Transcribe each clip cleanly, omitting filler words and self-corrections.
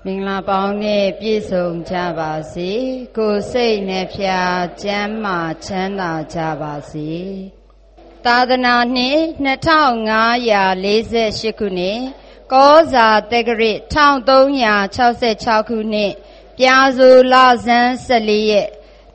မင်္ဂလာပေါင်းနဲ့ပြည့်စုံကြပါစေကိုယ်စိတ်နှဖျားကျမ်းမာချမ်းသာကြပါစေသာသနာနှစ်2548ခုနှစ်ကောဇာတက္ကရာ1366ခုနှစ်ပြာဆိုလဆန်း14ရက်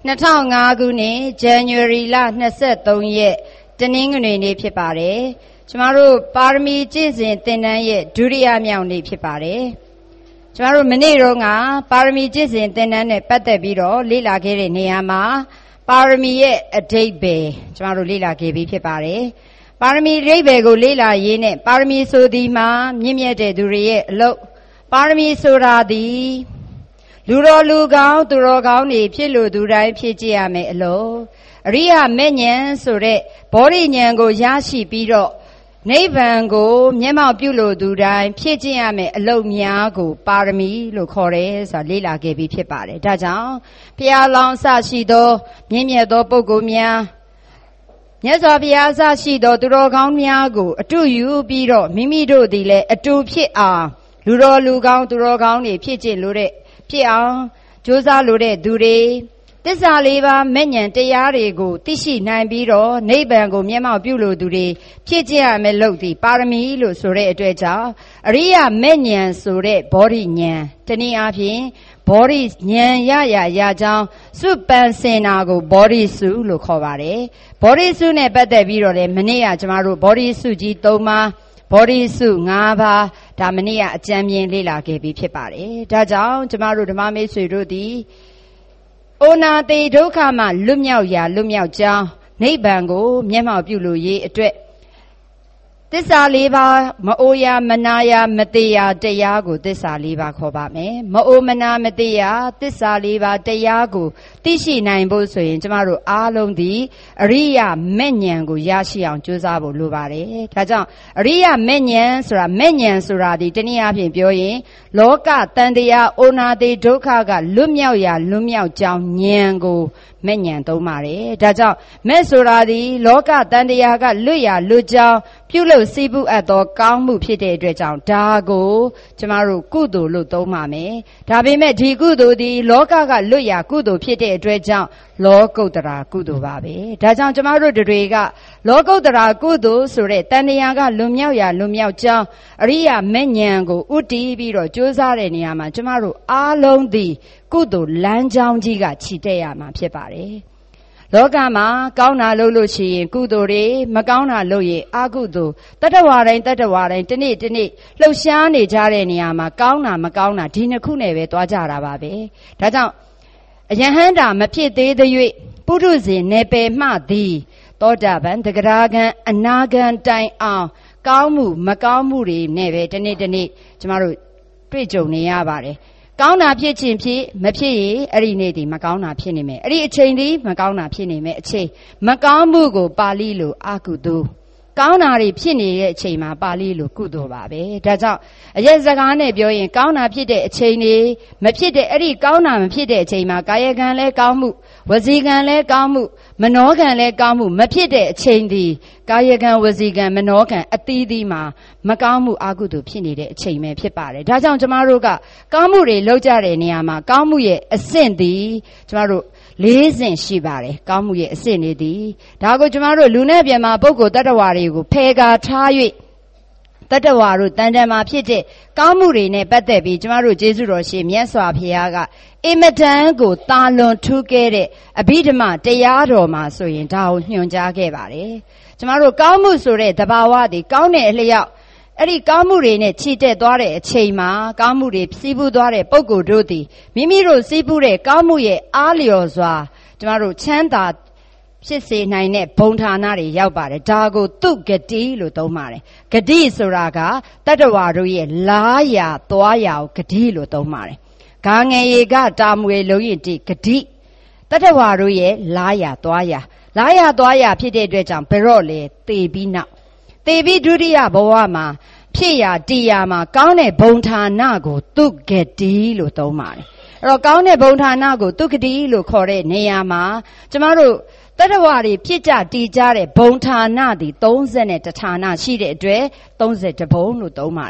2005ခုနှစ်ဇန်နဝါရီလ23ရက်တနင်္ဂနွေနေ့ဖြစ်ပါတယ်ကျမတို့ပါရမီကျင့်စဉ်သင်တန်းရဲ့ဒုတိယမြောက်နေ့ဖြစ်ပါတယ်ကျမတို့မနေ့တုန်းကပါရမီကျင့်စဉ်သင်တန်းနဲ့ပတ်သက်ပြီးတော့လေ့လာခဲ့တဲ့နေရာမှာပါရမီရဲ့အဓိပ္ပာယ်ကျမတို့လေ့လာခဲ့ပြီးဖြစ်ပါတယ်ပါရမီအဓိပ္ပာယ်ကိုလေ့လာရင်းနဲ့ပါရမီဆိုသည်မှာမြင့်မြတ်တဲ့သူတွေရဲ့အလုပ်ပါရမီဆိုတာသည်လူတော်လူကောင်းသူတော်ကောင်းတွေဖြစ်လို့သူတိုင်းဖြစ်ကြရမယ်အလုပ်အရိယာမေဉ္ဇဉ်ဆိုတဲ့ဘောဓိဉာဏ်ကိုရရှိပြီးတော့နိဗ္ဗာန်ကိုမျက်မှောက်ပြုလို့သူတိုင်းဖြစ်ကျင့်ရမယ်အလုပ်များကိုပါရမီလို့ခေါ်တယ်ဆိုတာလေ့လာခဲ့ပြီးဖြစ်ပါတယ်ဒါကြောင့်ဘုရားလောင်းအစရှိသောမြင့်မြတ်သောပုဂ္ဂိုလ်များမြတ်စွာဘုရားအစရှိသောသူတော်ကောင်းများကိုအတူယူပြီးတော့မိမိတို့သည်လည်းအတူဖြစ်အောင်လူတော်လူကောင်းသူတော်ကောင်းတွေဖြစ်ကျင့်လို့တဲ့ဖြစ်အောင်ကြိုးစားလို့တဲ့သူတွေသစ္စာလေးပါးမဲ့ဉဏ်တရားတွေကိုသိရှိနိုင်ပြီးတော့နိဗ္ဗာန်ကိုမျက်မှောက်ပြုလို့သူတွေဖြစ်ကြရမယ်လို့ဒီပါရမီလို့ဆိုတဲ့အတွက်ကြောင့်အရိယာမဲ့ဉဏ်ဆိုတဲ့ဘောဓိဉာဏ်တနည်းအားဖြင့်ဘောဓိဉာဏ်ရကြောင်းစုပန်စင်နာကိုဘောဓိစုလို့ခေါ်ပါတယ်ဘောဓိစုနဲ့ပတ်သက်ပြီးတော့လည်းမနေ့ကကျမတို့ဘောဓိစုကြီး3ပါးဘောဓိစု5ပါးဒါမနေ့ကအကျဉ်းပြလေ့လာခဲ့ပြီးဖြစ်ပါတယ်ဒါကြောင့်ကျမတို့ဓမ္မမိတ်ဆွေတို့သည်ဩနာတိဒုက္ခမှလွတ်မြောက်ရာလွတ်မြောက်ကြောင်းနိဗ္ဗာန်ကိုမျက်မှောက်ပြုလို့ရေးအတွက်သစ္စာလေးပါးမအိုရာမနာရာမတေရာတရားကိုသစ္စာလေးပါးခေါ်ပါမယ်မအိုမနာမတေရာသစ္စာလေးပါးတရားကိုသိရှိနိုင်ဖို့ဆိုရင်ကျမတို့အားလုံးဒီအရိယာမဲ့ဉဏ်ကိုရရှိအောင်ကြိုးစားဖို့လိုပါတယ်ဒါကြောင့်အရိယာမဲ့ဉဏ်ဆိုတာဒီတနည်းအားဖြင့်ပြောရင်လောကတန်တရားဩနာတိဒုက္ခကလွတ်မြောက်ရာလွတ်မြောက်ကြောင်းဉာဏ်ကိုမဲ့ဉဏ်သုံးပါတယ်ဒါကြောင့်မဲ့ဆိုတာဒီလောကတန်တရားကလွတ်ရာလွတ်ကြောင်းပြုလို့စိပုအပ်သောကောင်းမှုဖြစ်တဲ့အတွက်ကြောင့်ဒါကိုကျမတို့ကုသိုလ်လို့သုံးပါမယ်ဒါပေမဲ့ဒီကုသိုလ်ဒီလောကကလွတ်ရာကုသိုလ်ဖြစ်တဲ့အတွက်ကြောင့်လောကုတ္တရာကုသိုလ်ပါပဲဒါကြောင့်ကျမတို့တွေကလောကုတ္တရာကုသိုလ်ဆိုတဲ့တန်တရားကလွန်မြောက်ရာလွန်မြောက်ကြောင်းအရိယာမဲ့ဉဏ်ကိုဥတည်ပြီးတော့ကြိုးစားတဲ့နေရာမှာကျမတို့အားလုံးဒီကုသိုလ်လမ်းကြောင်းကြီးကခြိတက်ရမှာဖြစ်ပါတယ်လောကမှာကောင်းတာလုပ်လို့ရှိရင်ကုသိုလ်တွေမကောင်းတာလုပ်ရင်အကုသိုလ်တတ္တဝါတိုင်းတနေ့လှုပ်ရှားနေကြတဲ့နေရာမှာကောင်းတာမကောင်းတာဒီနှစ်ခုနဲ့ပဲတွားကြတာပါပဲဒါကြောင့်အယဟန္တာမဖြစ်သေးသရွေ့ပုထုဇဉ်နယ်ပယ်မှသည်သောတာပန်တဂရဂံအနာဂံတိုင်အောင်ကောင်းမှုမကောင်းမှုတွေနဲ့ပဲတနေ့ကျမတို့တွေ့ကြုံနေရပါတယ်ကောင်းတာဖြစ်ခြင်းဖြစ်မဖြစ်ရင်အဲ့ဒီနေ့ဒီမကောင်းတာဖြစ်နေမယ်အဲ့ဒီအချိန်ဒီမကောင်းတာဖြစ်နေမယ်အချိန်မကောင်းမှုကိုပါဠိလိုအကုသိုလ်ကောင်းတာတွေဖြစ်နေတဲ့အချိန်မှာပါဠိလိုကုသိုလ်ပါပဲဒါကြောင့်အရက်စကားနဲ့ပြောရင်ကောင်းတာဖြစ်တဲ့အချိန်တွေမဖြစ်တဲ့အဲ့ဒီကောင်းတာမဖြစ်တဲ့အချိန်မှာကာယကံလည်းကောင်းမှုဝစီကံလည်းကောင်းမှုမနောကံလည်းကောင်းမှုမဖြစ်တဲ့အချိန်ဒီကာယကံဝစီကံမနောကံအသီးသီးမှာမကောင်းမှုအကုသိုလ်ဖြစ်နေတဲ့အချိန်ပဲဖြစ်ပါတယ်ဒါကြောင့်ကျမတို့ကကောင်းမှုတွေလုပ်ကြတဲ့နေရာမှာကောင်းမှုရဲ့အဆင့်သည်ကျမတို့4ဆင့်ရှိပါတယ်ကောင်းမှုရဲ့အဆင့်တွေသည်ဒါကိုကျမတို့လူနဲ့ပြန်မှာပုဂ္ဂိုလ်တ attva တွေကိုဖယ်ကားထား၍တ attva တို့တန်တန်မှာဖြစ်တဲ့ကောင်းမှုတွေနဲ့ပတ်သက်ပြီးကျမတို့ကျေးဇူးတော်ရှင်မြတ်စွာဘုရားကအင်မတန်ကိုတာလွန်ထူးကဲတဲ့အဘိဓမ္မာတရားတော်မှာဆိုရင်ဒါကိုညွှန်ကြားခဲ့ပါတယ်ကျမတို့ကောင်းမှုဆိုတဲ့သဘာဝတွေကောင်းတဲ့အလျောက်အဲ့ဒီကောင်းမှုတွေနဲ့ခြိတက်သွားတဲ့အချိန်မှာကောင်းမှုတွေစီးပူးသွားတဲ့ပုဂ္ဂိုလ်တို့သည်မိမိတို့စီးပူးတဲ့ကောင်းမှုရဲ့အားလျော်စွာကျမတို့ချမ်းသာဖြစ်စေနိုင်တဲ့ဘုံဌာနတွေရောက်ပါတယ်ဒါကိုသူဂတိလို့သုံးပါတယ်ဂတိဆိုတာကတတ္တဝါတို့ရဲ့လားရာသွားရာကိုဂတိလို့သုံးပါတယ်ဂါငယ်ရေကတာမွေလုံးရင်တိဂတိတတ္တဝါတို့ရဲ့လားရာသွားရာဖြစ်တဲ့အတွက်ကြောင့်ဘယ်တော့လဲသေပြီးနောက်သေပြီးဒုတိယဘဝမှာဖြစ်ရာတရားမှာကောင်းတဲ့ဘုံဌာနကိုသူဂတိလို့သုံးပါတယ်အဲ့တော့ကောင်းတဲ့ဘုံဌာနကိုသူဂတိလို့ခေါ်တဲ့နေရာမှာကျမတို့တတ္တဝါတွေဖြစ်ကြတည်ကြတဲ့ဘုံဌာနသည်31ဌာနရှိတဲ့အတွက်31ဘုံလို့သုံးပါတယ်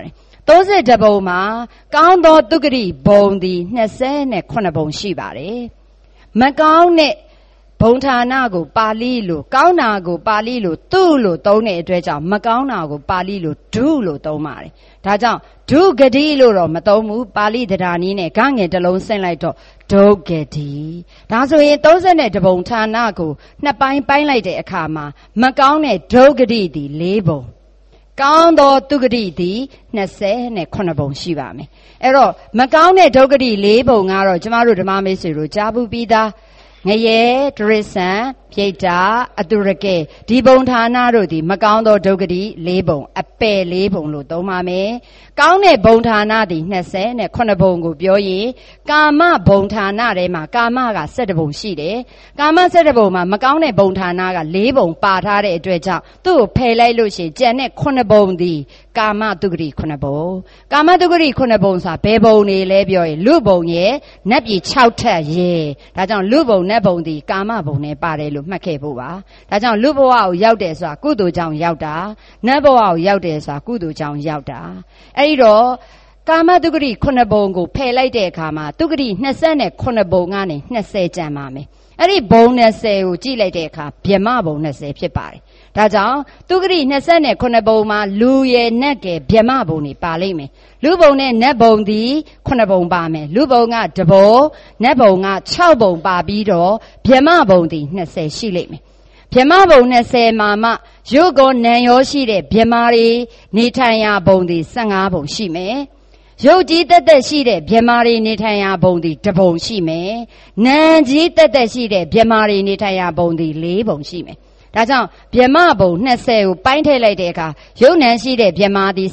30ပုံမှာကောင်းသောသုဂတိဘုံသည်29ပုံရှိပါတယ်မကောင်းတဲ့ဘုံဌာနကိုပါဠိလိုကောင်းတာကိုပါဠိလိုသူ့လိုသုံးတဲ့အတွက်ကြောင့်မကောင်းတာကိုပါဠိလိုဒုလိုသုံးပါတယ်ဒါကြောင့်ဒုဂတိလို့တော့မသုံးဘူးပါဠိတရားနည်းနဲ့ဂငယ်တစ်လုံးဆင့်လိုက်တော့ဒုဂတိဒါဆိုရင်30ပုံဌာနကိုနှစ်ပိုင်းပိုင်းလိုက်တဲ့အခါမှာမကောင်းတဲ့ဒုဂတိသည်4ပုံကောင်းသောသုဂတိသည်29ပုံရှိပါမယ်အဲ့တော့မကောင်းတဲ့ဒုဂတိ4ပုံကတော့ကျမတို့ဓမ္မမိတ်ဆွေတို့ကြားဘူးပြီးသားငရဲဒရိစံပြိတ္တာအတုရကေဒီဘုံဌာနတို့သည်မကောင်းသောဒုက္ခတိ4ပုံအပယ်4ပုံလို့သုံးပါမယ်ကောင်းတဲ့ဘုံဌာနသည်29ပုံကိုပြောရင်ကာမဘုံဌာနထဲမှာကာမက17ပုံရှိတယ်ကာမ17ပုံမှာမကောင်းတဲ့ဘုံဌာနက4ပုံပါထားတဲ့အတွက်ကြောင့်သူ့ကိုဖယ်လိုက်လို့ရှိရင်ကျန်တဲ့9ပုံသည်ကာမတုဂတိ9ပုံကာမတုဂတိ9ပုံဆိုတာဘယ်ပုံနေလဲပြောရင်လူပုံရဲ့နတ်ပြည်6ထပ်ရဲ့ဒါကြောင့်လူပုံနတ်ပုံသည်ကာမဘုံနဲ့ပါတယ်လို့မှတ်ခဲ့ဖို့ပါဒါကြောင့်လူဘဝကိုရောက်တယ်ဆိုတာကုသိုလ်ကြောင့်ရောက်တာနတ်ဘဝကိုရောက်တယ်ဆိုတာကုသိုလ်ကြောင့်ရောက်တာအဲ့ဒီတော့ကာမတုဂတိ9ပုံကိုဖယ်လိုက်တဲ့အခါမှာတုဂတိ29ပုံကနေ20ကျန်ပါမယ်အဲ့ဒီဘုံ20ကိုကြည့်လိုက်တဲ့အခါဗျမဘုံ20ဖြစ်ပါတယ်ဒါကြောင့်တုဂတိ29ပုံမှာလူရယ်နတ်ကယ်ဗျမဘုံတွေပါလိမ့်မယ်လူဘုံနဲ့နတ်ဘုံသည်9ပုံပါမယ်လူဘုံက1ပုံနတ်ဘုံက6ပုံပါပြီးတော့ဗျမဘုံသည်20ရှိလိမ့်မယ်ဗျမဘုံ20မှာမှရုပ်ကောနံရောရှိတဲ့ဗျမတွေနေထိုင်ရာဘုံသည်15ပုံရှိမယ်ရုပ်ကြီးတက်တက်ရှိတဲ့ဗျမတွေနေထိုင်ရာဘုံသည်1ပုံရှိမယ်နံကြီးတက်တက်ရှိတဲ့ဗျမတွေနေထိုင်ရာဘုံသည်4ပုံရှိမယ်ဒါကြောင့်ဗျမဘုံ20ကိုပိုင်းထည့်လိုက်တဲ့အခါရုပ်နံရှိတဲ့ဗျမသည်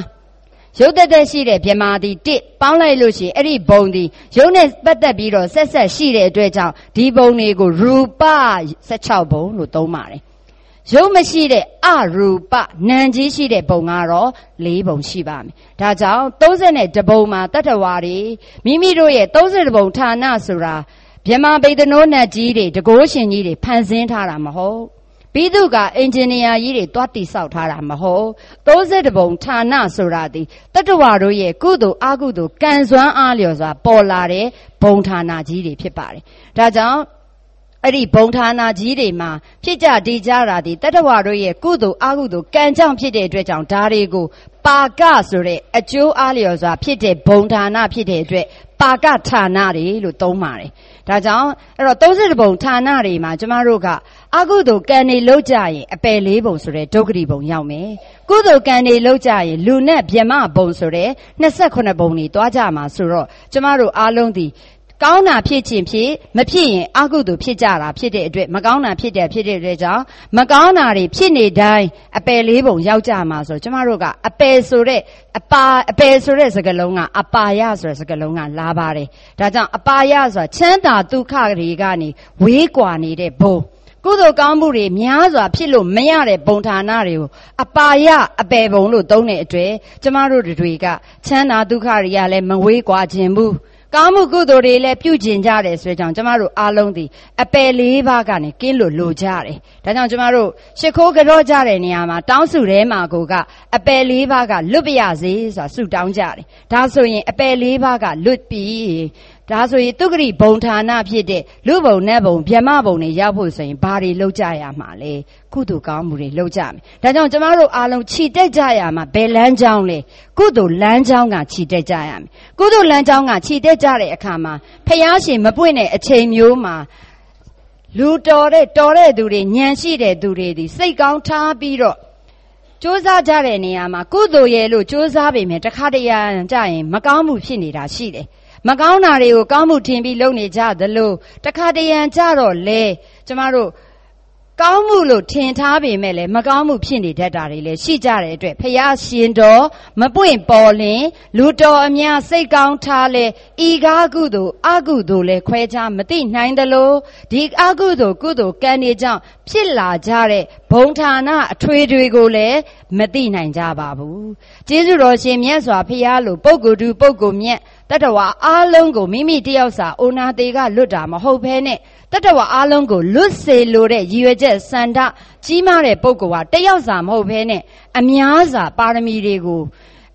15ရုပ်တက်တက်ရှိတဲ့ဗျမသည်1ပေါင်းလိုက်လို့ရှိရင်အဲ့ဒီဘုံသည်ရုပ်နဲ့ပတ်သက်ပြီးတော့ဆက်ဆက်ရှိတဲ့အတွက်ကြောင့်ဒီဘုံတွေကိုရူပ16ဘုံလို့သုံးပါတယ်ရုပ်မရှိတဲ့အရူပနံကြီးရှိတဲ့ဘုံကတော့4ပုံရှိပါမယ်ဒါကြောင့်32ဘုံမှာတတ္တဝါတွေမိမိတို့ရဲ့32ဘုံဌာနဆိုတာဗျမဗေဒနောနတ်ကြီးတွေတကိုးရှင်ကြီးတွေဖန်ဆင်းထားတာမဟုတ်ပြီးသူကအင်ဂျင်နီယာကြီးတွေတွားတိဆောက်ထားတာမဟုတ်32ဘုံဌာနဆိုတာဒီတတ္တဝါတို့ရဲ့ကုသိုလ်အကုသိုလ်ကံစွမ်းအားလျော်စွာပေါ်လာတဲ့ဘုံဌာနကြီးတွေဖြစ်ပါတယ်ဒါကြောင့်အဲ့ဒီဘုံဌာနကြီးတွေမှာဖြစ်ကြတည်ကြတာဒီတတ္တဝါတို့ရဲ့ကုသိုလ်အကုသိုလ်ကံကြောင့်ဖြစ်တဲ့အတွက်ကြောင့်ဒါတွေကိုပါကဆိုတဲ့အကျိုးအားလျော်စွာဖြစ်တဲ့ဘုံဌာနဖြစ်တဲ့အတွက်ပါကဌာနတွေလို့သုံးပါတယ်ဒါကြောင့်အဲ့တော့30ဘုံဌာနတွေမှာကျမတို့ကအကုသိုလ်ကံတွေလုပ်ကြရင်အပယ်4ပုံဆိုတဲ့ဒုက္ခတိဘုံရောက်မယ်ကုသိုလ်ကံတွေလုပ်ကြရင်လူနဲ့ဗျမဘုံဆိုတဲ့29ဘုံတွေတွားကြမှာဆိုတော့ကျမတို့အားလုံးဒီကောင်းတာဖြစ်ခြင်းဖြစ်မဖြစ်ရင်အကုသိုလ်ဖြစ်ကြတာဖြစ်တဲ့အတွက်မကောင်းတာဖြစ်တဲ့အတွက်ကြောင့်မကောင်းတာတွေဖြစ်နေတိုင်းအပယ်4ပုံရောက်ကြမှာဆိုကျမတို့ကအပယ်ဆိုတဲ့စကားလုံးကအပါယဆိုတဲ့စကားလုံးကလာပါတယ်ဒါကြောင့်အပါယဆိုတာချမ်းသာဒုက္ခတွေကနေဝေးကွာနေတဲ့ဘုံကုသိုလ်ကောင်းမှုတွေများစွာဖြစ်လို့မရတဲ့ဘုံဌာနတွေကိုအပါယအပယ်ဘုံလို့သုံးတဲ့အတွက်ကျမတို့တွေကချမ်းသာဒုက္ခတွေကလည်းမဝေးကွာခြင်းဘူးကောင်းမှုကုသိုလ်တွေလည်းပြုကျင်ကြတယ်ဆိုကြောင့်ကျမတို့အားလုံးဒီအပယ်4ပါးကနေကင်းလို့လိုကြတယ်ဒါကြောင့်ကျမတို့ရှ िख ိုးကြောကြတဲ့နေရာမှာတောင်းစုထဲမှာကအပယ်4ပါးကလွတ်ပြရစေဆိုတာဆုတောင်းကြတယ်ဒါဆိုရင်အပယ်4ပါးကလွတ်ပြီးဒါဆိုရင်တုဂတိဘုံဌာနဖြစ်တဲ့လူဘုံနတ်ဘုံဗျမဘုံတွေရောက်ဖို့ဆိုရင်ဘာတွေလုပ်ကြရမှာလဲကုသိုလ်ကောင်းမှုတွေလုပ်ကြမယ်ဒါကြောင့်ကျမတို့အားလုံးခြိတက်ကြရမှာဘယ်လမ်းကြောင်းလဲကုသိုလ်လမ်းကြောင်းကခြိတက်ကြရမယ်ကုသိုလ်လမ်းကြောင်းကခြိတက်ကြတဲ့အခါမှာဖယားရှင်မပွင့်တဲ့အချိန်မျိုးမှာလူတော်တဲ့သူတွေဉာဏ်ရှိတဲ့သူတွေဒီစိတ်ကောင်းထားပြီးတော့စ조사ကြတဲ့နေရာမှာကုသိုလ်ရဲ့လို့စ조사ပေမဲ့တခါတရံကြရင်မကောင်းမှုဖြစ်နေတာရှိတယ်မကောင်းတာတွေကိုကောင်းမှုထင်ပြီးလုပ်နေကြသလိုတခါတရံကြတော့လေကျမတို့ကောင်းမှုလို့ထင်ထားပေမဲ့လည်းမကောင်းမှုဖြစ်နေတတ်တာတွေလည်းရှိကြတဲ့အတွက်ဖယားရှင်တော်မပွင့်ပေါ်လင်လူတော်အများစိတ်ကောင်းထားလဲဤကားကုသိုလ်အကုသိုလ်လည်းခွဲခြားမသိနိုင်သလိုဒီအကုသိုလ်ကုသိုလ်ကံတွေကြောင့်ဖြစ်လာကြတဲ့ဘုံဌာနအထွေတွေကိုလည်းမသိနိုင်ကြပါဘူးကျေးဇူးတော်ရှင်မြတ်စွာဘုရားလိုပုဂ္ဂိုလ်သူပုဂ္ဂိုလ်မြတ်တတ္တဝါအားလုံးကိုမိမိတယောက်စာအိုနာသေးကလွတ်တာမဟုတ်ဘဲနဲ့တတ္တဝါအားလုံးကိုလွတ်စေလိုတဲ့ရည်ရွယ်ချက်စန္ဒကြီးမားတဲ့ပုဂ္ဂိုလ်ဟာတယောက်စာမဟုတ်ဘဲနဲ့အများစာပါရမီတွေကိုဘ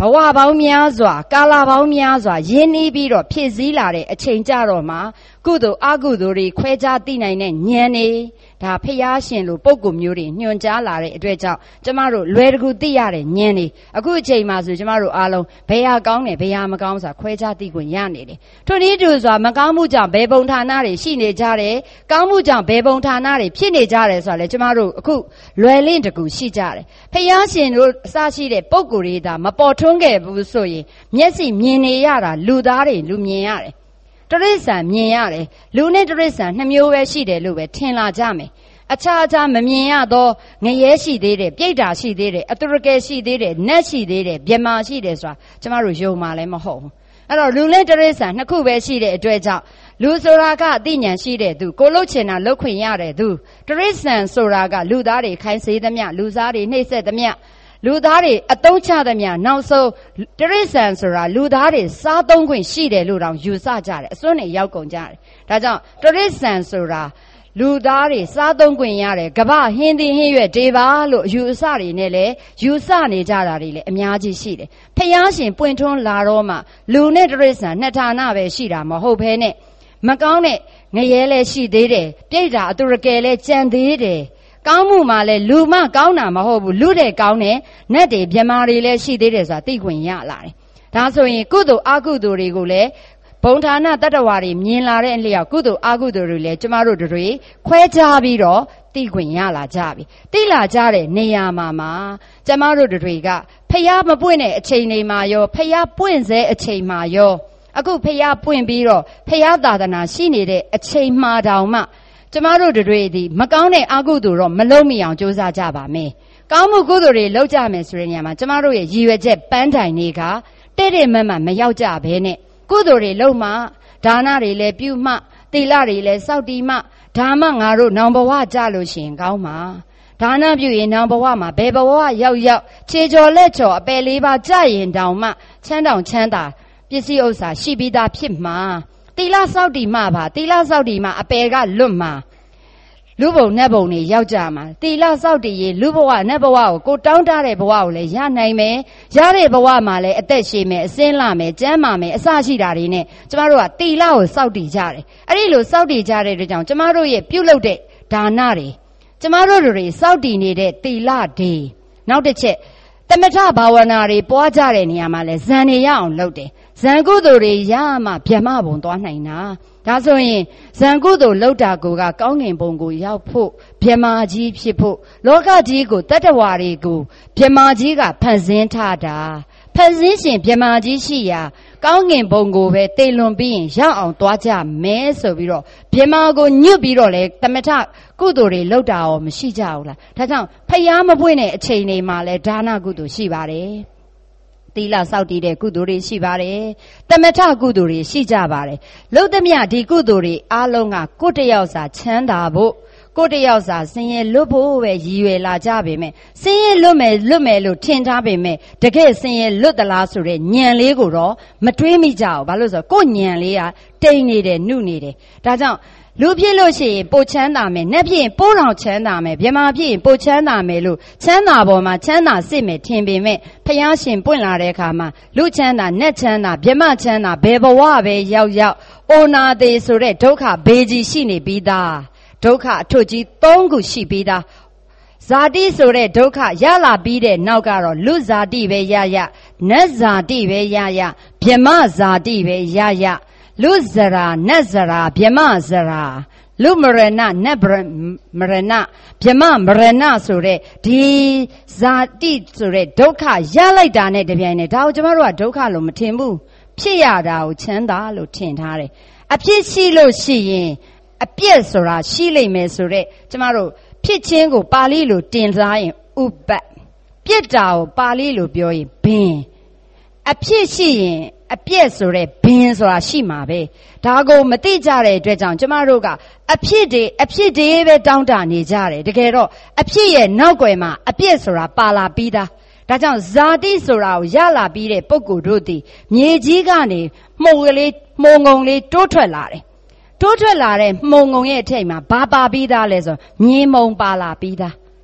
ဘဝပေါင်းများစွာကာလပေါင်းများစွာရင်းနှီးပြီးတော့ဖြည့်ဆည်းလာတဲ့အချိန်ကြတော့မှကုသိုလ်အကုသိုလ်တွေခွဲခြားသိနိုင်တဲ့ဉာဏ်နေဒါဖျားရှင်လိုပုံကိုမျိုးတွေညွှန်ကြားလာတဲ့အတွက်ကြောင့်ကျမတို့လွယ်တကူသိရတဲ့ဉာဏ်နေအခုအချိန်မှာဆိုကျမတို့အားလုံးဘယ်ဟာကောင်းတယ်ဘယ်ဟာမကောင်းဆိုတာခွဲခြားသိခွင့်ရနေတယ်ထို့နည်းတူစွာမကောင်းမှုကြောင့်ဘယ်ပုံဌာနတွေရှိနေကြတယ်ကောင်းမှုကြောင့်ဘယ်ပုံဌာနတွေဖြစ်နေကြတယ်ဆိုတာလေကျမတို့အခုလွယ်လင့်တကူရှိကြတယ်ဖျားရှင်တို့အစရှိတဲ့ပုံကိုယ်တွေဒါမပေါ်ထွန်းခဲ့ဘူးဆိုရင်မျက်စိမြင်နေရတာလူသားတွေလူမြင်ရတယ်တရိစ္ဆာန်မြင်ရတယ်လူနဲ့တရိစ္ဆာန်နှစ်မျိုးပဲရှိတယ်လို့ပဲထင်လာကြမယ်အခြားအခြားမမြင်ရတော့ငရဲရှိသေးတယ်ပြိတ္တာရှိသေးတယ်အတုရကယ်ရှိသေးတယ်နတ်ရှိသေးတယ်ဗြဟ္မာရှိတယ်ဆိုတာကျမတို့ယုံမှလည်းမဟုတ်ဘူးအဲ့တော့လူနဲ့တရိစ္ဆာန်နှစ်ခုပဲရှိတဲ့အတွက်ကြောင့်လူဆိုတာကအသိဉာဏ်ရှိတဲ့သူကိုလှုပ်ချင်တာလှုပ်ခွင့်ရတဲ့သူတရိစ္ဆာန်ဆိုတာကလူသားတွေခိုင်းစေသမျှလူသားတွေနှိပ်စက်သမျှလူသားတွေအတုံးချသမျှနောက်ဆုံးတရိစ္ဆာန်ဆိုတာလူသားတွေစားသုံးခွင့်ရှိတယ်လို့တောင်ယူဆကြတယ်အစွန်းနဲ့ရောက်ကုန်ကြတယ်ဒါကြောင့်တရိစ္ဆာန်ဆိုတာလူသားတွေစားသုံးခွင့်ရတယ်ကမ္ဘာဟင်းသီးဟင်းရွက်တေးပါလို့ယူအဆတွေနဲ့လည်းယူဆနေကြတာတွေလည်းအများကြီးရှိတယ်ဖျားရှင်ပွင့်ထွန်းလာတော့မှလူနဲ့တရိစ္ဆာန်နှစ်ဌာနပဲရှိတာမဟုတ်ဘဲနဲ့မကောင်းတဲ့ငရဲလည်းရှိသေးတယ်ပြိတ္တာအတုရကယ်လည်းကြံသေးတယ်ကောင်းမှုမှလည်းလူမှကောင်းတာမဟုတ်ဘူးလူတဲ့ကောင်းတယ်နတ်တွေဗြဟ္မာတွေလည်းရှိသေးတယ်ဆိုတာသိခွင့်ရလာတယ်ဒါဆိုရင်ကုသိုလ်အကုသိုလ်တွေကိုလည်းဘုံဌာနတတ္တဝါတွေမြင်လာတဲ့အလျောက်ကုသိုလ်အကုသိုလ်တွေလည်းကျမတို့တွေခွဲခြားပြီးတော့သိခွင့်ရလာကြပြီသိလာကြတဲ့နေရာမှာကျမတို့တွေကဖျားမပွင့်တဲ့အချိန်တွေမှာရောဖျားပွင့်စေအချိန်မှာရောအခုဖျားပွင့်ပြီးတော့ဖျားသာသနာရှိနေတဲ့အချိန်မှာတောင်မှကျမတို့တွေဒီမကောင်းတဲ့အကုသိုလ်တော့မလုံးမိအောင်ကြိုးစားကြပါမယ်ကောင်းမှုကုသိုလ်တွေလုပ်ကြမယ်ဆိုတဲ့နေရာမှာကျမတို့ရဲ့ရည်ရွယ်ချက်ပန်းတိုင်တွေကတဲ့တဲ့မတ်မရောက်ကြဘဲနဲ့ကုသိုလ်တွေလုပ်မှဒါနတွေလည်းပြုမှသီလတွေလည်းစောင့်တည်မှဒါမှငါတို့နောင်ဘဝကြလို့ရှိရင်ကောင်းမှာဒါနပြုရင်နောင်ဘဝမှာဘယ်ဘဝရောက်ခြေကျော်လက်ကျော်အပယ်လေးပါကြရင်တောင်မှချမ်းတောင်ချမ်းသာပစ္စည်းဥစ္စာရှိပြီးသားဖြစ်မှာသီလစောင့်တည်မှပါသီလစောင့်တည်မှအပယ်ကလွတ်မှာလူဘုံနတ်ဘုံတွေရောက်ကြမှာသီလစောင့်တည်ရင်လူဘဝနတ်ဘဝကိုတောင်းတတဲ့ဘဝကိုလည်းရနိုင်မယ်ရတဲ့ဘဝမှာလည်းအသက်ရှည်မယ်အစင်းလာမယ်ကျမ်းမာမယ်အစရှိတာတွေနဲ့ကျမတို့ကသီလကိုစောင့်တည်ကြတယ်အဲ့ဒီလိုစောင့်တည်ကြတဲ့အတွက်ကြောင့်ကျမတို့ရဲ့ပြုလုပ်တဲ့ဒါနတွေကျမတို့တွေစောင့်တည်နေတဲ့သီလတွေနောက်တစ်ချက်သမထဘာဝနာတွေပွားကြတဲ့နေရာမှာလဲဇန်နေရအောင်လုပ်တယ်ဇန်ကုသိုလ်တွေရမှဗြဟ္မဘုံသွားနိုင်တာဒါဆိုရင်ဇန်ကုသိုလ်လောက်တာကိုကကောင်းငင်ဘုံကိုရောက်ဖို့ဗြဟ္မာကြီးဖြစ်ဖို့လောကကြီးကိုတတ္တဝါတွေကိုဗြဟ္မာကြီးကဖန်ဆင်းထားတာဖန်ဆင်းရှင်ဗြဟ္မာကြီးရှိရာကောင်းငင်ဘုံကိုပဲတေလွန်ပြီးရင်ရောက်အောင်သွားကြမယ်ဆိုပြီးတော့ဗြဟ္မာကိုညွတ်ပြီးတော့လေသမထကုသိုလ်တွေလောက်တာရောမရှိကြဘူးလားဒါကြောင့်ဖျားမပွင့်တဲ့အချိန်တွေမှာလဲဒါနကုသိုလ်ရှိပါတယ်သီလစောင့်တည်တဲ့ကုသိုလ်တွေရှိပါတယ်သမထကုသိုလ်တွေရှိကြပါတယ်လုသမျှဒီကုသိုလ်တွေအားလုံးကကိုယ်တယောက်စာချမ်းသာဖို့ကိုယ်တယောက်စာဆင်းရဲလွတ်ဖို့ပဲရည်ရွယ်လာကြပေမဲ့ဆင်းရဲလွတ်မယ်လို့ထင်ထားပေမဲ့တကယ်ဆင်းရဲလွတ်သလားဆိုတဲ့ဉာဏ်လေးကိုတော့မတွေးမိကြဘူးဘာလို့ဆိုတော့ကိုယ်ဉာဏ်လေးကတိမ်နေတယ်နှုတ်နေတယ်ဒါကြောင့်လူဖြစ်လို့ရှိရင်ပိုချမ်းသာမယ်နတ်ဖြစ်ရင်ပိုတော်ချမ်းသာမယ်ဗြဟ္မာဖြစ်ရင်ပိုချမ်းသာမယ်လို့ချမ်းသာပေါ်မှာချမ်းသာစစ်မယ်ထင်ပေမဲ့ဖျားရှင်ပွင့်လာတဲ့အခါမှာလူချမ်းသာနတ်ချမ်းသာဗြဟ္မာချမ်းသာဘယ်ဘဝပဲရောက်အိုနာသေးဆိုတဲ့ဒုက္ခဘေးကြီးရှိနေပြီးသားဒုက္ခအထွတ်ကြီး၃ခုရှိပြီးသားဇာတိဆိုတဲ့ဒုက္ခရလာပြီးတဲ့နောက်ကတော့လူဇာတိပဲရနတ်ဇာတိပဲရဗြဟ္မာဇာတိပဲရလူဇရာနတ်ဇရာဗြဟ္မာဇရာလူမရဏနတ်မရဏဗြဟ္မာမရဏဆိုတဲ့ဒီဇာတိဆိုတဲ့ဒုက္ခရလိုက်တာနဲ့တပြိုင်နက်ဒါကိုကျမတို့ကဒုက္ခလို့မထင်ဘူးဖြစ်ရတာကိုချမ်းသာလို့ထင်ထားတယ်အဖြစ်ရှိလို့ရှိရင်အပြည့်ဆိုတာရှိလိမ့်မယ်ဆိုတဲ့ကျမတို့ဖြစ်ခြင်းကိုပါဠိလိုတင်စားရင်ဥပတ်ပြစ်တာကိုပါဠိလိုပြောရင်ဘင်အဖြစ်ရှိရင်အပြည့်ဆိုတဲ့ဘင်ဆိုတာရှိမှာပဲဒါကိုမသိကြတဲ့အတွက်ကြောင့်ကျမတို့ကအဖြစ်တွေပဲတောင်းတနေကြတယ်တကယ်တော့အဖြစ်ရဲ့နောက်ွယ်မှာအပြည့်ဆိုတာပါလာပြီးသားဒါကြောင့်ဇာတိဆိုတာကိုရလာပြီးတဲ့ပုဂ္ဂိုလ်တို့သည်မြေကြီးကနေမှုန်ငုံလေးတိုးထွက်လာတယ်တိုးထွက်လာတဲ့မှုန်ငုံရဲ့အထိပ်မှာဘာပါပြီးသားလဲဆိုမြေမုံပါလာပြီးသား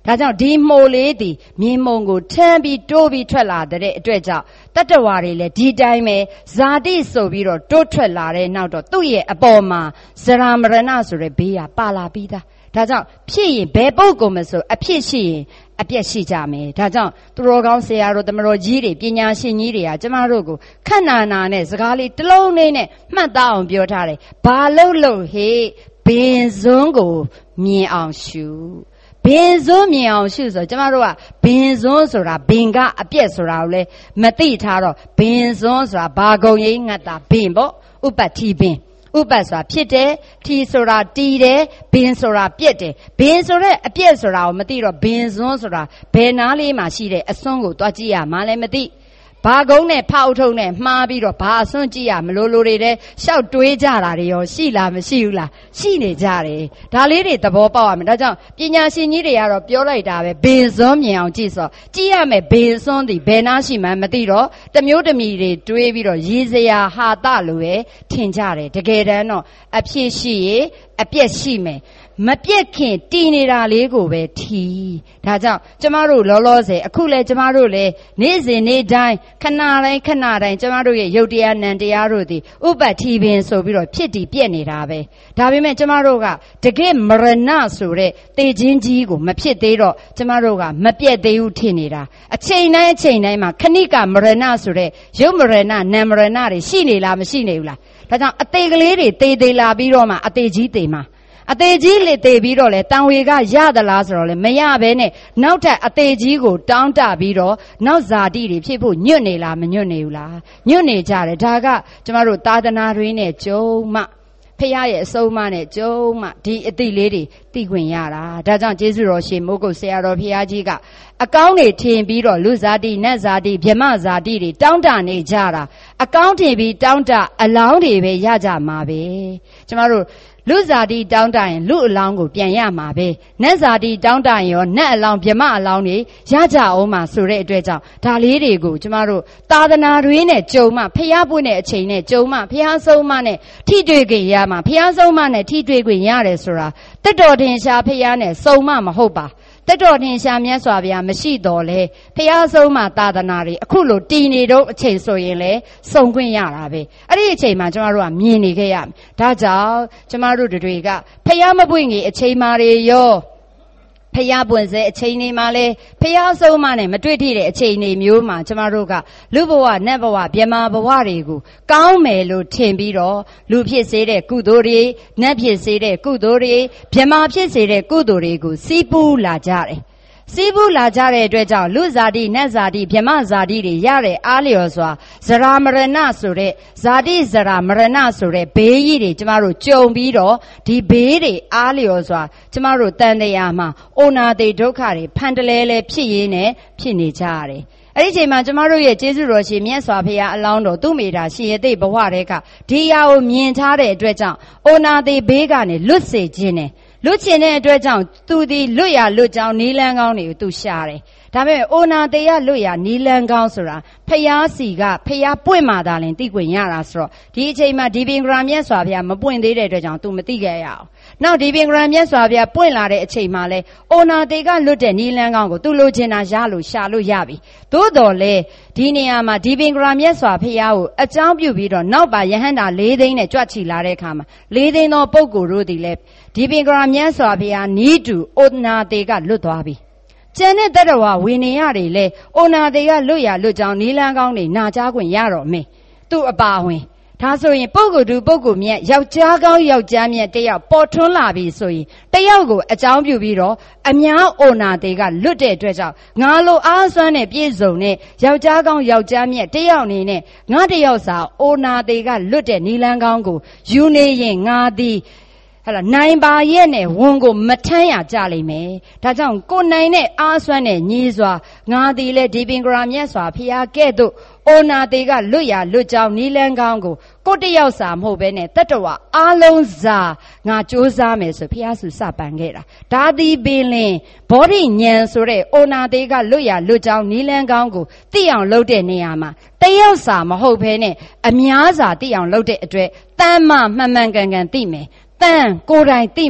ဒါကြောင့်ဒီမိုးလေးသည်မြေမုံကိုထမ်းပြီးတိုးပြီးထွက်လာတဲ့အတွက်ကြောင့်တတ္တဝါတွေလည်းဒီတိုင်းပဲဇာတိဆိုပြီးတော့တိုးထွက်လာတဲ့နောက်တော့သူ့ရဲ့အပေါ်မှာဇရာမရဏဆိုတဲ့ဘေးကပါလာပြီးသားဒါကြောင့်ဖြစ်ရင်ဘယ်ပုဂ္ဂိုလ်မဆိုအဖြစ်ရှိရင်အပြည့်ရှိကြမယ်ဒါကြောင့်သူတော်ကောင်းဆရာတို့တမတော်ကြီးတွေပညာရှင်ကြီးတွေကကျမတို့ကိုခဏနာနဲ့စကားလေးတစ်လုံးလေးနဲ့မှတ်သားအောင်ပြောထားတယ်ဘာလို့ဟေ့ဘင်စွန်းကိုမြင်အောင်ရှုဘင်စွန်းမြင်အောင်ရှုဆိုကျမတို့ကဘင်စွန်းဆိုတာဘင်ကအပြည့်ဆိုတာကိုလည်းမသိထားတော့ဘင်စွန်းဆိုတာဘာကုန်ရိပ်ငတ်တာဘင်ပေါ့ဥပတိဘင်ဥပ္ပဆိုတာဖြစ်တယ်ထီဆိုတာတီးတယ်ဘင်ဆိုတာပြက်တယ်ဘင်ဆိုတဲ့အပြက်ဆိုတာကိုမသိတော့ဘင်စွန်းဆိုတာဘယ်နားလေးမှာရှိတဲ့အစွန်းကိုတွားကြည့်ရမှလည်းမသိဘာကုန်းနဲ့ဖောက်ထုံနဲ့မှားပြီးတော့ဘာအစွန်းကြည့်ရမလို့တွေတဲ့ရှောက်တွေးကြတာတွေရောရှိလားမရှိဘူးလားရှိနေကြတယ်ဒါလေးတွေသဘောပေါက်ရမယ်ဒါကြောင့်ပညာရှင်ကြီးတွေကတော့ပြောလိုက်တာပဲဘင်စွန်းမြင်အောင်ကြည့်ဆိုကြည့်ရမယ်ဘင်စွန်းသည်ဘယ်နာရှိမှမသိတော့တမျိုးတမီတွေတွေးပြီးတော့ရည်စရာဟာတလို့ပဲထင်ကြတယ်တကယ်တမ်းတော့အဖြစ်ရှိရင်အပြက်ရှိမယ်မပြက်ခင်တည်နေတာလေးကိုပဲထီဒါကြောင့်ကျမတို့လောလောဆယ်အခုလဲကျမတို့လဲနေ့စဉ်နေ့တိုင်းခဏတိုင်းကျမတို့ရဲ့ယုတ်တရားနံတရားတို့သည်ဥပ္ပတိပင်ဆိုပြီးတော့ဖြစ်တည်ပြက်နေတာပဲဒါပေမဲ့ကျမတို့ကတကယ်မရဏဆိုတဲ့တေခြင်းကြီးကိုမဖြစ်သေးတော့ကျမတို့ကမပြက်သေးဘူးထင်နေတာအချိန်တိုင်းမှာခဏိကမရဏဆိုတဲ့ယုတ်မရဏနံမရဏတွေရှိနေလားမရှိနေဘူးလားဒါကြောင့်အသေးကလေးတွေသေးလာပြီးတော့မှအသေးကြီးသေးမှာအသေးကြီးလေသေးပြီးတော့လေတန်ဝေကရသလားဆိုတော့လေမရဘဲနဲ့နောက်ထပ်အသေးကြီးကိုတောင်းတပြီးတော့နောက်ဇာတိတွေဖြစ်ဖို့ညွတ်နေလားမညွတ်နေဘူးလားညွတ်နေကြတယ်ဒါကကျမတို့သာသနာတွင်နဲ့ကြုံမှဖခင်ရဲ့အဆုံးအမနဲ့ကြုံမှဒီအတိလေးတွေသိခွင့်ရတာဒါကြောင့်ကျေးဇူးတော်ရှင်မိုးကုတ်ဆရာတော်ဖခင်ကြီးကအကောင်းတွေထင်ပြီးတော့လူဇာတိနတ်ဇာတိဗြဟ္မဇာတိတွေတောင်းတနေကြတာအကောင်းထင်ပြီးတောင်းတအလောင်းတွေပဲရကြမှာပဲကျမတို့လူဇာတိတောင်းတရင်လူအလောင်းကိုပြန်ရမှာပဲနတ်ဇာတိတောင်းတရင်ရောနတ်အလောင်းဗြဟ္မအလောင်းတွေရကြအောင်မှာဆိုတဲ့အတွက်ကြောင့်ဒါလေးတွေကိုကျမတို့သာသနာတွင်နဲ့ကြုံမှဖျားပွင့်တဲ့အချိန်နဲ့ကြုံမှဖျားဆုံးမှနဲ့ထိတွေ့ခွင့်ရမှာဖျားဆုံးမှနဲ့ထိတွေ့ခွင့်ရတယ်ဆိုတာတက်တော်တင်ရှားဖျားနဲ့စုံမှမဟုတ်ပါတက်တော်တင်ရှားမြတ်စွာဘုရားမရှိတော့လေဖျားဆုံးမှသာသနာတွေအခုလိုတည်နေတော့အချိန်ဆိုရင်လေစုံခွင့်ရတာပဲအဲ့ဒီအချိန်မှာကျမတို့ကမြင်နေခဲ့ရမယ်ဒါကြောင့်ကျမတို့တွေကဖျားမပွင့်ကြီးအချိန်မာတွေရောဖျားပွင့်စေအချိန်တွေမှာလဲဖျားဆုံးမှနဲ့မတွေ့ထိတဲ့အချိန်တွေမျိုးမှာကျမတို့ကလူဘဝနတ်ဘဝဗြဟ္မာဘဝတွေကိုကောင်းမယ်လို့ထင်ပြီးတော့လူဖြစ်စေတဲ့ကုသိုလ်တွေနတ်ဖြစ်စေတဲ့ကုသိုလ်တွေဗြဟ္မာဖြစ်စေတဲ့ကုသိုလ်တွေကိုစီးပူးလာကြတယ်စီးပူးလာကြတဲ့အတွက်ကြောင့်လူဇာတိနတ်ဇာတိဗြဟ္မဇာတိတွေရတဲ့အားလျော်စွာဇရာမရဏဆိုတဲ့ဇာတိဇရာမရဏဆိုတဲ့ဘေးကြီးတွေကျမတို့ကြုံပြီးတော့ဒီဘေးတွေအားလျော်စွာကျမတို့တန်တရားမှာအိုနာတိဒုက္ခတွေဖန်တလဲလဲဖြစ်ရင်းနဲ့ဖြစ်နေကြရတယ်အဲ့ဒီချိန်မှာကျမတို့ရဲ့ကျေးဇူးတော်ရှင်မြတ်စွာဘုရားအလောင်းတော်သူမိတာရှင်ရသိဘဝတဲ့ကဒီရာကိုမြင်ထားတဲ့အတွက်ကြောင့်အိုနာတိဘေးကနေလွတ်စေခြင်းနဲ့လွတ်ချင်တဲ့အတွက်ကြောင့်သူဒီလွတ်ရလွတ်ကြောင်းနီးလန်းကောင်းတွေကိုသူရှာတယ်ဒါပေမဲ့အိုနာတေရလွတ်ရနီးလန်းကောင်းဆိုတာဖျားစီကဖျားပွင့်မှသာလင်သိခွင့်ရတာဆိုတော့ဒီအချိန်မှာဒီပင်ဂရမြတ်စွာဘုရားမပွင့်သေးတဲ့အတွက်ကြောင့်သူမသိခဲ့ရအောင်နောက်ဒီပင်ဂရမြတ်စွာဘုရားပွင့်လာတဲ့အချိန်မှာလဲအိုနာတေကလွတ်တဲ့နီးလန်းကောင်းကိုသူလိုချင်တာရလို့ရှာလို့ရပြီသို့တော်လဲဒီနေရာမှာဒီပင်ဂရမြတ်စွာဘုရားကိုအကြောင်းပြုပြီးတော့နောက်ပါယဟန္တာ၄သိန်းနဲ့ကြွချီလာတဲ့အခါမှာ၄သိန်းသောပုဂ္ဂိုလ်တို့သည်လဲဒီပင်ဂရမြတ်စွာဘုရားနီးတူအိုနာတေကလွတ်သွားပြီကျန်တဲ့တတဝဝိနည်းရတွေလဲအိုနာတေကလွတ်ရလွတ်ကြောင်းနီးလန်းကောင်းတွေနာကြားခွင့်ရတော့မင်းသူ့အပါဝင်ဒါဆိုရင်ပုဂ္ဂိုလ်သူပုဂ္ဂိုလ်မြတ်ယောက်ျားကောင်းယောက်ျားမြတ်တယောက်ပေါ်ထွန်းလာပြီဆိုရင်တယောက်ကိုအကြောင်းပြုပြီးတော့အများအိုနာတေကလွတ်တဲ့အတွက်ကြောင့်ငါလိုအားစွမ်းနဲ့ပြည့်စုံတဲ့ယောက်ျားကောင်းယောက်ျားမြတ်တယောက်အနေနဲ့ငါတယောက်စာအိုနာတေကလွတ်တဲ့နီးလန်းကောင်းကိုယူနေရင်ငါသည်ဟလာနိုင်ပါရဲ့နဲ့ဝန်ကိုမထမ်းရကြလိမ့်မယ်ဒါကြောင့်ကိုနိုင်တဲ့အားစွမ်းနဲ့ညီးစွာငါသည်လေဒီပင်ဂရာမြတ်စွာဖျားကဲ့သို့အိုနာတေကလွတ်ရလွတ်ကြောင်းနီးလန်းကောင်းကိုကိုတယောက်စာမဟုတ်ဘဲနဲ့တတ္တဝအားလုံးစာငါစူးစမ်းမယ်ဆိုဖျားစုစပန်ခဲ့တာဒါသည်ပင်လင်ဘောဓိဉာဏ်ဆိုတဲ့အိုနာတေကလွတ်ရလွတ်ကြောင်းနီးလန်းကောင်းကိုသိအောင်လုပ်တဲ့နေရာမှာတယောက်စာမဟုတ်ဘဲနဲ့အများစာသိအောင်လုပ်တဲ့အတွက်တမ်းမှမှန်မှန်ကန်ကန်သိမယ်တန်ကိုယ်တိုင်သိမဲ့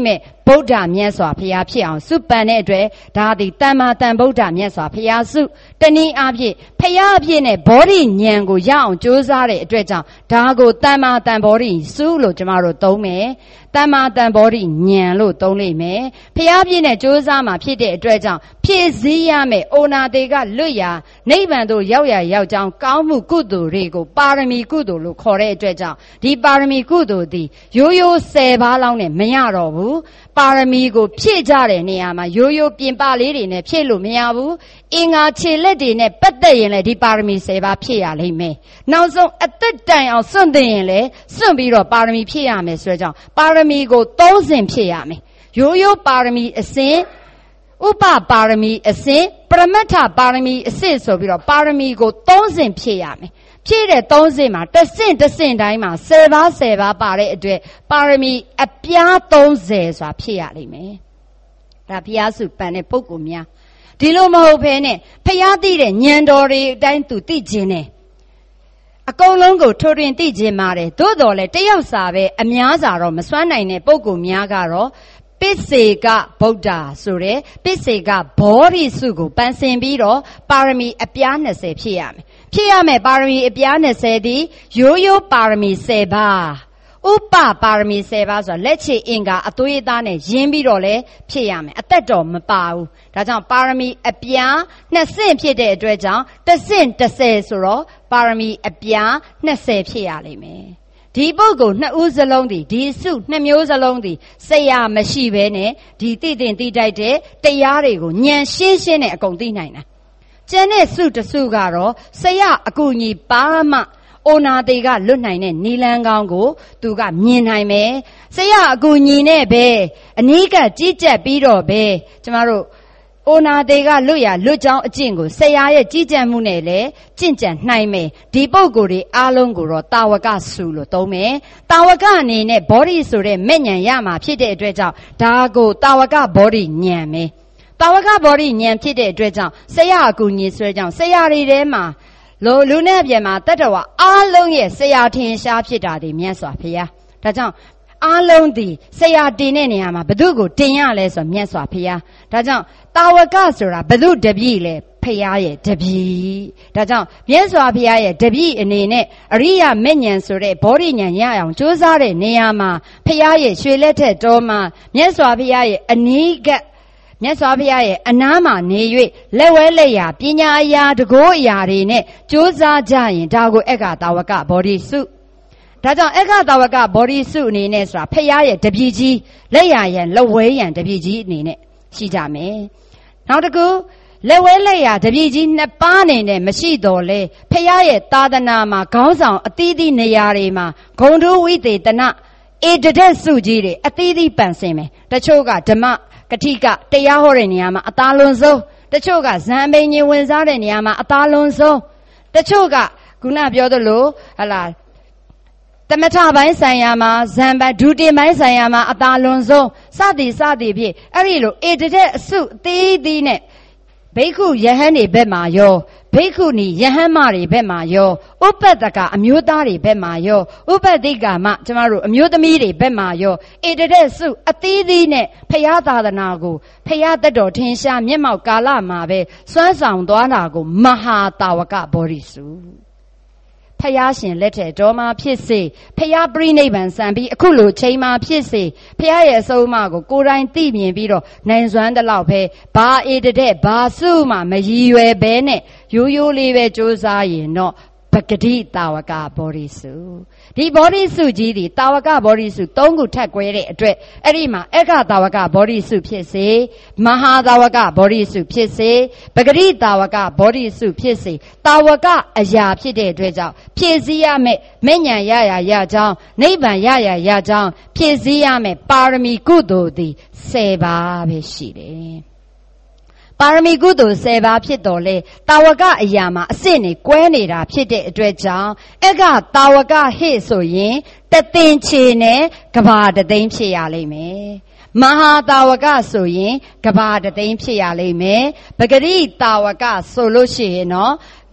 ဗုဒ္ဓမြတ်စွာဘုရားဖြစ်အောင်စုပန်တဲ့အတွက်ဒါသည်တမ္မာတန်ဗုဒ္ဓမြတ်စွာဘုရားစုတနည်းအားဖြင့်ဘုရားအဖြစ်နဲ့ဘောဓိဉာဏ်ကိုရအောင်ကြိုးစားတဲ့အတွက်ကြောင့်ဒါကိုတမ္မာတန်ဘောဓိစုလို့ကျမတို့သုံးမယ်တမ္မာတန်ဘောဓိဉာဏ်လို့သုံးလိမ့်မယ်ဘုရားပြည့်နဲ့ကြိုးစားမှာဖြစ်တဲ့အတွက်ကြောင့်ဖြည့်စည်းရမယ်အိုနာတေကလွတ်ရာနိဗ္ဗာန်သို့ရောက်ကြောင်းကောင်းမှုကုသိုလ်တွေကိုပါရမီကုသိုလ်လို့ခေါ်တဲ့အတွက်ကြောင့်ဒီပါရမီကုသိုလ်သည်ရိုးရိုး10ပါးလောက်နဲ့မရတော့ဘူးပါရမီကိုဖြည့်ကြတဲ့နေရာမှာရိုးရိုးပြင်ပလေးတွေနဲ့ဖြည့်လို့မရဘူးအင်္ဂါခြေလက်တွေနဲ့ပတ်သက်ရင်လည်းဒီပါရမီ10ပါးဖြည့်ရလိမ့်မယ်နောက်ဆုံးအသက်တိုင်အောင်စွန့်သိရင်လည်းစွန့်ပြီးတော့ပါရမီဖြည့်ရမယ်ဆိုကြောင့်ပါရမီကို3ဆင့်ဖြည့်ရမယ်ရိုးရိုးပါရမီအစဉ်ဥပပါရမီအစဉ်ပရမတ္ထပါရမီအစစ်ဆိုပြီးတော့ပါရမီကို3ဆင့်ဖြည့်ရမယ်ဖြည့်တဲ့3ဆင့်မှာတစ်ဆင့်တိုင်းမှာ10ပါးပါတဲ့အတွက်ပါရမီအပြား30ဆိုတာဖြည့်ရလိမ့်မယ်ဒါဘုရားစုပန်တဲ့ပုဂ္ဂိုလ်များဒီလိုမဟုတ်ဘဲနဲ့ဘုရားသိတဲ့ဉာဏ်တော်တွေအတိုင်းသူသိခြင်းနဲ့အကုန်လုံးကိုထိုးထွင်းသိခြင်းပါတယ်သို့တော်လည်းတယောက်စာပဲအများစာတော့မစွမ်းနိုင်တဲ့ပုဂ္ဂိုလ်များကတော့ပစ္စေကဗုဒ္ဓဆိုတဲ့ပစ္စေကဘောဓိစုကိုပန်ဆင်ပြီးတော့ပါရမီအပြား20ဖြည့်ရမယ်ဖြည့်ရမယ်ပါရမီအပြား20ဒီရိုးရိုးပါရမီ10ပါးဥပပါရမီ10ပါးဆိုတာလက်ချေအင်္ဂါအသွေးအသားနဲ့ရင်းပြီးတော့လဲဖြည့်ရမယ်အသက်တော်မပါဘူးဒါကြောင့်ပါရမီအပြား2ဆင့်ဖြစ်တဲ့အတွက်ကြောင့်တစ်ဆင့်30ဆိုတော့ပါရမီအပြား20ဖြည့်ရလိမ့်မယ်ဒီပုဂ္ဂိုလ်2ဦးစလုံးဒီစု2မျိုးစလုံးဆရာမရှိဘဲနဲ့ဒီသိတင်သိတိုက်တဲ့တရားတွေကိုဉာဏ်ရှင်းနဲ့အကုန်သိနိုင်တာကျန်တဲ့စုတစုကတော့ဆရာအကူအညီပါမှအိုနာတေကလွတ်နိုင်တဲ့နီလန်းကောင်းကိုသူကမြင်နိုင်မယ်ဆရာအကူအညီနဲ့ပဲအနီးကကြီးကြပ်ပြီးတော့ပဲကျမတို့အိုနာတေကလွတ်ကြောင်းအကျင့်ကိုဆရာရဲ့ကြီးကြပ်မှုနဲ့လည်းကျင့်ကြံနိုင်မယ်ဒီပုဂ္ဂိုလ်တွေအားလုံးကိုတော့တာဝကစုလို့သုံးမယ်တာဝကအနေနဲ့ဘောဓိဆိုတဲ့မဲ့ဉဏ်ရမှာဖြစ်တဲ့အတွက်ကြောင့်ဒါကိုတာဝကဘောဓိဉာဏ်ပဲတာဝကဘောဓိဉာဏ်ဖြစ်တဲ့အတွက်ကြောင့်ဆရာအကူအညီဆွဲကြောင့်ဆရာတွေထဲမှာလူနဲ့ပြန်မှာတတ္တဝအားလုံးရဲ့ဆရာထင်ရှားဖြစ်တာဒီမြတ်စွာဘုရားဒါကြောင့်အားလုံးဒီဆရာတင်တဲ့နေရာမှာဘု து ကိုတင်ရလဲဆိုမြတ်စွာဘုရားဒါကြောင့်တာဝကဆိုတာဘု து တပည့်လဲဖရာရဲ့တပည့်ဒါကြောင့်မြတ်စွာဘုရားရဲ့တပည့်အနေနဲ့အရိယမေဉ္ဇဉ်ဆိုတဲ့ဘောဓိဉာဏ်ရအောင်ကြိုးစားတဲ့နေရာမှာဖရာရဲ့ရွှေလက်ထက်တော်မှာမြတ်စွာဘုရားရဲ့အနီးကပ်မြတ်စွာဘုရားရဲ့အနားမှာနေ၍လက်ဝဲလက်ရာပညာအရာတကိုးအရာတွေနဲ့ကြိုးစားကြရင်ဒါကိုအက္ခတာဝကဘောဓိစုဒါကြောင့်အက္ခတာဝကဘောဓိစုအနေနဲ့ဆိုတာဖရာရဲ့တပည့်ကြီးလက်ရာရန်လက်ဝဲရန်တပည့်ကြီးအနေနဲ့ရှိကြမယ်နောက်တစ်ခုလက်ဝဲလက်ရာတပည့်ကြီး2ပါးအနေနဲ့မရှိတော့လေဖရာရဲ့သာသနာမှာခေါင်းဆောင်အသီးသီးနေရာတွေမှာဂုဏ်ထူးဝိသေသနဧတတဲ့စုကြီးတွေအသီးသီးပန်ဆင်မယ်တချို့ကဓမ္မကတိကတရားဟောတဲ့နေရာမှာအသာလွန်ဆုံးတချို့ကဇံပိန်ကြီးဝင်စားတဲ့နေရာမှာအသာလွန်ဆုံးတချို့ကခုနပြောသလိုဟလာသမထပိုင်းဆိုင်ရာမှာဇံပတ်ဒုတိယပိုင်းဆိုင်ရာမှာအသာလွန်ဆုံးစသည်ဖြင့်အဲ့ဒီလိုဧတတဲ့အစုအသီးသီးနဲ့ဘိက္ခုယဟန်တွေဘက်မှာရောဘိက္ခုနီယဟန်မတွေဘက်မှာရောဥပ္ပတ္တကအမျိုးသားတွေဘက်မှာရောဥပ္ပတ္တိကမကျမတို့အမျိုးသမီးတွေဘက်မှာရောဧတတဲ့စုအသီးသီးနဲ့ဖရာသာသနာကိုဖရာတတော်ထင်ရှားမျက်မှောက်ကာလမှာပဲစွမ်းဆောင်သွားတာကိုမဟာတာဝကဘောဓိစုဖယားရှင်လက်ထက်တော်မှာဖြစ်စေဖယားပြိနိဗ္ဗာန်စံပြီးအခုလိုချိန်မှာဖြစ်စေဖယားရဲ့အဆုံးအမကိုကိုယ်တိုင်သိမြင်ပြီးတော့နိုင်စွမ်းတလောက်ပဲဘာဧတတဲ့ဘာစုမှမရည်ရွယ်ဘဲနဲ့ရိုးရိုးလေးပဲစူးစားရင်တော့ပဂတိတာဝကဘောဓိစုဒီဘောဓိစုကြီးဒီတာဝကဘောဓိစု3ခုထပ်ကွဲတဲ့အတွက်အဲ့ဒီမှာအက္ခတာဝကဘောဓိစုဖြစ်စေမဟာတာဝကဘောဓိစုဖြစ်စေပဂတိတာဝကဘောဓိစုဖြစ်စေတာဝကအရာဖြစ်တဲ့အတွက်ကြောင့်ဖြည့်စည်းရမယ်မဲ့ညာရကြောင်းနိဗ္ဗာန်ရကြောင်းဖြည့်စည်းရမယ်ပါရမီကုသိုလ်သည်10ပါးပဲရှိတယ်ပါရမီကုသိုလ်10ပါးဖြစ်တော်လေတာဝကအရာမှာအစစ်နေကွဲနေတာဖြစ်တဲ့အတွက်ကြောင့်အက္ခတာဝကဟိဆိုရင်တသင်္ချေနဲ့ကဘာတသိန်းဖြစ်ရလိမ့်မယ်မဟာတာဝကဆိုရင်ကဘာတသိန်းဖြစ်ရလိမ့်မယ်ပဂရိတာဝကဆိုလို့ရှိရင်တော့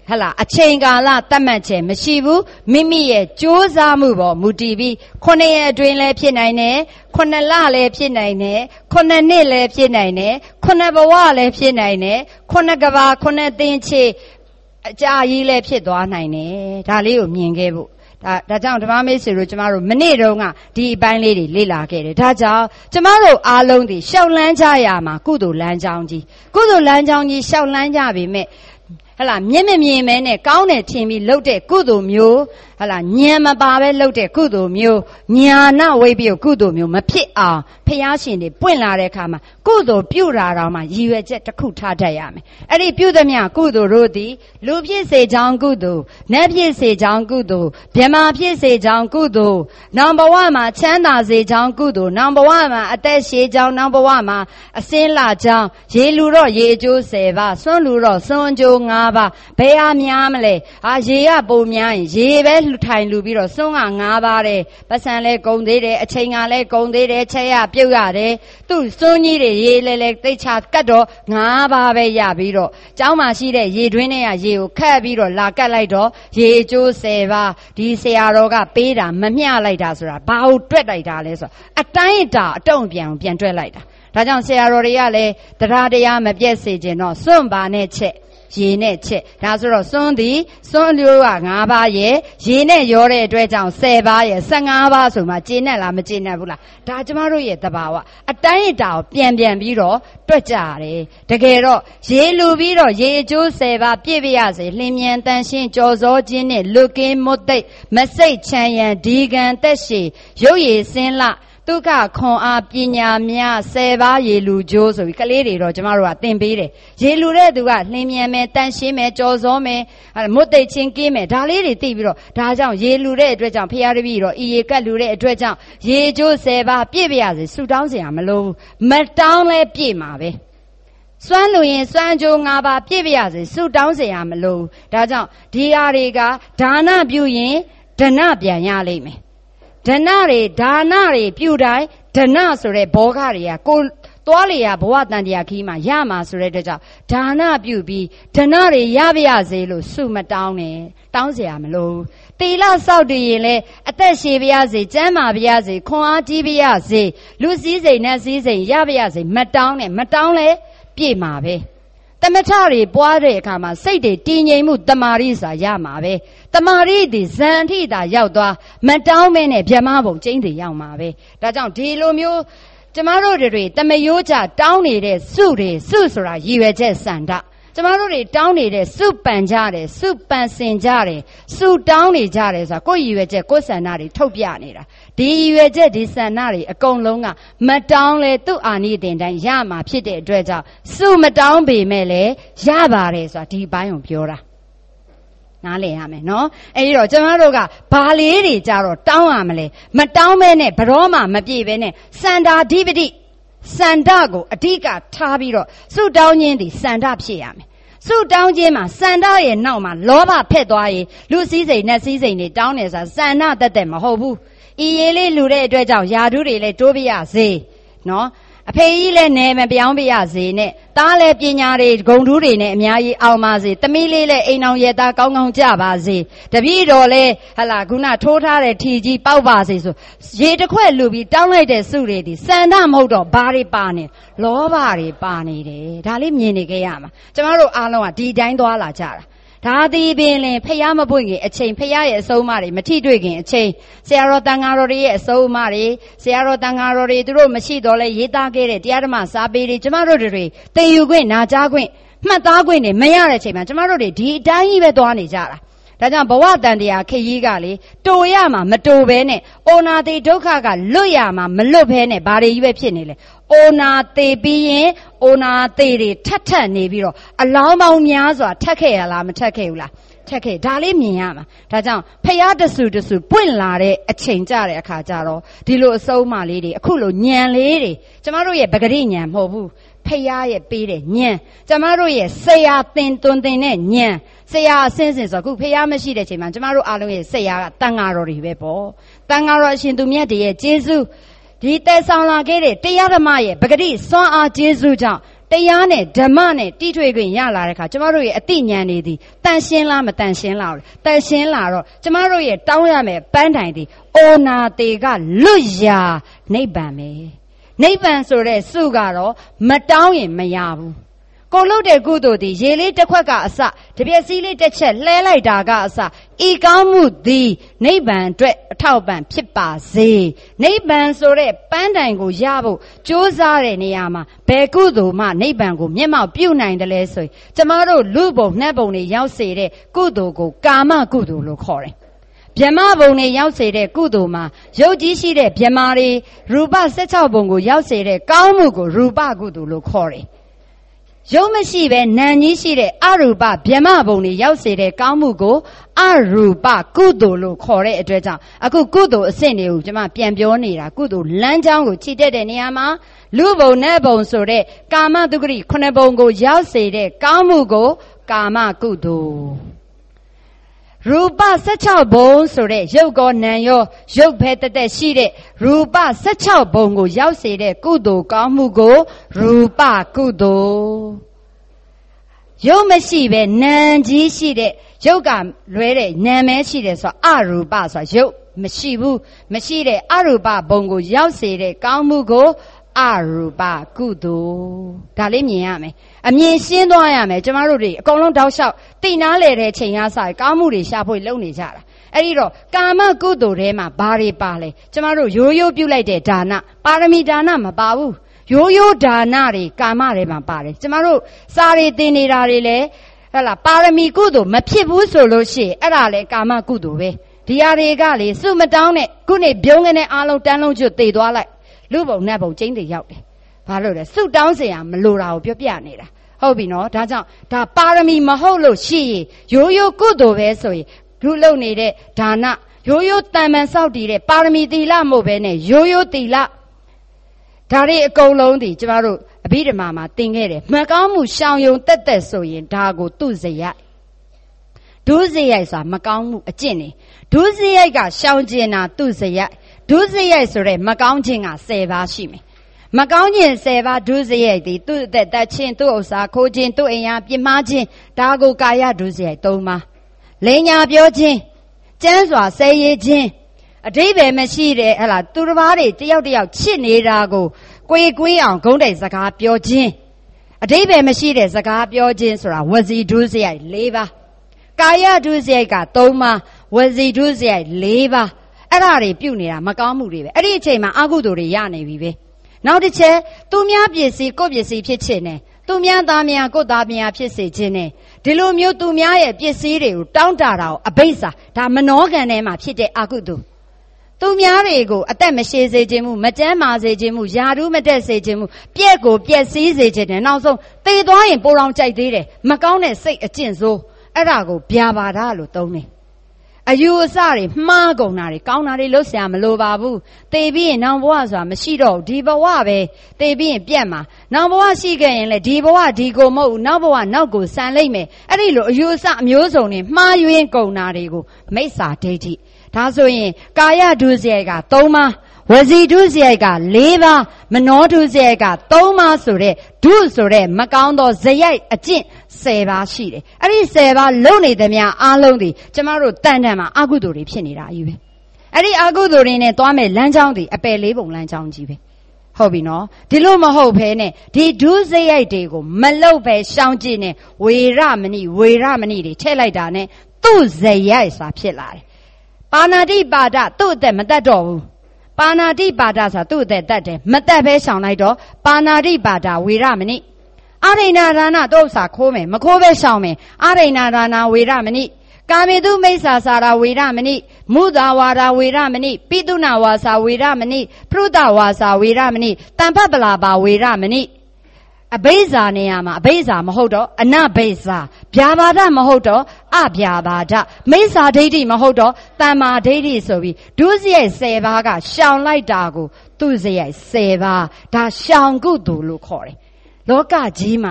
ဟလာအချိန်ကာလတတ်မှတ်ချက်မရှိဘူးမိမိရဲ့ကြိုးစားမှုပေါ်မူတည်ပြီး9ရက်အတွင်းလည်းဖြစ်နိုင်တယ်9လလည်းဖြစ်နိုင်တယ်9နှစ်လည်းဖြစ်နိုင်တယ်9ဘဝလည်းဖြစ်နိုင်တယ်9ကဘာ9သိန်းချေအကြာကြီးလည်းဖြစ်သွားနိုင်တယ်ဒါလေးကိုမြင်ခဲ့ဖို့ဒါကြောင့်ဓမ္မမိတ်ဆွေတို့ကျမတို့မနေ့တုန်းကဒီအပိုင်းလေးတွေလေ့လာခဲ့တယ်ဒါကြောင့်ကျမတို့အားလုံးဒီရှောက်လန်းကြရမှာကုသိုလ်လမ်းကြောင်းကြီးရှောက်လန်းကြပြီမဲ့ဟလာမြင်မမြင်မဲနဲ့ကောင်းတယ်ထင်ပြီးလှုပ်တဲ့ကုသိုလ်မျိုးဟလာဉာဏ်မပါပဲလှုပ်တဲ့ကုသိုလ်မျိုးညာနာဝိပ္ပယကုသိုလ်မျိုးမဖြစ်အောင်ဖျားရှင်တွေပွင့်လာတဲ့အခါမှာကုသိုလ်ပြုတာတော့မှရည်ရွယ်ချက်တစ်ခုထားတတ်ရမယ်အဲ့ဒီပြုသမျှကုသိုလ်တို့သည်လူဖြစ်စေကြောင်းကုသိုလ်နတ်ဖြစ်စေကြောင်းကုသိုလ်ဗြဟ္မာဖြစ်စေကြောင်းကုသိုလ်နောင်ဘဝမှာချမ်းသာစေကြောင်းကုသိုလ်နောင်ဘဝမှာအသက်ရှည်ကြောင်းနောင်ဘဝမှာအစင်းလာကြောင်းရေလူတော့ရေအကျိုး10ပါးစွန့်လူတော့စွန့်အကျိုး5ပါးဘယ်ဟာများမလဲရေကပုံများရင်ရေပဲလှူထိုင်လူပြီးတော့စွန့်က5ပါးတဲ့ပတ်စံလဲကုန်သေးတယ်အချိန်ကလည်းကုန်သေးတယ်ချက်ရပြုတ်ရတယ်သူ့စွန့်ကြီးတွေရေလဲသိချကတ်တော့5ပါးပဲရပြီးတော့ကျောင်းမှာရှိတဲ့ရေတွင်းထဲကရေကိုခတ်ပြီးတော့လာကတ်လိုက်တော့ရေအကျိုး10ပါးဒီဆရာတော်ကပေးတာမမျှလိုက်တာဆိုတာဘာလို့တွက်လိုက်တာလဲဆိုတော့အတိုင်းအတာအတုံ့ပြန်တွက်လိုက်တာဒါကြောင့်ဆရာတော်တွေကလည်းတရားမပြတ်စေခြင်းတော့စွန့်ပါနဲ့ချက်ရေနဲ့ချက်ဒါဆိုတော့စွန်းသည်စွန်းလူက5ပါးရဲ့ရေနဲ့ရောတဲ့အတွက်ကြောင့်10ပါးရဲ့15ပါးဆိုမှကျေနပ်လားမကျေနပ်ဘူးလားဒါကျမတို့ရဲ့သဘာဝအတိုင်းအတာကိုပြန်ပြီးတော့တွက်ကြရတယ်တကယ်တော့ရေလူပြီးတော့ရေအကျိုး10ပါးပြည့်ပြရစေလင်းမြန်တန်ရှင်းကြော်စောခြင်းနဲ့လွတ်ကင်းမွတ်သိပ်မစိတ်ချမ်းရံဒီကံသက်ရှည်ရုပ်ရည်စင်းလှဒုက္ခခွန်အားပညာများ10ပါးရေလူကျိုးဆိုပြီးကလေးတွေတော့ကျမတို့ကသင်ပေးတယ်ရေလူတဲ့သူကလင်းမြန်မယ်တန်ရှင်းမယ်ကြော်စောမယ်မွတ်သိပ်ချင်းကင်းမယ်ဒါလေးတွေသိပြီးတော့ဒါကြောင့်ရေလူတဲ့အတွက်ကြောင့်ဖရာတပည့်တော့ဤရေကတ်လူတဲ့အတွက်ကြောင့်ရေကျိုး10ပါးပြည့်ပြရစေဆူတောင်းစရာမလိုဘူးမတောင်းလဲပြည့်မှာပဲစွမ်းလူရင်စွမ်းကြိုး5ပါးပြည့်ပြရစေဆူတောင်းစရာမလိုဘူးဒါကြောင့်ဒီဟာတွေကဒါနပြုရင်ဒဏပြန်ရလိမ့်မယ်ဒါနတွေပြုတိုင်းဒဏဆိုတဲ့ဘောဂတွေကကိုသွားလေရဘဝတန်တရားခီးမှာရမှာဆိုတဲ့အတွက်ကြောင့်ဒါနပြုပြီးဒဏတွေရပါရစေလို့ဆုမတောင်းနဲ့တောင်းเสียမလို့တေလစောက်တည်ရင်လဲအသက်ရှည်ပါရစေကျမ်းမာပါရစေခွန်အားကြီးပါရစေလူစည်းစိမ်နဲ့စည်းစိမ်ရပါရစေမတောင်းနဲ့မတောင်းလဲပြည့်မှာပဲတမထတွေပွားတဲ့အခါမှာစိတ်တွေတည်ငြိမ်မှုတမာရိစာရမှာပဲတမာရိဒီဇန်ထိတာရောက်သွားမတောင်းမင်းနဲ့ဗြဟ္မဘုံကျင်းတွေရောက်မှာပဲဒါကြောင့်ဒီလိုမျိုးကျမတို့တွေတမယိုးကြတောင်းနေတဲ့စုဆိုတာရည်ရွယ်ချက်စန္ဒကျမတို့တွေတောင်းနေတဲ့စုပန်ကြတယ်စုပန်စင်ကြတယ်စုတောင်းနေကြတယ်ဆိုတာကိုယ်ရည်ရွယ်ချက်ကိုယ်ဆန္ဒတွေထုတ်ပြနေတာဒီရည်ရွယ်ချက်ဒီဆန္ဒတွေအကုန်လုံးကမတောင်းလဲသူ့အာနိသင်တိုင်းရမှာဖြစ်တဲ့အတွက်ကြောင့်စုမတောင်းပေမဲ့လည်းရပါတယ်ဆိုတာဒီဘိုင်းကိုပြောတာနားလည်ရမယ်နော်အဲဒီတော့ကျမတို့ကဘာလေးတွေကြတော့တောင်းရမလဲမတောင်းမဲနဲ့ဘရောမှမပြေပဲနဲ့စန္ဒာဓိပတိစန္ဒကိုအဓိကထားပြီးတော့စုတောင်းခြင်းဒီစန္ဒဖြစ်ရမယ်စုတောင်းခြင်းမှာစန္ဒရဲ့နောက်မှာလောဘဖက်သွားရင်လူစည်းစိမ်နဲ့စည်းစိမ်တွေတောင်းနေစားစန္ဒတက်မဟုတ်ဘူးဤရေးလေးလူတဲ့အတွက်ကြောင့်ယာဓုတွေလည်းတိုးပြရစေနော်အဖေကြီးလည်းနေမပြောင်းပြရစေနဲ့သားလည်းပညာတွေဂုဏ်ထူးတွေနဲ့အများကြီးအောင်ပါစေသမီးလေးလည်းအိမ်အောင်ရသားကောင်းကောင်းကြပါစေတပည့်တော်လည်းဟလာခုနထိုးထားတဲ့ထီကြီးပေါက်ပါစေဆိုရေတစ်ခွက်လူပြီးတောင်းလိုက်တဲ့စုတွေဒီစန္ဒမဟုတ်တော့ဘာတွေပါနေလောဘတွေပါနေတယ်ဒါလေးမြင်နေကြရမှာကျမတို့အားလုံးကဒီတိုင်းသွားလာကြတာဒါသည်ပင်လင်ဖျားမပွင့်ခင်အချိန်ဖျားရဲ့အဆုံးအမတွေမထိတွေ့ခင်အချိန်ဆရာတော်တန်ဃာတော်တွေရဲ့အဆုံးအမတွေဆရာတော်တန်ဃာတော်တွေသူတို့မရှိတော့လဲရေးသားခဲ့တဲ့တရားဓမ္မစာပေတွေကျမတို့တွေသင်ယူခွင့်နာကြားခွင့်မှတ်သားခွင့်တွေမရတဲ့အချိန်မှာကျမတို့တွေဒီအတိုင်းကြီးပဲသွားနေကြတာဒါကြောင့်ဘဝတန်တရားခရီးကလေတိုရမှာမတိုဘဲနဲ့အိုနာတိဒုက္ခကလွတ်ရမှာမလွတ်ဘဲနဲ့ဘာတွေကြီးပဲဖြစ်နေလဲအိုနာတိပြီးရင်အိုနာတိတွေထက်နေပြီးတော့အလောင်းပေါင်းများစွာထက်ခဲ့ရလားမထက်ခဲ့ဘူးလားထက်ခဲ့ဒါလေးမြင်ရမှာဒါကြောင့်ဖျားတဆူပွင့်လာတဲ့အချိန်ကြတဲ့အခါကျတော့ဒီလိုအစုံးမလေးတွေအခုလိုညံလေးတွေကျမတို့ရဲ့ပဂရိညံမဟုတ်ဘူးဖျားရဲ့ပေးတဲ့ညံကျမတို့ရဲ့ဆရာသင်သွန်သင်တဲ့ညံဆရာအစင်းစင်ဆိုအခုဖျားမရှိတဲ့ချိန်မှာကျမတို့အားလုံးရဲ့ဆရာကတန်ဃာတော်တွေပဲပေါ့တန်ဃာတော်အရှင်သူမြတ်တွေရဲ့ကျေးဇူးဒီတည်ဆောင်လာခဲ့တဲ့တရားဓမ္မရဲ့ပဂရိစွမ်းအားကျေးဇူးကြောင့်တတရားနဲ့ဓမ္မနဲ့တိထွေခွင့်ရလာတဲ့အခါကျမတို့ရဲ့အသိဉာဏ်တွေဒီတန်ရှင်းလားမတန်ရှင်းလားတန်ရှင်းလာတော့ကျမတို့ရဲ့တောင်းရမယ်ပန်းတိုင်ဒီအိုနာတေကလွတ်ရာနိဗ္ဗာန်ပဲနိဗ္ဗာန်ဆိုတဲ့စုကတော့မတောင်းရင်မရဘူးကိုလို့တဲ့ကုသိုလ်ဒီရေလေးတစ်ခွက်ကအစတပြက်စီးလေးတစ်ချက်လှဲလိုက်တာကအစဤကောင်းမှုသည်နိဗ္ဗာန်အတွက်အထောက်ပံ့ဖြစ်ပါစေနိဗ္ဗာန်ဆိုတဲ့ပန်းတိုင်ကိုရဖို့ကြိုးစားတဲ့နေရာမှာဘယ်ကုသိုလ်မှနိဗ္ဗာန်ကိုမျက်မှောက်ပြုနိုင်တယ်လဲဆိုရင်ကျမတို့လူဘုံနှက်ဘုံတွေရောက်စေတဲ့ကုသိုလ်ကိုကာမကုသိုလ်လို့ခေါ်တယ်ဗျမဘုံတွေရောက်စေတဲ့ကုသိုလ်မှာရုပ်ကြီးရှိတဲ့ဗျမတွေရူပ16ဘုံကိုရောက်စေတဲ့ကောင်းမှုကိုရူပကုသိုလ်လို့ခေါ်တယ်ရုပ်မရှိပဲနာမ်ကြီးရှိတဲ့အရူပဗျမဘုံတွေရောက်စေတဲ့ကောင်းမှုကိုအရူပကုသိုလ်လို့ခေါ်တဲ့အတွက်ကြောင့်အခုကုသိုလ်အဆင့်တွေကိုကျွန်မပြန်ပြောနေတာကုသိုလ်လမ်းကြောင်းကိုခြိတက်တဲ့နေရာမှာလူဘုံနဲ့ဘုံဆိုတဲ့ကာမတုဂရိ9ဘုံကိုရောက်စေတဲ့ကောင်းမှုကိုကာမကုသိုလ်ရူပ16ဘုံဆိုတဲ့ရုပ်ကောနာမ်ရောရုပ်ပဲတက်တက်ရှိတဲ့ရူပ16ဘုံကိုရောက်စေတဲ့ကုသိုလ်ကောင်းမှုကိုရူပကုသိုလ်ရုပ်မရှိပဲနာမ်ကြီးရှိတဲ့ရုပ်ကလွဲတဲ့နာမ်ပဲရှိတယ်ဆိုအရူပဆိုရုပ်မရှိဘူးမရှိတဲ့အရူပဘုံကိုရောက်စေတဲ့ကောင်းမှုကိုအရူပကုသိုလ်ဒါလေးမြင်ရမယ်အမြင်ရှင်းသွားရမယ်ကျမတို့တွေအကုန်လုံးတောက်လျှောက်သိနာလေတဲ့ချိန်အားစားကောင်းမှုတွေရှာဖွေလုပ်နေကြတာအဲ့ဒီတော့ကာမကုသိုလ်ထဲမှာဘာတွေပါလဲကျမတို့ရိုးရိုးပြုလိုက်တဲ့ဒါနပါရမီဒါနမပါဘူးရိုးရိုးဒါနတွေကာမထဲမှာပါတယ်ကျမတို့စာတွေသင်နေတာတွေလည်းဟဲ့လားပါရမီကုသိုလ်မဖြစ်ဘူးဆိုလို့ရှိရင်အဲ့ဒါလည်းကာမကုသိုလ်ပဲဒီဟာတွေကလေစုမတောင်းနဲ့ခုနေပြုံးကနေအားလုံးတန်းလုံးကျွတ်သေသွားလိုက်လူဘုံနဲ့ဘုံကျင်းတွေရောက်တယ်ဘာလို့လဲစုတောင်းเสียမလိုတာကိုပြောပြနေတာဟုတ်ပြီနော်ဒါကြောင့်ဒါပါရမီမဟုတ်လို့ရှိရင်ရိုးရိုးကုသိုလ်ပဲဆိုရင်လူလုံနေတဲ့ဒါနရိုးရိုးတန်မှန်စောက်တည်တဲ့ပါရမီသီလမို့ပဲနဲ့ရိုးရိုးသီလဒါတွေအကုန်လုံးဒီကျမတို့အဘိဓမ္မာမှာသင်ခဲ့တယ်မကောင်းမှုရှောင်ယုံတက်တက်ဆိုရင်ဒါကိုသူ့စရိုက်ဒုစရိုက်ဆိုတာမကောင်းမှုအကျင့်နေဒုစရိုက်ကရှောင်ကျင်တာသူ့စရိုက်ဒုစရိုက်ဆိုတဲ့မကောင်းခြင်းက10ပါးရှိမယ်မကောင်းခြင်း10ပါးဒုစရိုက်ဒီသူ့အသက်တက်ခြင်းသူ့ဥစ္စာခိုးခြင်းသူ့အိမ်ယာပြစ်မှားခြင်းဒါကိုကာယဒုစရိုက်3ပါးလိန်ညာပြောခြင်းကျမ်းစွာဆဲရေးခြင်းအဓိပ္ပာယ်မရှိတဲ့ဟဲ့လားသူတစ်ပါးတွေတယောက်တယောက်ချစ်နေတာကိုကိုယ်ကွေးအောင်ဂုံးတိတ်စကားပြောခြင်းအဓိပ္ပာယ်မရှိတဲ့စကားပြောခြင်းဆိုတာဝစီဒုစရိုက်4ပါးကာယဒုစရိုက်က3ပါးဝစီဒုစရိုက်4ပါးအဲ့ဒါတွေပြုတ်နေတာမကောင်းမှုတွေပဲအဲ့ဒီအချိန်မှာအကုသိုလ်တွေရနေပြီပဲနောက်တစ်ချက်သူများပစ္စည်းကိုယ့်ပစ္စည်းဖြစ်ခြင်းနဲ့သူများသားများကိုယ့်သားများဖြစ်စေခြင်းနဲ့ဒီလိုမျိုးသူများရဲ့ပစ္စည်းတွေကိုတောင်းတတာကိုအဘိဓါဒါမနောကံထဲမှာဖြစ်တဲ့အကုသိုလ်သူများတွေကိုအသက်မရှည်စေခြင်းမှုမကျန်းမာစေခြင်းမှုယာရုမတက်စေခြင်းမှုပြက်ကိုပြက်စီးစေခြင်းနဲ့နောက်ဆုံးသေသွားရင်ပိုတော်ကြိုက်သေးတယ်မကောင်းတဲ့စိတ်အကျင့်ဆိုးအဲ့ဒါကိုဗျာပါဒလို့သုံးတယ်အယူအဆတွေမှားကုန်တာတွေကောင်းတာတွေလို့ဆရာမလိုပါဘူးသေပြီးရင်နောင်ဘဝဆိုတာမရှိတော့ဘူးဒီဘဝပဲသေပြီးရင်ပြတ်မှာနောင်ဘဝရှိခဲ့ရင်လေဒီဘဝဒီကိုမဟုတ်ဘူးနောက်ဘဝနောက်ကိုဆန်လိုက်မယ်အဲ့ဒီလိုအယူအဆအမျိုးစုံတွေမှားယွင်းကုန်တာတွေကိုမိစ္ဆာဒိဋ္ဌိဒါဆိုရင်ကာယဒုစရိုက်က3ပါးဝစီဒုစရိုက်က4ပါးမနောဒုစရိုက်က3ပါးဆိုတဲ့ဒုဆိုတဲ့မကောင်းသောဇယိုက်အကျင့်10ပါးရှိတယ်အဲ့ဒီ10ပါးလုံနေသမျှအားလုံးဒီကျမတို့တန်တန်မှာအကုသိုလ်တွေဖြစ်နေတာကြီးပဲအဲ့ဒီအကုသိုလ်တွေနဲ့သွားမဲ့လမ်းကြောင်းဒီအပယ်လေးပုံလမ်းကြောင်းကြီးပဲဟုတ်ပြီနော်ဒီလိုမဟုတ်ဘဲနဲ့ဒီဒုစရိုက်တွေကိုမလုတ်ပဲရှောင်ကျင်နေဝေရမဏိတွေထည့်လိုက်တာနဲ့သူ့ဇယိုက်စာဖြစ်လာတယ်ပါဏာတိပါဒသူ့အသက်မတတ်တော့ဘူးပါဏာတိပါဒဆိုတာသူ့အသက်တတ်တယ်မတတ်ပဲရှောင်လိုက်တော့ပါဏာတိပါဒဝေရမဏိအာရိဏဒါနတို့ဥစ္စာခိုးမယ်မခိုးပဲရှောင်မယ်အာရိဏဒါနဝေရမဏိကာမေတုမိစ္ဆာစာရာဝေရမဏိမုသာဝါဒဝေရမဏိပိတုနာဝါစာဝေရမဏိပရုဒဝါစာဝေရမဏိတံဖတ်ပလာပါဝေရမဏိအဘိဇာနေရာမှာအဘိဇာမဟုတ်တော့အနဘိဇာဗျာပါဒမဟုတ်တော့အဗျာပါဒမိစ္ဆာဒိဋ္ဌိမဟုတ်တော့တမ္မာဒိဋ္ဌိဆိုပြီးဒုစရိုက်10ပါးကရှောင်လိုက်တာကိုသူစရိုက်10ပါးဒါရှောင်ကုသိုလ်လို့ခေါ်တယ်လောကကြီးမှာ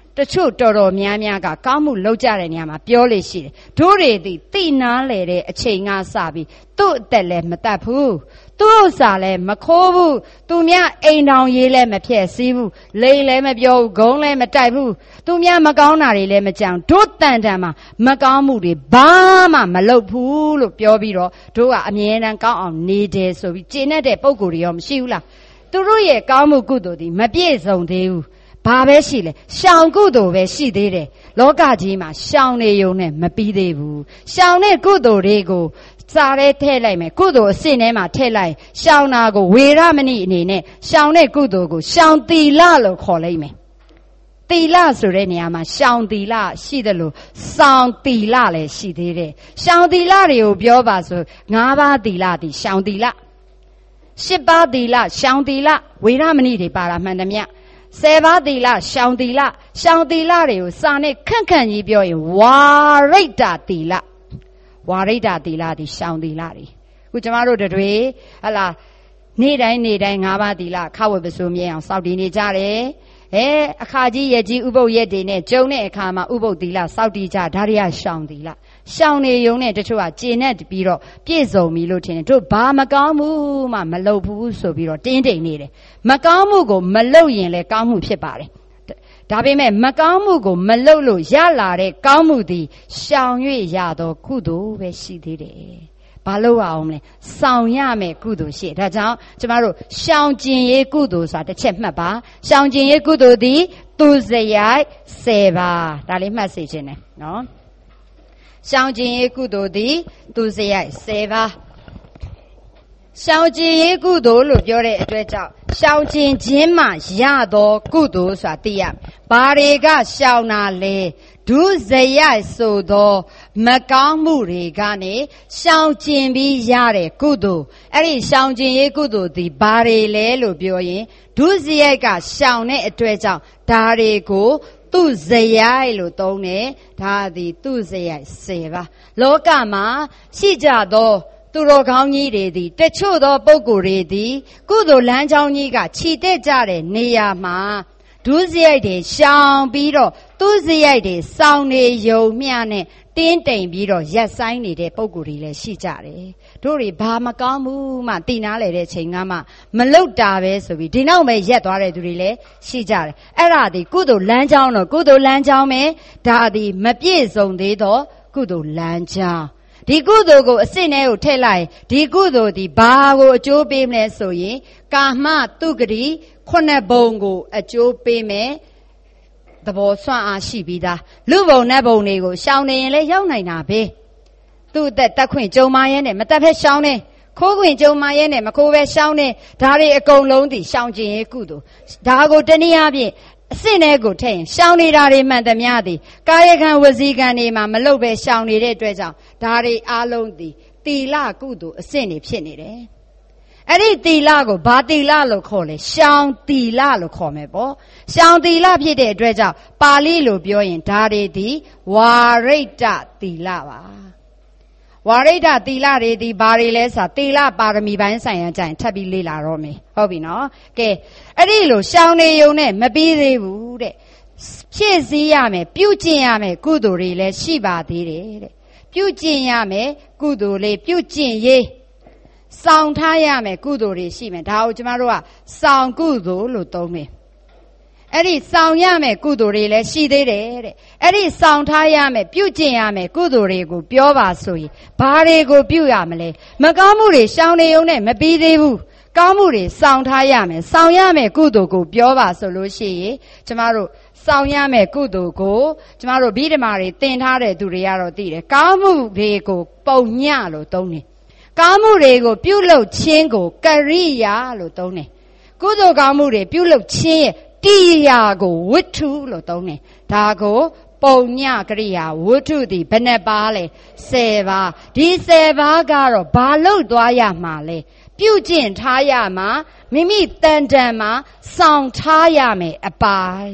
တချို့တော်တော်များများကကောင်းမှုလုပ်ကြတဲ့နေရာမှာပြောလေရှိတယ်တို့တွေသည်သိနာလေတဲ့အချိန်ကစပြီးသူ့အသက်လည်းမတတ်ဘူးသူ့ဥစ္စာလည်းမခိုးဘူးသူများအိမ်တောင်ရေးလည်းမဖျက်ဆီးဘူးလိန်လည်းမပြောဘူးဂုံးလည်းမတိုက်ဘူးသူများမကောင်းတာတွေလည်းမကြောင်တို့တန်တန်မှာမကောင်းမှုတွေဘာမှမလုပ်ဘူးလို့ပြောပြီးတော့တို့ကအမြဲတမ်းကောင်းအောင်နေတယ်ဆိုပြီးကျင့်တဲ့ပုံကိုယ်တွေရောမရှိဘူးလားသူတို့ရဲ့ကောင်းမှုကုသိုလ်ဒီမပြည့်စုံသေးဘူးဘာပဲရှိလဲရှောင်ကုသိုလ်ပဲရှိသေးတယ်လောကကြီးမှာရှောင်နေုံနဲ့မပြီးသေးဘူးရှောင်တဲ့ကုသိုလ်တွေကိုစားရဲထည့်လိုက်မယ်ကုသိုလ်အစစ်ထဲမှာထည့်လိုက်ရှောင်တာကိုဝေရမဏိအနေနဲ့ရှောင်တဲ့ကုသိုလ်ကိုရှောင်သီလလို့ခေါ်လိုက်မယ်သီလဆိုတဲ့နေရာမှာရှောင်သီလရှိတယ်လို့စောင်သီလလည်းရှိသေးတယ်ရှောင်သီလတွေကိုပြောပါဆို၅ပါးသီလဒီရှောင်သီလ၈ပါးသီလရှောင်သီလဝေရမဏိတွေပါတာမှန်တယ်မြတ်10ပါးသီလရှောင်သီလရှောင်သီလတွေကိုစာနဲ့ခန့်ခန့်ကြီးပြောရင်ဝါရိတ္တသီလဝါရိတ္တသီလဒီရှောင်သီလတွေခုကျမတို့တွေဟလာနေ့တိုင်း၅ပါးသီလခဝတ်ပစိုးမြဲအောင်စောင့်တည်နေကြတယ်အခါကြီးရက်ကြီးဥပုပ်ရက်တွေနဲ့ကျုံတဲ့အခါမှာဥပုပ်သီလစောင့်တည်ကြဒါတွေကရှောင်သီလရှောင်နေုံနဲ့တချို့ကကျေနပ်ပြီးတော့ပြည့်စုံပြီလို့ထင်တယ်တို့ဘာမကောင်းမှုမှမလုပ်ဘူးဆိုပြီးတော့တင်းတိမ်နေတယ်မကောင်းမှုကိုမလုပ်ရင်လည်းကောင်းမှုဖြစ်ပါတယ်ဒါပေမဲ့မကောင်းမှုကိုမလုပ်လို့ရလာတဲ့ကောင်းမှုသည်ရှောင်၍ရသောကုသိုလ်ပဲရှိသေးတယ်ဘာလို့အောင်မလဲဆောင်ရမယ်ကုသိုလ်ရှိဒါကြောင့်ကျမတို့ရှောင်ကျင်ရေးကုသိုလ်ဆိုတာတစ်ချက်မှတ်ပါရှောင်ကျင်ရေးကုသိုလ်သည်သူစရိုက်10ပါးဒါလေးမှတ်စေခြင်းနဲ့နော်ရှောင်ကျင်ရေးကုသိုလ်သည်သူစရိုက်10ပါးရှောင်ကျင်ရေးကုသိုလ်လို့ပြောတဲ့အတွက်ကြောင့်ရှောင်ကျင်ခြင်းမှရသောကုသိုလ်ဆိုတာသိရဘာတွေကရှောင်တာလဲဒုစရိုက်ဆိုသောမကောင်းမှုတွေကနေရှောင်ကျင်ပြီးရတဲ့ကုသိုလ်အဲ့ဒီရှောင်ကျင်ရေးကုသိုလ်ဒီဘာတွေလဲလို့ပြောရင်ဒုစရိုက်ကရှောင်တဲ့အတွက်ကြောင့်ဒါတွေကိုသူစရိုက်လို့သုံးတယ်ဒါသည်သူစရိုက်10ပါလောကမှာရှိကြသောသူတော်ကောင်းကြီးတွေသည်တချို့သောပုဂ္ဂိုလ်တွေသည်ကုသိုလ်လမ်းကြောင်းကြီးကခြိတက်ကြတဲ့နေရာမှာဒုစရိုက်တွေရှောင်ပြီးတော့သူစရိုက်တွေစောင်းနေယုံမျှနဲ့တင်းတိမ်ပြီးတော့ရက်ဆိုင်နေတဲ့ပုဂ္ဂိုလ်တွေလည်းရှိကြတယ်တို့တွေဘာမကောင်းဘူးမှတည်နာလေတဲ့ချိန်ကမှမလုတ်တာပဲဆိုပြီးဒီနောက်ပဲရက်သွားတဲ့သူတွေလည်းရှိကြတယ်အဲ့ဒါဒီကုသိုလ်လမ်းကြောင်းတော့ကုသိုလ်လမ်းကြောင်းပဲဒါဒီမပြည့်စုံသေးတော့ကုသိုလ်လမ်းကြောင်းဒီကုသိုလ်ကိုအစစ်နဲ့ကိုထည့်လိုက်ဒီကုသိုလ်ဒီဘာကိုအကျိုးပေးမလဲဆိုရင်ကာမတုဂတိ9ဘုံကိုအကျိုးပေးမယ်သဘောဆွမ်းအားရှိပြီးသားလူဘုံနတ်ဘုံတွေကိုရှောင်နေရင်လည်းရောက်နိုင်တာပဲသူ့အသက်တက်ခွင့်ကြုံမရဲနဲ့မတက်ဖက်ရှောင်နေခိုးခွင့်ကြုံမရဲနဲ့မခိုးပဲရှောင်နေဒါတွေအကုန်လုံးဒီရှောင်ကျင်ရေးကုသိုလ်ဒါကိုတနည်းအားဖြင့်အစစ်နဲ့ကိုထည့်ရင်ရှောင်နေတာတွေမှန်သမျှသည်ကာယကံဝစီကံတွေမှာမလုတ်ပဲရှောင်နေတဲ့အတွက်ကြောင့်ဒါတွေအားလုံးသည်သီလကုသိုလ်အစစ်နေဖြစ်နေတယ်အဲ့ဒီသီလကိုဘာသီလလို့ခေါ်လဲရှောင်သီလလို့ခေါ်မယ်ပေါ့ရှောင်သီလဖြစ်တဲ့အတွက်ကြောင့်ပါဠိလိုပြောရင်ဒါတွေသည်ဝါရိတ္တသီလပါဝါရိတ္တသီလတွေဒီဘာတွေလဲဆိုတာသီလပါရမီပိုင်းဆိုင်ရာကြရင်ထပ်ပြီးလေ့လာတော့မယ်ဟုတ်ပြီနော်ကဲအဲ့ဒီလိုရှောင်နေုံနဲ့မပြီးသေးဘူးတဲ့ဖြည့်စည်းရမယ်ပြုကျင့်ရမယ်ကုသိုလ်တွေလည်းရှိပါသေးတယ်တဲ့ပြုကျင့်ရမယ်ကုသိုလ်လေးပြုကျင့်ရေးစောင့်ထားရမယ်ကုသိုလ်တွေရှိမယ်ဒါကိုကျမတို့ကစောင့်ကုသိုလ်လို့သုံးမယ်အဲ့ဒီစောင့်ရမယ်ကုသိုလ်တွေလည်းရှိသေးတယ်တဲ့အဲ့ဒီစောင့်ထားရမယ်ပြုကျင့်ရမယ်ကုသိုလ်တွေကိုပြောပါဆိုရင်ဘာတွေကိုပြုရမလဲမကောင်းမှုတွေရှောင်နေုံနဲ့မပြီးသေးဘူးကောင်းမှုတွေစောင့်ထားရမယ်စောင့်ရမယ်ကုသိုလ်ကိုပြောပါဆိုလို့ရှိရင်ကျမတို့စောင့်ရမယ်ကုသိုလ်ကိုကျမတို့ဗိဓမာတွေသင်ထားတဲ့သူတွေကတော့သိတယ်ကောင်းမှုတွေကိုပုံညလို့သုံးတယ်ကောင်းမှုတွေကိုပြုလုပ်ခြင်းကိုကရိယာလို့သုံးတယ်ကုသိုလ်ကောင်းမှုတွေပြုလုပ်ခြင်းရဲ့တိယာကိုဝတ္ထုလို့သုံးတယ်ဒါကိုပုံညကရိယာဝတ္ထုသည်ဘယ်နှပါလဲ10ပါးဒီ10ပါးကတော့ဘာလို့သွားရမှာလဲပြုကျင့်ထားရမှာမိမိတန်တန်မှာစောင့်ထားရမယ်အပိုင်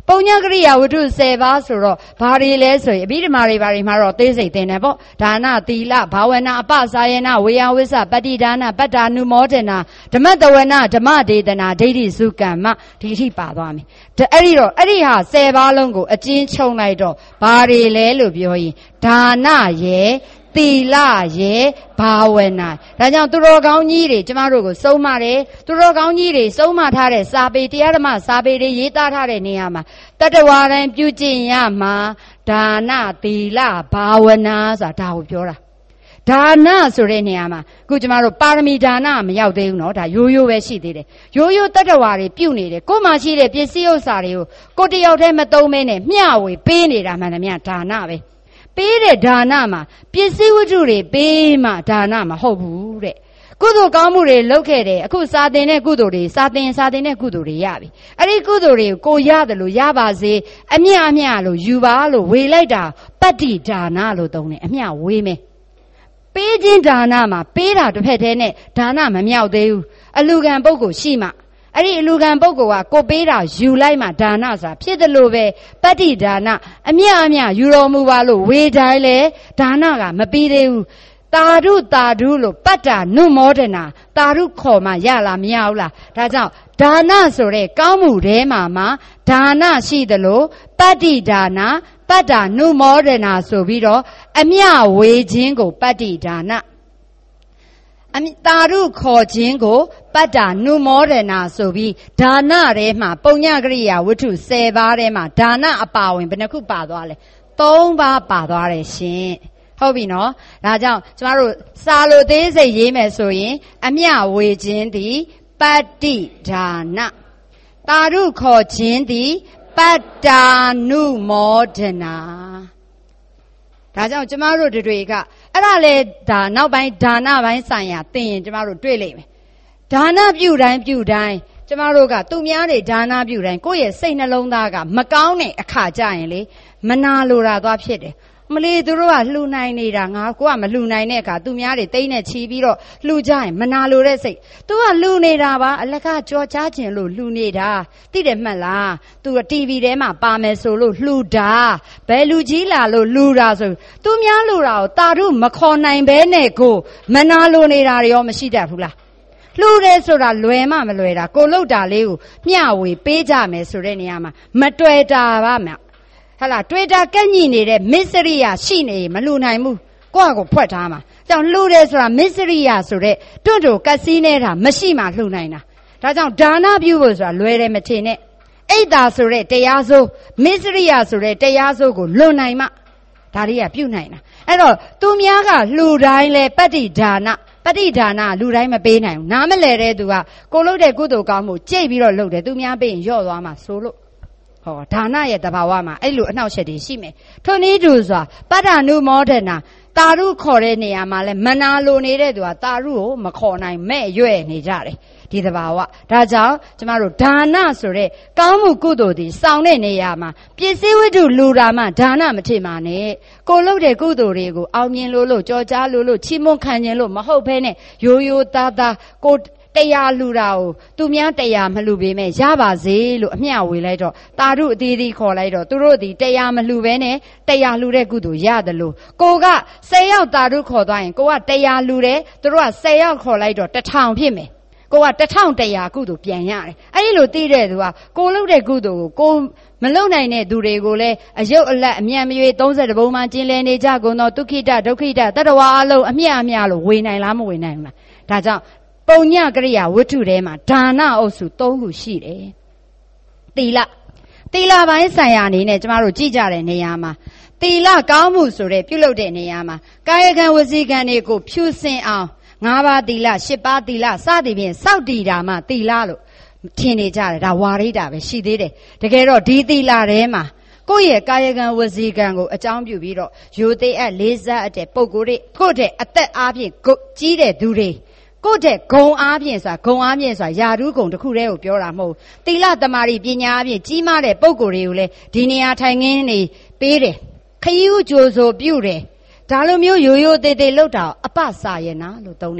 ပုံညကရိယာဝတ္ထု10ပါးဆိုတော့ဘာတွေလဲဆိုရင်အဘိဓမ္မာတွေဘာတွေမှာတော့သိစိတ်တင်တယ်ပေါ့ဒါနသီလဘာဝနာအပစာယနာဝေယဝိစ္စပတ္တိဒါနပတ္တာနုမောဒနာဓမ္မတဝနာဓမ္မဒေသနာဒိဋ္ဌိစုကမ္မဒီအထိပါသွားမယ်အဲ့ဒီဟာ10ပါးလုံးကိုအကျဉ်းချုပ်လိုက်တော့ဘာတွေလဲလို့ပြောရင်ဒါနရဲ့သီလရဲ့ဘာဝနာဒါကြောင့်သူတော်ကောင်းကြီးတွေကျမတို့ကိုဆုံးမတယ်သူတော်ကောင်းကြီးတွေဆုံးမထားတဲ့စာပေတရားဓမ္မစာပေတွေရေးသားထားတဲ့နေရာမှာတတ္တဝါတိုင်းပြုကျင့်ရမှာဒါနသီလဘာဝနာဆိုတာဒါကိုပြောတာဒါနဆိုတဲ့နေရာမှာအခုကျမတို့ပါရမီဒါနမရောက်သေးဘူးเนาะဒါရိုးရိုးပဲရှိသေးတယ်ရိုးရိုးတတ္တဝါတွေပြုနေတယ်ကိုယ်မှရှိတဲ့ပစ္စည်းဥစ္စာတွေကိုကိုတယောက်တည်းမသုံးမင်းနဲ့မျှဝေပေးနေတာမှန်တယ်မြတ်ဒါနပဲပေးတဲ့ဒါနမှာပစ္စည်းဝတ္ထုတွေပေးမှဒါနမဟုတ်ဘူးတဲ့ကုသိုလ်ကောင်းမှုတွေလုပ်ခဲ့တယ်အခုစာသင်တဲ့ကုသိုလ်တွေစာသင်တဲ့ကုသိုလ်တွေရပြီအဲ့ဒီကုသိုလ်တွေကိုရတယ်လို့ရပါစေအမျှလို့ယူပါလို့ဝေလိုက်တာပတ္တိဒါနလို့သုံးတယ်အမျှဝေမယ်ပေးခြင်းဒါနမှာပေးတာတစ်ဖက်တည်းနဲ့ဒါနမမြောက်သေးဘူးအလူကံပုဂ္ဂိုလ်ရှိမှအဲ့ဒီအလူကံပုဂ္ဂိုလ်ကကိုပေးတာယူလိုက်မှဒါနဆိုတာဖြစ်တယ်လို့ပဲပတ္တိဒါနအမျှယူတော်မူပါလို့ဝေတိုင်းလေဒါနကမပြီးသေးဘူးတာဓုလို့ပတ္တာနုမောဒနာတာဓုခေါ်မှရလားမရဘူးလားဒါကြောင့်ဒါနဆိုတဲ့ကောင်းမှုထဲမှာဒါနရှိသလိုပတ္တိဒါနပတ္တာနုမောဒနာဆိုပြီးတော့အမျှဝေခြင်းကိုပတ္တိဒါနတာဓုခေါ်ခြင်းကိုပတ္တာနုမောဒနာဆိုပြီးဒါနထဲမှာပုံညကရိယာဝတ္ထု10ပါးထဲမှာဒါနအပါဝင်ဘယ်နှခုပါသွားလဲ3ပါးပါသွားတယ်ရှင်ဟုတ်ပြီနော်ဒါကြောင့်ကျမတို့စာလိုသေးစိတ်ရေးမယ်ဆိုရင်အမျှဝေခြင်းသည်ပတ္တိဒါနတာဓုခေါ်ခြင်းသည်ပတ္တာနုမောဒနာဒါကြောင့်ကျမတို့တွေကအဲ့ဒါလေဒါနောက်ပိုင်းဒါနပိုင်းဆိုင်ရာသိရင်ကျမတို့တွေ့လိမ့်မယ်ဒါနပြုတိုင်းကျမတို့ကသူများတွေဒါနပြုတိုင်းကိုယ့်ရဲ့စိတ်နှလုံးသားကမကောင်းတဲ့အခါကြရင်လေမနာလိုတာသွားဖြစ်တယ်မလီသူတို့ကလှူနိုင်နေတာငါကိုကမလှူနိုင်တဲ့အခါသူများတွေတိတ်နဲ့ချီပြီးတော့လှူကြရင်မနာလိုတဲ့စိတ်သူကလှူနေတာပါအလကကြော်ကြားခြင်းလို့လှူနေတာသိတယ်မှတ်လားသူက TV ထဲမှာပါမယ်ဆိုလို့လှူတာဘယ်လူကြီးလာလို့လှူတာဆိုသူများလှူတာကိုတာဓုမခေါ်နိုင်ဘဲနဲ့ကိုမနာလိုနေတာတွေရောမရှိတတ်ဘူးလားလှူတယ်ဆိုတာလွယ်မှမလွယ်တာကိုလှုပ်တာလေးကိုမျှဝေပေးကြမယ်ဆိုတဲ့နေရာမှာမတွေ့တာပါမှဟလာတွေ့တာကန့်ညိနေတဲ့မစ္စရိယရှိနေမလှူနိုင်ဘူးကိုယ့်ကိုဖွက်ထားမှာကြောင့်လှူတယ်ဆိုတာမစ္စရိယဆိုတဲ့တွန့်ကက်စီးနေတာမရှိမှလှူနိုင်တာဒါကြောင့်ဒါနပြုဖို့ဆိုတာလွယ်တယ်မထင်နဲ့အိတ်သာဆိုတဲ့တရားစိုးမစ္စရိယဆိုတဲ့တရားစိုးကိုလွန်နိုင်မှဒါတွေကပြုနိုင်တာအဲ့တော့သူများကလှူတိုင်းလဲပတ္တိဒါနလူတိုင်းမပေးနိုင်ဘူးနားမလဲတဲ့သူကကိုလှုပ်တဲ့ကုသိုလ်ကောင်းမှုကြိတ်ပြီးတော့လှုပ်တယ်သူများပေးရင်ညော့သွားမှာဆိုလို့ဟောဒါနရဲ့တဘာဝမှာအဲ့လိုအနှောက်အယှက်တွေရှိမယ်ထိုနည်းတူစွာပတ္တာနုမောဒနာတာရုခေါ်တဲ့နေရာမှာလဲမနာလိုနေတဲ့သူကတာရုကိုမခေါ်နိုင်မဲ့ရွဲ့နေကြတယ်ဒီတဘာဝဒါကြောင့်ကျမတို့ဒါနဆိုတဲ့ကောင်းမှုကုသိုလ်တွေစောင့်တဲ့နေရာမှာပစ္စည်းဝတ္ထုလူတာမှဒါနမထင်ပါနဲ့ကိုလုပ်တဲ့ကုသိုလ်တွေကိုအောင်မြင်လို့ကြော်ကြားလို့ချီးမွမ်းခံခြင်းလို့မဟုတ်ဘဲနဲ့ရိုးရိုးသားသားကိုတရားလူတာကိုသူများတရားမလူပေမဲ့ရပါစေလို့အမျှဝေလိုက်တော့တာရုအသေးသေးခေါ်လိုက်တော့သူတို့ဒီတရားမလူပဲနဲ့တရားလူတဲ့ကုသိုလ်ရတယ်လို့ကိုက10ယောက်တာရုခေါ်သွားရင်ကိုကတရားလူတယ်သူတို့က10ယောက်ခေါ်လိုက်တော့1000ဖြစ်မယ်ကိုက1100ကုသိုလ်ပြန်ရတယ်အဲ့ဒီလိုသိတဲ့သူကကိုလုပ်တဲ့ကုသိုလ်ကိုမလုပ်နိုင်တဲ့သူတွေကိုလည်းအယုတ်အလတ်အမြန်မရွေ30ဘုံမှကျင်လည်နေကြကုန်သောဒုက္ခိတဒုက္ခိတတတဝါအလုံးအမျှလို့ဝေနိုင်လားမဝေနိုင်ဘူးလားဒါကြောင့်ပုံညကရိယာဝတ္ထုထဲမှာဒါနအုပ်စု3ခုရှိတယ်သီလပိုင်းဆိုင်ရာအနေနဲ့ကျမတို့ကြည့်ကြတဲ့နေရာမှာသီလကောင်းမှုဆိုတဲ့ပြုလုပ်တဲ့နေရာမှာကာယကံဝစီကံတွေကိုဖြူစင်အောင်5ပါးသီလ10ပါးသီလစသည်ဖြင့်စောင့်တည်တာမှသီလလို့ထင်နေကြတယ်ဒါဝါရိတာပဲရှိသေးတယ်တကယ်တော့ဒီသီလထဲမှာကိုယ့်ရဲ့ကာယကံဝစီကံကိုအကြောင်းပြုပြီးတော့ယူသေးအပ်လေးစားအပ်တဲ့ပုံကိုယ်တွေကိုယ့်တဲ့အသက်အားဖြင့်ကြီးတဲ့သူတွေကိုယ့်တဲ့ဂုံအားဖြင့်ဆိုတာယာရုဂုံတစ်ခုတည်းကိုပြောတာမဟုတ်သီလတမာရီပညာအားဖြင့်ကြီးမားတဲ့ပုံကိုယ်တွေကိုလည်းဒီနေရာထိုင်ခင်းနေပေးတယ်ခရီးဥကြိုဆိုပြုတယ်ဒါလိုမျိုးရိုးရိုးသေးသေးလောက်တာအပစာယနာလို့သုံးတယ်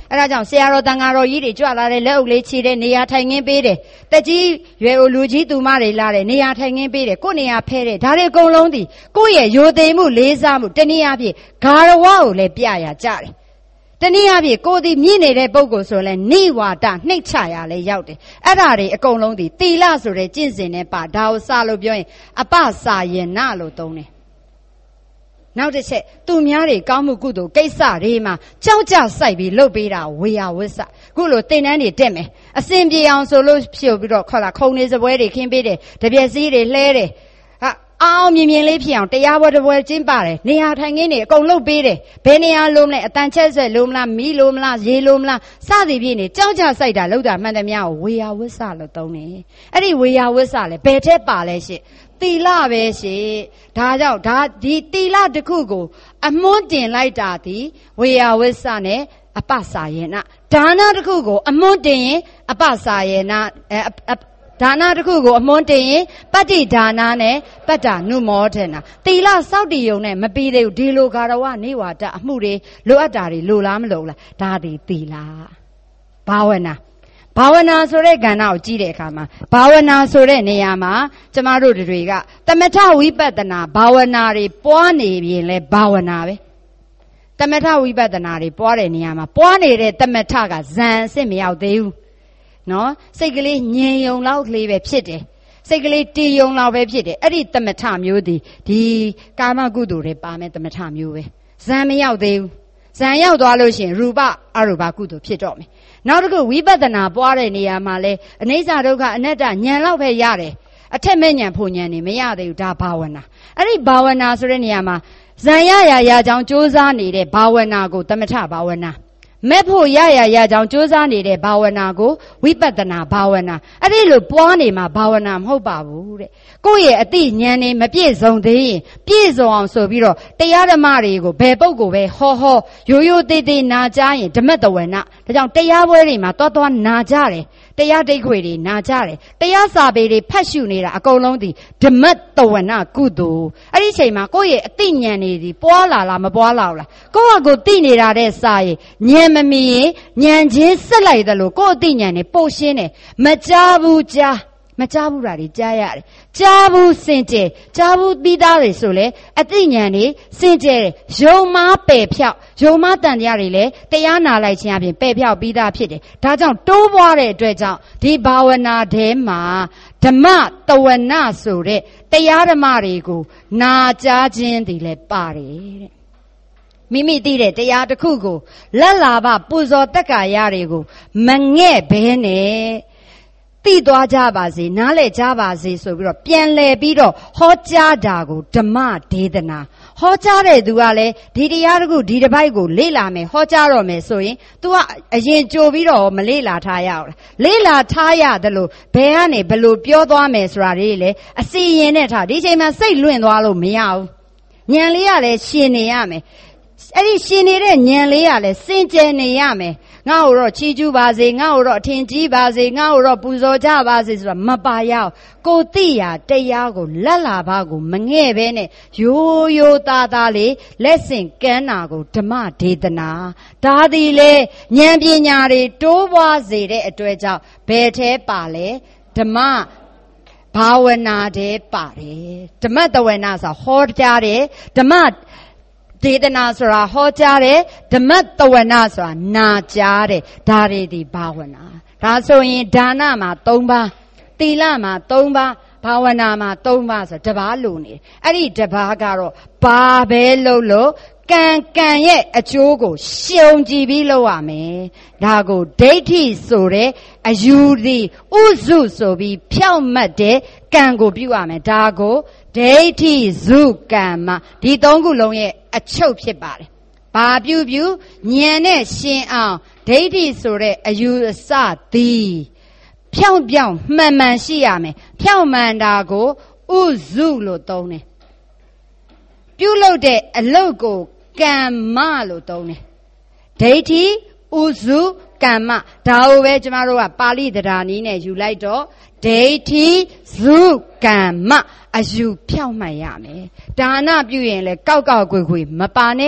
အဲ့ဒါကြောင့်ဆရာတော်တန်ဃာတော်ကြီးတွေကြွလာတဲ့လက်အုပ်လေးချီတဲ့နေရာထိုင်ခင်းပေးတယ်တက်ကြီးရွယ်အိုလူကြီးသူမတွေလာတယ်နေရာထိုင်ခင်းပေးတယ်ကိုယ်နေရာဖဲတယ်ဒါတွေအကုန်လုံးဒီကိုယ့်ရဲ့ရိုသေမှုလေးစားမှုတနည်းအားဖြင့်ဂါရဝကိုလည်းပြရကြတယ်တနည်းအားဖြင့်ကိုယ်ဒီမြင့်နေတဲ့ပုဂ္ဂိုလ်ဆိုရင်နိဝါဒနှိမ့်ချရလဲရောက်တယ်အဲ့ဒါတွေအကုန်လုံးဒီသီလဆိုတဲ့ကျင့်စဉ်နဲ့ပါဒါကိုစလို့ပြောရင်အပစာယေနလို့သုံးတယ်နောက်တစ်ချက်သူများတွေကောင်းမှုကုသိုလ်ကိစ္စတွေမှာကြောက်ကြစိုက်ပြီးလုပ်ပေးတာဝေယဝစ္စခုလိုသင်တန်းတွေတက်မယ်အစဉ်ပြေအောင်ဆိုလို့ဖြုတ်ပြီးတော့ခေါ်တာခုံနေစပွဲတွေခင်းပေးတယ်တပြက်စည်းတွေလှဲတယ်အောင်မြင်မြင်လေးဖြစ်အောင်တရားပွဲတစ်ပွဲကျင်းပါတယ်နေရာထိုင်ခင်းတွေအကုန်လုပ်ပေးတယ်ဘယ်နေရာလုံးလဲအတန်ချက်ဆက်လုံးမလားမီးလုံးမလားရေလုံးမလားစသည်ဖြင့်နေကြောက်ကြစိုက်တာလောက်တာမှန်တယ်များကိုဝေယဝစ္စလို့သုံးတယ်အဲ့ဒီဝေယဝစ္စလည်းဘယ်ထက်ပါလဲရှင့်သီလပဲရှင့်ဒါကြောင့်ဒါဒီသီလတစ်ခုကိုအမွန်းတင်လိုက်တာဒီဝေယဝစ္စနဲ့အပစာယေနဒါနတစ်ခုကိုအမွန်းတင်ရင်အပစာယေနဒါနတစ်ခုကိုအမွန်းတင်ရင်ပတ္တိဒါနနဲ့ပတ္တနုမောဒနာသီလစောင့်တည်ုံနဲ့မပြီးသေးဘူးဒီလိုဂါရဝနေဝါဒအမှုတွေလိုအပ်တာတွေလိုလားမလိုလားဒါဒီသီလဘာဝနာဆိုတဲ့ကဏ္ဍကိုကြည့်တဲ့အခါမှာဘာဝနာဆိုတဲ့နေရာမှာကျမတို့တွေကသမထဝိပဿနာဘာဝနာတွေပွားနေရင်လဲဘာဝနာပဲသမထဝိပဿနာတွေပွားတဲ့နေရာမှာပွားနေတဲ့သမထကဇန်အစ်မရောက်သေးဘူးနော်စိတ်ကလေးငြိမ်ယုံလောက်ကလေးပဲဖြစ်တယ်စိတ်ကလေးတည်ယုံလောက်ပဲဖြစ်တယ်အဲ့ဒီသမထမျိုးဒီကာမကုသိုလ်တွေပါမယ်သမထမျိုးပဲဇန်မရောက်သေးဘူးဇန်ရောက်သွားလို့ရှိရင်ရူပအရူပကုသိုလ်ဖြစ်တော့မယ်နောက်တစ်ခုဝိပဿနာပွားတဲ့နေရာမှာလဲအနိစ္စဒုက္ခအနတ္တဉာဏ်လောက်ပဲရတယ်အထက်မဲ့ဉာဏ်ဖို့ဉာဏ်နေမရသေးဘူးဒါဘာဝနာအဲ့ဒီဘာဝနာဆိုတဲ့နေရာမှာဇန်ရကြောင်းစ조사နေတဲ့ဘာဝနာကိုသမထဘာဝနာမဲ့ဖို့ရကြောင်းစ조사နေတဲ့ဘာဝနာကိုဝိပဿနာဘာဝနာအဲ့ဒီလိုပွားနေမှာဘာဝနာမဟုတ်ပါဘူးတဲ့ကိုယ့်ရဲ့အသိဉာဏ်နဲ့မပြည့်စုံသေးရင်ပြည့်စုံအောင်ဆိုပြီးတော့တရားဓမ္မတွေကိုဘယ်ပုဂ္ဂိုလ်ပဲဟောရိုးသေးသေးနာကြရင်ဓမ္မတဝရဏဒါကြောင့်တရားပွဲတွေမှာသွားနာကြတယ်တရားဒိဋ္ဌိတွေနာကြတယ်တရားစာပေတွေဖတ်ရှုနေတာအကုန်လုံးဒီဓမ္မတဝရဏကုသိုလ်အဲ့ဒီချိန်မှာကိုယ့်ရဲ့အသိဉာဏ်တွေဒီပွားလာလားမပွားလာဘူးလားကိုယ့်ဟာကိုယ်သိနေတာတဲ့စာရင်ဉာဏ်မမီရင်ဉာဏ်ချင်းဆက်လိုက်တယ်လို့ကိုယ့်အသိဉာဏ်တွေပို့ရှင်းတယ်မကြားဘူးမကြားဘူးတာတွေကြားရတယ်ကြားဘူးစင်ကြယ်ကြားဘူးပြီးသားတွေဆိုလေအသိဉာဏ်တွေစင်ကြယ်တယ်ယုံမားပယ်ဖြောက်ယုံမားတန်တရားတွေလည်းတရားနာလိုက်ခြင်းအပြင်ပယ်ဖြောက်ပြီးသားဖြစ်တယ်ဒါကြောင့်တိုးပွားတဲ့အတွက်ကြောင့်ဒီဘာဝနာထဲမှာဓမ္မတဝရဏဆိုတဲ့တရားဓမ္မတွေကိုနာကြားခြင်းတွေလည်းပါတယ်တဲ့မိမိသိတဲ့တရားတစ်ခုကိုလက်လာဘပူဇော်တက်ကာရတွေကိုမငဲ့ဘဲနဲ့သိသွားကြပါစေနားလည်ကြပါစေဆိုပြီးတော့ပြန်လည်ပြီးတော့ဟောကြားတာကိုဓမ္မဒေသနာဟောကြားတဲ့သူကလည်းဒီတရားတစ်ခုဒီတစ်ပိုက်ကိုလေ့လာမယ်ဟောကြားတော့မယ်ဆိုရင် तू ကအရင်ကြိုပြီးတော့မလေ့လာထားရအောင်လေ့လာထားရတယ်လို့ဘယ်ကနေဘလို့ပြောသွားမယ်ဆိုတာတွေလေအစီရင်နဲ့ထားဒီချိန်မှာစိတ်လွင့်သွားလို့မရဘူးဉာဏ်လေးကလည်းရှင်နေရမယ်အဲ့ဒီရှင်နေတဲ့ဉာဏ်လေးကလည်းစင်ကြယ်နေရမယ်ငါ့ကိုတော့ချီးကျူးပါစေငါ့ကိုတော့အထင်ကြီးပါစေငါ့ကိုတော့ပူဇော်ကြပါစေဆိုတာမပါရအောင်ကိုသိရတရားကိုလက်လာပါကိုမငဲ့ပဲနဲ့ရိုးသားလေးလက်ဆင့်ကမ်းတာကိုဓမ္မဒေသနာဒါသည်လေဉာဏ်ပညာတွေတိုးပွားစေတဲ့အတွက်ကြောင့်ဘယ်ထဲပါလဲဓမ္မဘာဝနာတဲ့ပါတယ်ဓမ္မတဝရဏဆိုဟောကြားတယ်ဓမ္မဒေသနာဆိုတာဟောကြားတယ်ဓမ္မတဝရဏဆိုတာနာကြားတယ်ဒါတွေဒီဘာဝနာဒါဆိုရင်ဒါနမှာ3ပါးသီလမှာ3ပါးဘာဝနာမှာ3ပါးဆိုတပါးလို့နေအဲ့ဒီတပါးကတော့ဘာပဲလို့ကံရဲ့အကျိုးကိုရှုံကြည့်ပြီးလုပ်ရမယ်ဒါကိုဒိဋ္ဌိဆိုတဲ့အယူသည်ဥစုဆိုပြီးဖြောက်မှတ်တဲ့ကံကိုပြုရမယ်ဒါကိုဒိဋ္ဌိစုကမ္မဒီ3ခုလုံးရဲ့အချုပ်ဖြစ်ပါတယ်ဘာပြုဉာဏ်နဲ့ရှင်အောင်ဒိဋ္ဌိဆိုတဲ့အယူအဆသည်ဖြောင့်ပြောင်းမှန်မှန်ရှိရမယ်ဖြောင့်မှန်တာကိုဥစုလို့သုံးတယ်ပြုလုပ်တဲ့အလုပ်ကိုကမ္မလို့သုံးတယ်ဒိဋ္ဌိဥစုကမ္မဒါကိုပဲကျမတို့ကပါဠိတရားနည်းနဲ့ယူလိုက်တော့ဒိဋ္ဌိစုကမ္မအယူဖြောင့်မှန်ရမယ်ဒါနပြုရင်လည်းကောက်ကွယ်မပါနဲ့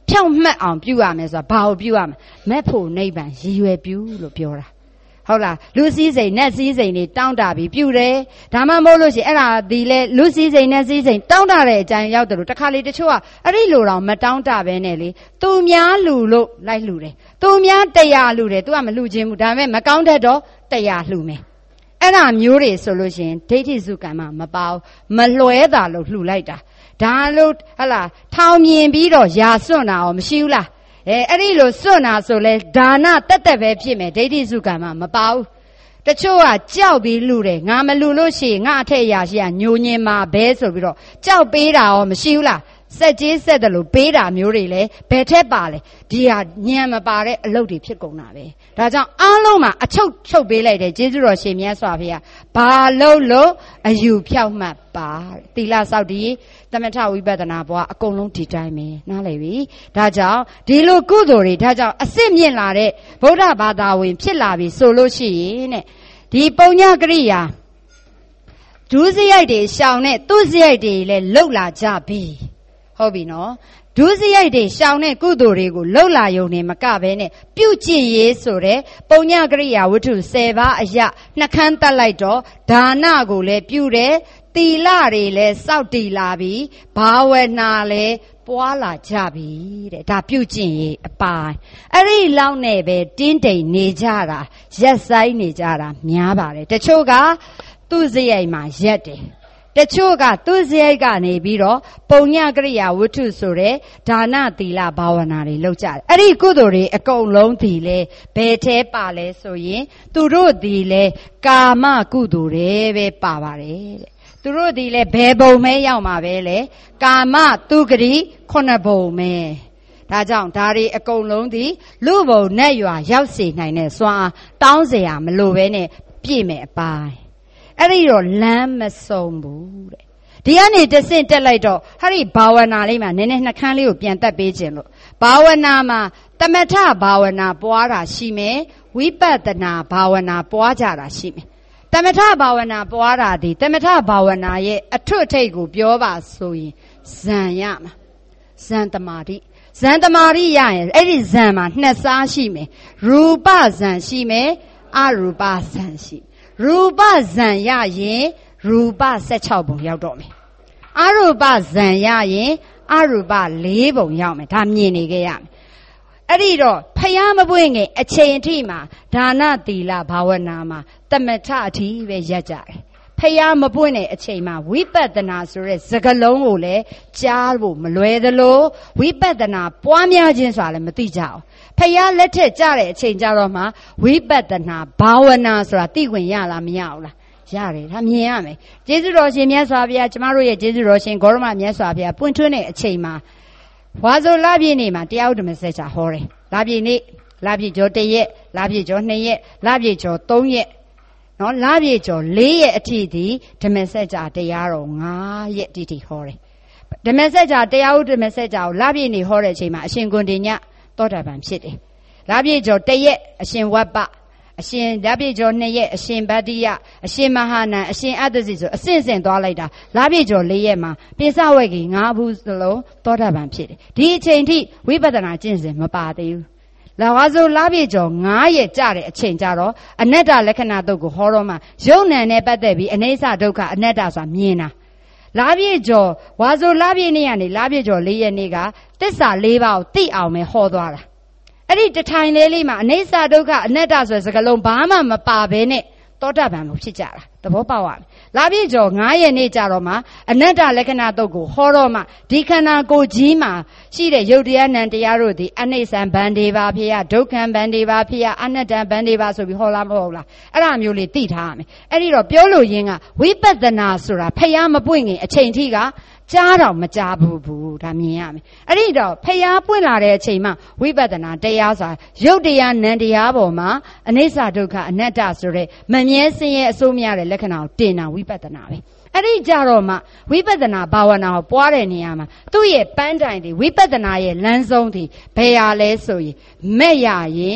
ဖြောင့်မတ်အောင်ပြုရမယ်ဆိုတာဘာကိုပြုရမလဲမက်ဖို့နိဗ္ဗာန်ရည်ရွယ်ပြုလို့ပြောတာဟုတ်လားလူစည်းစိမ်နတ်စည်းစိမ်တွေတောင်းတပြီးပြုတယ်ဒါမှမဟုတ်လို့ရှိရင်အဲ့ဒါဒီလေလူစည်းစိမ်နတ်စည်းစိမ်တောင်းတတဲ့အကြံရောက်တယ်လို့တခါလေတချို့ကအဲ့ဒီလိုတော့မတောင်းတပဲနဲ့လေသူများလူလို့လိုက်လှူတယ်သူများတရားလှူတယ်သူကမလှူခြင်းဘူးဒါပေမဲ့မကောင်းတတ်တော့တရားလှူမယ်အဲ့ဒါမျိုးတွေဆိုလို့ရှိရင်ဒိဋ္ဌိစုကံမပါဘူးမလွဲတာလို့လှူလိုက်တာဒါလို့ဟလာထောင်မြင်ပြီးတော့ရာစွန့်တာရောမရှိဘူးလားအဲ့ဒီလိုစွန့်တာဆိုလဲဒါနတက်တက်ပဲဖြစ်မယ်ဒိဋ္ဌိစုကံမပါဘူးတချို့ကကြောက်ပြီးလှူတယ်ငါမလှူလို့ရှိရင်ငါအထက်ရာရှိကညိုညင်မှာဘဲဆိုပြီးတော့ကြောက်ပေးတာရောမရှိဘူးလားစက်ကြီးစက်တယ်လို့ပေးတာမျိုးတွေလဲဘယ်ထက်ပါလဲဒီဟာညံမပါတဲ့အလုပ်တွေဖြစ်ကုန်တာပဲဒါကြောင့်အားလုံးမှာအချုပ်ပေးလိုက်တယ်ကျေးဇူးတော်ရှင်မြတ်စွာဘုရားဘာလို့အယူဖြောက်မှတ်ပါသီလစောင့်တည်သမထဝိပဿနာဘဝအကုန်လုံးဒီတိုင်းပဲနားလည်ပြီဒါကြောင့်ဒီလိုကုသိုလ်တွေဒါကြောင့်အစစ်မြင့်လာတဲ့ဗုဒ္ဓဘာသာဝင်ဖြစ်လာပြီဆိုလို့ရှိရင်တဲ့ဒီပုံညကရိယာဒုစရိုက်တွေရှောင်တဲ့သူစရိုက်တွေလည်းလှုပ်လာကြပြီဟုတ်ပြီနော်ဒုစရိုက်တွေရှောင်တဲ့ကုသိုလ်တွေကိုလှုပ်လာယုံနေမကပဲနဲ့ပြုကျင့်ရေးဆိုတဲ့ပုံညကရိယာဝတ္ထု10ပါးအရာနှခမ်းတက်လိုက်တော့ဒါနကိုလည်းပြုတယ်သီလတွေလည်းစောင့်တည်လာပြီးဘာဝနာလည်းပွားလာကြပြီတဲ့ဒါပြုကျင့်ရေးအပိုင်းအဲ့ဒီလောက်နဲ့ပဲတင်းတိမ်နေကြတာရက်ဆိုင်နေကြတာများပါတယ်တချို့ကသူ့စရိုက်မှာရက်တယ်တချို့ကသူ့စရိုက်ကနေပြီးတော့ပုံညကရိယာဝတ္ထုဆိုတဲ့ဒါနသီလဘာဝနာတွေလုပ်ကြတယ်အဲ့ဒီကုသိုလ်တွေအကုန်လုံးဒီလေဘယ်ထဲပါလဲဆိုရင်သူတို့ဒီလေကာမကုသိုလ်တွေပဲပါပါတယ်တဲ့သူတို့ဒီလေဘယ်ဘုံမဲရောက်မှာပဲလေကာမသူဂတိ9ဘုံမဲဒါကြောင့်ဒါတွေအကုန်လုံးဒီလူဘုံနဲ့ရွာရောက်စေနိုင်တဲ့စွမ်းတောင်းเสียမလို့ပဲနဲ့ပြည့်မယ်အပိုင်းအဲ့ဒီတော့လမ်းမဆုံးဘူးတဲ့ဒီကနေတဆင့်တက်လိုက်တော့ဟာဒီဘာဝနာလေးမှာနည်းနည်းနှခမ်းလေးကိုပြန်တက်ပေးခြင်းလို့ဘာဝနာမှာတမထဘာဝနာပွားတာရှိမယ်ဝိပဿနာဘာဝနာပွားကြတာရှိမယ်တမထဘာဝနာပွားတာဒီတမထဘာဝနာရဲ့အထွတ်အထိပ်ကိုပြောပါဆိုရင်ဇံရမှာဇံတမာတိဇံတမာတိရရင်အဲ့ဒီဇံမှာနှစ်စားရှိမယ်ရူပဇံရှိမယ်အရူပဇံရှိရူပဇံရရင်ရူပ16ပုံရောက်တော့မယ်အရူပဇံရရင်အရူပ4ပုံရောက်မယ်ဒါမြင်နေခဲ့ရမယ်အဲ့ဒီတော့ဖယားမပွင့်ခင်အချိန်အထိမှာဒါနသီလဘာဝနာမှာတမထအထိပဲရက်ကြတယ်ဖယားမပွင့်တဲ့အချိန်မှာဝိပဿနာဆိုတဲ့စကားလုံးကိုလည်းကြားဖို့မလွယ်သလိုဝိပဿနာပွားများခြင်းဆိုတာလည်းမသိကြအောင်ဖယားလက်ထက်ကြတဲ့အချိန်ကြတော့မှဝိပဿနာဘာဝနာဆိုတာသိခွင့်ရလားမရဘူးလားရတယ်ဒါမြင်ရမယ်ကျေးဇူးတော်ရှင်မြတ်စွာဘုရားကျမတို့ရဲ့ကျေးဇူးတော်ရှင်ဂေါရမမြတ်စွာဘုရားပွင့်ထွန်းတဲ့အချိန်မှာဝါဆိုလပြည့်နေ့မှာတရားဥဒ္ဓမစကြာဟောတယ်လပြည့်နေ့လပြည့်ကျော်1ရက်လပြည့်ကျော်2ရက်လပြည့်ကျော်3ရက်နော်လပြည့်ကျော်4ရက်အထိဒီဓမ္မစကြာတရားတော်9ရက်တိတိဟောတယ်ဓမ္မစကြာတရားဥဒ္ဓမစကြာကိုလပြည့်နေ့ဟောတဲ့အချိန်မှာအရှင်ကွန်တင်ညသောတာပန်ဖြစ်တယ်လပြည့်ကျော်1ရက်အရှင်ဝပ္ပအရှင်လပြည့်ကျော်2ရက်အရှင်ဗတ္တိယအရှင်မဟာနံအရှင်အတ္တစီဆိုအစဉ်စဉ်သွားလိုက်တာလပြည့်ကျော်4ရက်မှာပိစဝေကီ9ဘူးစလုံးသောတာပန်ဖြစ်တယ်ဒီအချိန်ထိဝိပဿနာကျင့်စဉ်မပါသေးဘူးလာဝါဆိုလပြည့်ကျော်9ရက်ကြတဲ့အချိန်ကြတော့အနတ္တလက္ခဏာတုတ်ကိုဟောတော့မှယုံ nant နဲ့ပတ်သက်ပြီးအနိစ္စဒုက္ခအနတ္တဆိုတာမြင်တာလပြည့်ကျော်ဝါဆိုလပြည့်နေ့ကနေလပြည့်ကျော်4ရက်နေ့ကသစ္စာ4ပါးကိုသိအောင်ပဲဟောသွားတာအဲ့ဒီတထိုင်လေးမှာအနိစ္စဒုက္ခအနတ္တဆိုတဲ့စကားလုံးဘာမှမပါဘဲနဲ့သောတာပန်လို့ဖြစ်ကြတာသဘောပေါက်ရမယ်လပြည့်ကျော်9ရက်နေ့ကြတော့မှအနတ္တလက္ခဏာတုတ်ကိုဟောတော့မှဒီခန္ဓာကိုယ်ကြီးမှာရှိတဲ့ယုတ်တရားနံတရားတို့သည်အနိစ္စံဗန္ဒေပါဖေယဒုက္ခံဗန္ဒေပါဖေယအနတ္တဗန္ဒေပါဆိုပြီးဟောလားမဟုတ်လားအဲ့ဒါမျိုးလေးသိထားရမယ်အဲ့ဒီတော့ပြောလို့ရင်းကဝိပဿနာဆိုတာဖယားမပွင့်ခင်အချိန်ထိကကြားတော့မကြားဘူးဒါမြင်ရမယ်အဲ့ဒီတော့ဖျားပွင့်လာတဲ့အချိန်မှာဝိပဿနာတရားဆိုတာရုပ်တရားနံတရားပေါ်မှာအနိစ္စဒုက္ခအနတ္တဆိုတဲ့မမြဲစင်းရဲ့အစိုးမရတဲ့လက္ခဏာကိုတင်တာဝိပဿနာပဲအဲ့ဒီကြတော့မှဝိပဿနာဘာဝနာကိုပွားတဲ့နေရာမှာသူ့ရဲ့ပန်းတိုင်တွေဝိပဿနာရဲ့လမ်းဆုံးတွေဘယ်ရလဲဆိုရင်မဲ့ရရင်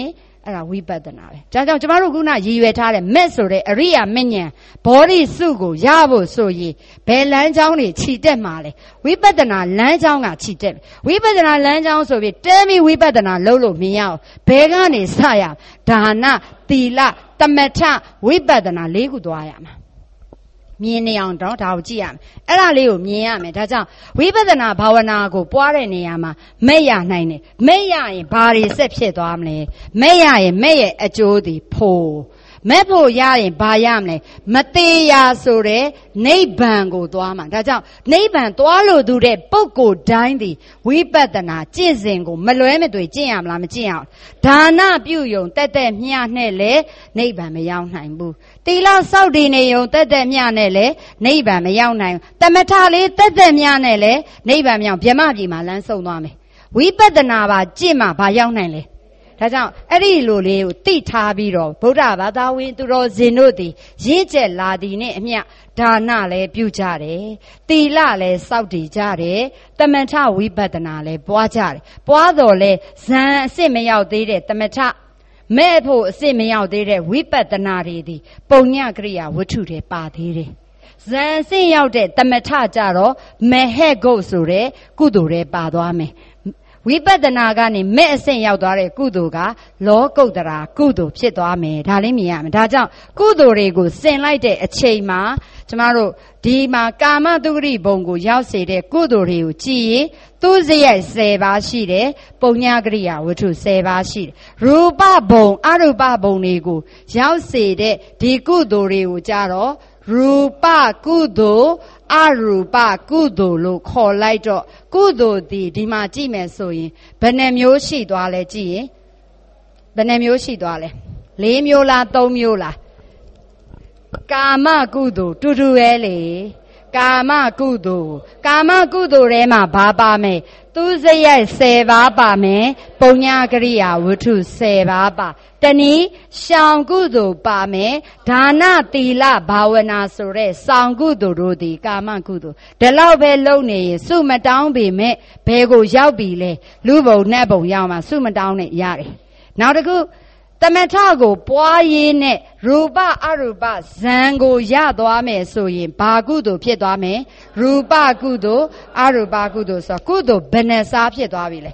အဲ့ဒါဝိပဿနာပဲဒါကြောင့်ကျမတို့ခုနရည်ရွယ်ထားတဲ့မဲ့ဆိုတဲ့အရိယာမဉ္ဇဉ်ဘောဓိစုကိုရဖို့ဆိုရင်ဘယ်လမ်းကြောင်းတွေခြိတက်မှာလဲဝိပဿနာလမ်းကြောင်းကခြိတက်ဝိပဿနာလမ်းကြောင်းဆိုပြီးတဲပြီးဝိပဿနာလုပ်လို့မရအောင်ဘယ်ကနေစရဒါနသီလသမထဝိပဿနာ၄ခုသွားရမှာမြင်နေအောင်တော့ဒါကိုကြည့်ရမယ်အဲ့ဒါလေးကိုမြင်ရမယ်ဒါကြောင့်ဝိပဿနာဘာဝနာကိုပွားတဲ့နေရာမှာမဲ့ရနိုင်တယ်မဲ့ရရင်ဘာတွေဆက်ဖြစ်သွားမလဲမဲ့ရရင်မဲ့ရဲ့အကျိုးသည်ဖို့မဲ့ဖို့ရရင်ဘာရမလဲမသေးရာဆိုတဲ့နိဗ္ဗာန်ကိုသွားမှာဒါကြောင့်နိဗ္ဗာန်သွားလို့သူတဲ့ပုဂ္ဂိုလ်တိုင်းသည်ဝိပဿနာကျင့်စဉ်ကိုမလွဲမသွေကျင့်ရမလားမကျင့်ရအောင်ဒါနပြုယုံတက်တက်မျှနဲ့လေနိဗ္ဗာန်မရောက်နိုင်ဘူးသီလစောင့်တည်နေယုံတက်တက်မျှနဲ့လေနိဗ္ဗာန်မရောက်နိုင်ဘူးတမထလေးတက်တက်မျှနဲ့လေနိဗ္ဗာန်မရောက်ဗြဟ္မပြည်မှာလမ်းဆုံးသွားမယ်ဝိပဿနာပါကျင့်မှဘာရောက်နိုင်လဲဒါကြောင့်အဲ့ဒီလိုလေးကိုသိထားပြီးတော့ဗုဒ္ဓဘာသာဝင်သူတော်စင်တို့သည်ရင့်ကျက်လာသည်နဲ့အမျှဒါနလည်းပြုကြတယ်သီလလည်းစောင့်တည်ကြတယ်သမထဝိပဿနာလည်းပွားကြတယ်ပွားတော်လဲဇံအစစ်မရောက်သေးတဲ့သမထမဲ့ဖို့အစစ်မရောက်သေးတဲ့ဝိပဿနာတွေသည်ပုံညကရိယာဝတ္ထုတွေပါသေးတယ်ဇံအစစ်ရောက်တဲ့သမထကြတော့မဟက်ဂုတ်ဆိုတဲ့ကုသိုလ်တွေပါသွားမယ်ဝိပဿနာကနေမဲ့အဆင့်ရောက်သွားတဲ့ကုသိုလ်ကလောကုတ္တရာကုသိုလ်ဖြစ်သွားမယ်ဒါလေးမြင်ရမယ်ဒါကြောင့်ကုသိုလ်တွေကိုဆင်လိုက်တဲ့အချိန်မှာကျမတို့ဒီမှာကာမတုဂရိဘုံကိုရောက်စေတဲ့ကုသိုလ်တွေကိုကြည့်ရင်သူစရိုက်10ပါးရှိတယ်ပုံညကရိယာဝတ္ထု10ပါးရှိတယ်ရူပဘုံအရူပဘုံတွေကိုရောက်စေတဲ့ဒီကုသိုလ်တွေကိုကြတော့ရူပကုသိုလ်အရူပကုသိုလ်လို့ခေါ်လိုက်တော့ကုသိုလ်ဒီမှာကြည့်မယ်ဆိုရင်ဘယ်နှမျိုးရှိသွားလဲကြည့်ရင်ဘယ်နှမျိုးရှိသွားလဲ4မျိုးလား3မျိုးလားကာမကုသိုလ်တူတူပဲလေကာမကုသိုလ်ထဲမှာဘာပါမယ်သူစရိုက်10ပါးပါမယ်ပုံညာကရိယာဝတ္ထု10ပါးပါတနည်းရှောင်ကုသိုလ်ပါမယ်ဒါနသီလဘာဝနာဆိုတဲ့ဆောင်ကုသိုလ်တို့သည်ကာမကုသိုလ်ဒီလောက်ပဲလုပ်နေရင်စုမတောင်းပေမဲ့ဘယ်ကိုရောက်ပြီလဲလူဘုံနတ်ဘုံရောက်မှာစုမတောင်းနဲ့ရတယ်နောက်တစ်ခုသမထကိုပွားရင်းနဲ့ရူပအရူပဇံကိုရသွားမယ်ဆိုရင်ဘာကုသိုလ်ဖြစ်သွားမယ်ရူပကုသိုလ်အရူပကုသိုလ်ဆိုကုသိုလ်ဘယ်နှစားဖြစ်သွားပြီလဲ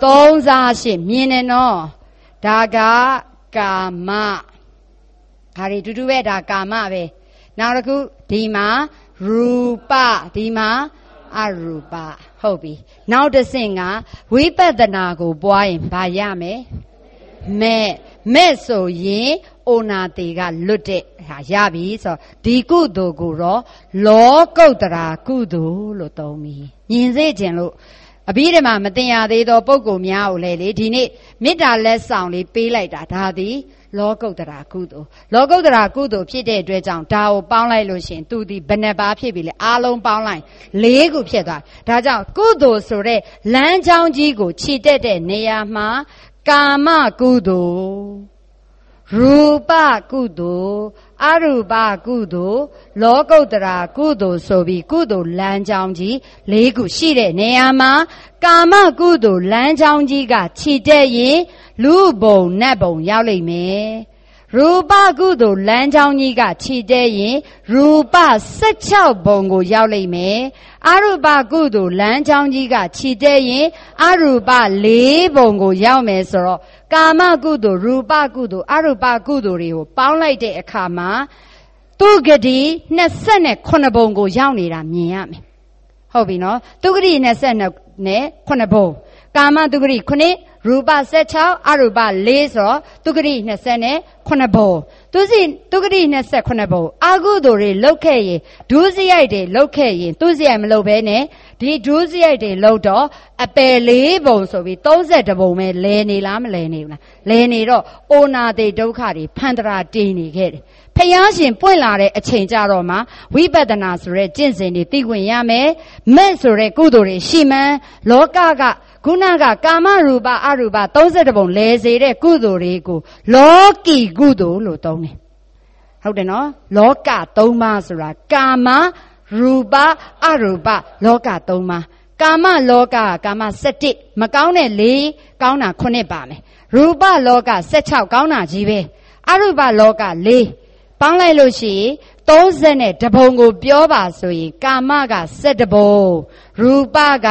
3စားရှိမြင်နေနော်ဒါကကာမဒါတွေတူတူပဲဒါကာမပဲနောက်တစ်ခုဒီမှာရူပဒီမှာအရူပဟုတ်ပြီနောက်တစ်ဆင့်ကဝိပဿနာကိုပွားရင်ဘာရမယ်မဲ့ဆိုရင်အိုနာတေကလွတ်တဲ့ဟာရပြီဆိုဒီကုသိုလ်ကိုတော့လောကုတ္တရာကုသိုလ်လို့သုံးပြီမြင်စေခြင်းလို့အဘိဓမ္မာမတင်ရသေးသောပုဂ္ဂိုလ်များကိုလည်းလေဒီနေ့မေတ္တာလက်ဆောင်လေးပေးလိုက်တာဒါသည်လောကုတ္တရာကုသိုလ်လောကုတ္တရာကုသိုလ်ဖြစ်တဲ့အတွက်ကြောင့်ဒါကိုပေါင်းလိုက်လို့ရှင်သူဒီဘယ်နှပါဖြစ်ပြီလဲအားလုံးပေါင်းလိုက်4ခုဖြစ်သွားဒါကြောင့်ကုသိုလ်ဆိုတဲ့လမ်းကြောင်းကြီးကိုခြိတက်တဲ့နေရာမှာကာမကုသိုလ်ရူပကုသိုလ်အရူပကုသိုလ်လောကုတ္တရာကုသိုလ်ဆိုပြီးကုသိုလ်လမ်းကြောင်းကြီး4ခုရှိတဲ့နေရာမှာကာမကုသိုလ်လမ်းကြောင်းကြီးကခြိတက်ရင်လူဘုံနတ်ဘုံရောက်လိမ့်မယ်ရူပကုသိုလ်လမ်းကြောင်းကြီးကခြိတက်ရင်ရူပ16ဘုံကိုရောက်လိမ့်မယ်အရူပကုသိုလ်လမ်းကြောင်းကြီးကခြိတက်ရင်အရူပ4ဘုံကိုရောက်မယ်ဆိုတော့ကာမကုသိုလ်ရူပကုသိုလ်အရူပကုသိုလ်တွေကိုပေါင်းလိုက်တဲ့အခါမှာသူဂတိ28ဘုံကိုရောက်နေတာမြင်ရမယ်ဟုတ်ပြီနော်သူဂတိ28နဲ့9ဘုံကာမသူဂတိ9ရူပ16အရူပ4ဆိုတော့သူဂတိ28ဘုံသူဂတိ28ဘုံအာကုသိုလ်တွေလောက်ခဲ့ရင်ဒုစရိုက်တွေလောက်ခဲ့ရင်သူစရိုက်မလောက်ဘဲနဲ့ဒီဒုစရိုက်တွေလောက်တော့အပယ်4ဘုံဆိုပြီး32ဘုံပဲလဲနေလားမလဲနေဘူးလားလဲနေတော့အိုနာတိဒုက္ခတွေဖန်တရာတင်းနေခဲ့တယ်ဖယားရှင်ပွင့်လာတဲ့အချိန်ကြတော့မှဝိပဿနာဆိုတဲ့ကျင့်စဉ်တွေသိခွင့်ရမယ်မဲ့ဆိုတဲ့ကုသိုလ်တွေရှိမှန်းလောကကခုနကကာမရူပအရူပ32ဘုံလဲစေတဲ့ကုသိုလ်တွေကိုလောကီကုသိုလ်လို့သုံးတယ်ဟုတ်တယ်နော်လောက3ပါးဆိုတာကာမရူပအရူပလောက3ပါးကာမလောကကာမ7မကောင်းတဲ့4ကောင်းတာ9ပါမယ်ရူပလောက16ကောင်းတာကြီးပဲအရူပလောက4ပေါင်းလိုက်လို့ရှိရင်30နဲ့တပုံကိုပြောပါဆိုရင်ကာမက17ပုံရူပက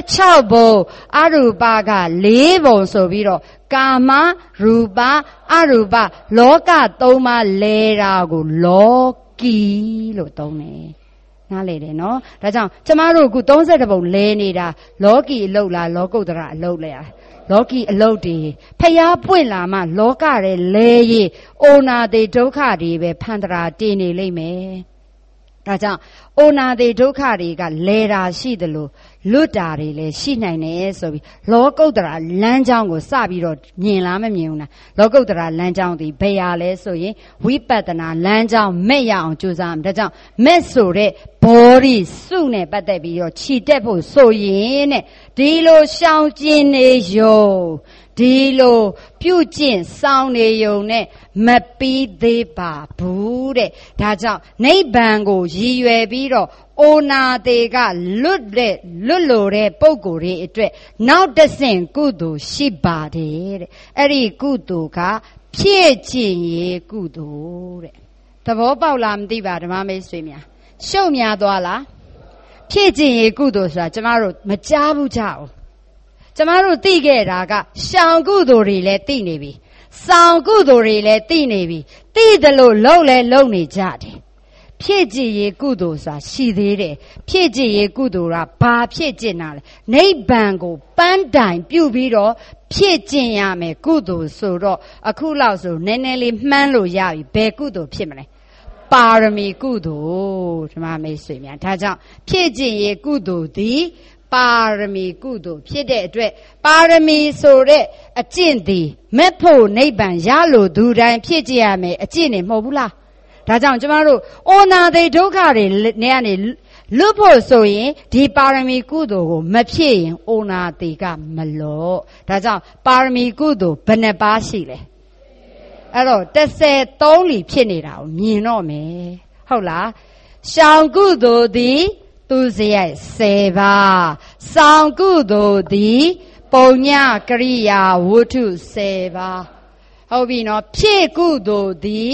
16ပုံအရူပက4ပုံဆိုပြီးတော့ကာမရူပအရူပလောက3ပါးလဲတာကိုလောကီလို့သုံးတယ်နားလေတယ်နော်ဒါကြောင့်ကျမတို့အခု30ပုံလဲနေတာလောကီအလုတ်လားလောကုတ္တရအလုတ်လဲလောကီအလုတ်တွေဖျားပွင့်လာမှလောကရဲလဲရေးအိုနာတိဒုက္ခတွေပဲဖန်တရာတည်နေလိမ့်မယ်ဒါကြောင့်အိုနာတိဒုက္ခတွေကလဲတာရှိတယ်လို့လွတ်တာတွေလည်းရှိနိုင်တယ်ဆိုပြီးလောကုတ္တရာလမ်းကြောင်းကိုစပြီးတော့မြင်လားမမြင်ဘူးလားလောကုတ္တရာလမ်းကြောင်းဒီဘယ်ရလဲဆိုရင်ဝိပဿနာလမ်းကြောင်းမဲ့ရအောင်ကြိုးစားမယ်ဒါကြောင့်မဲ့ဆိုတဲ့ဘောဓိစုနဲ့ပတ်သက်ပြီးတော့ခြိတက်ဖို့ဆိုရင်တဲ့ဒီလိုရှောင်ကျင်နေရုံဒီလိုပြုကျင့်ဆောင်နေရုံနဲ့မပြီးသေးပါဘူးတဲ့ဒါကြောင့်နိဗ္ဗာန်ကိုရည်ရွယ်ပြီးတော့အိုနာတေကလွတ်လို့တဲ့ပုံကိုယ်တွေအတွက်နောက်တစ်ဆင့်ကုသိုလ်ရှိပါတယ်တဲ့အဲ့ဒီကုသိုလ်ကဖြည့်ကျင့်ရေးကုသိုလ်တဲ့သဘောပေါက်လားမသိပါဓမ္မမိတ်ဆွေများရှုပ်များသွားလားဖြည့်ကျင့်ရေးကုသိုလ်ဆိုတာကျမတို့မကြားဘူးကြအောင်ကျမတို့သိခဲ့တာကရှောင်ကုသိုလ်တွေလည်းသိနေပြီဆောင်ကုသိုလ်တွေလည်းသိနေပြီသိတယ်လို့လုံလဲလုံနေကြတယ်ဖြည့်ကျင့်ရေးကုသိုလ်ဆိုတာရှိသေးတယ်ဖြည့်ကျင့်ရေးကုသိုလ်ကဘာဖြည့်ကျင့်တာလဲနိဗ္ဗာန်ကိုပန်းတိုင်ပြုပြီးတော့ဖြည့်ကျင့်ရမယ်ကုသိုလ်ဆိုတော့အခုလောက်ဆိုနည်းနည်းလေးမှန်းလို့ရပြီဘယ်ကုသိုလ်ဖြစ်မလဲပါရမီကုသိုလ်ဓမ္မမိတ်ဆွေများဒါကြောင့်ဖြည့်ကျင့်ရေးကုသိုလ်သည်ပါရမီကုသိုလ်ဖြစ်တဲ့အတွက်ပါရမီဆိုတဲ့အကျင့်သည်မဲ့ဖို့နိဗ္ဗာန်ရလို့သူတိုင်းဖြည့်ကျင့်ရမယ်အကျင့်နေမဟုတ်ဘူးလားဒါကြောင့်ကျမတို့အိုနာတိဒုက္ခတွေနဲ့ကနေလွတ်ဖို့ဆိုရင်ဒီပါရမီကုသိုလ်ကိုမဖြည့်ရင်အိုနာတိကမလော့ဒါကြောင့်ပါရမီကုသိုလ်ဘယ်နှပါးရှိလဲအဲ့တော့33လီဖြစ်နေတာကိုမြင်တော့မယ်ဟုတ်လားရှောင်ကုသိုလ်သည်သူစရိုက်10ပါးဆောင်ကုသိုလ်သည်ပုံညကရိယာဝတ္ထု10ပါးဟုတ်ပြီနော်ဖြည့်ကုသိုလ်သည်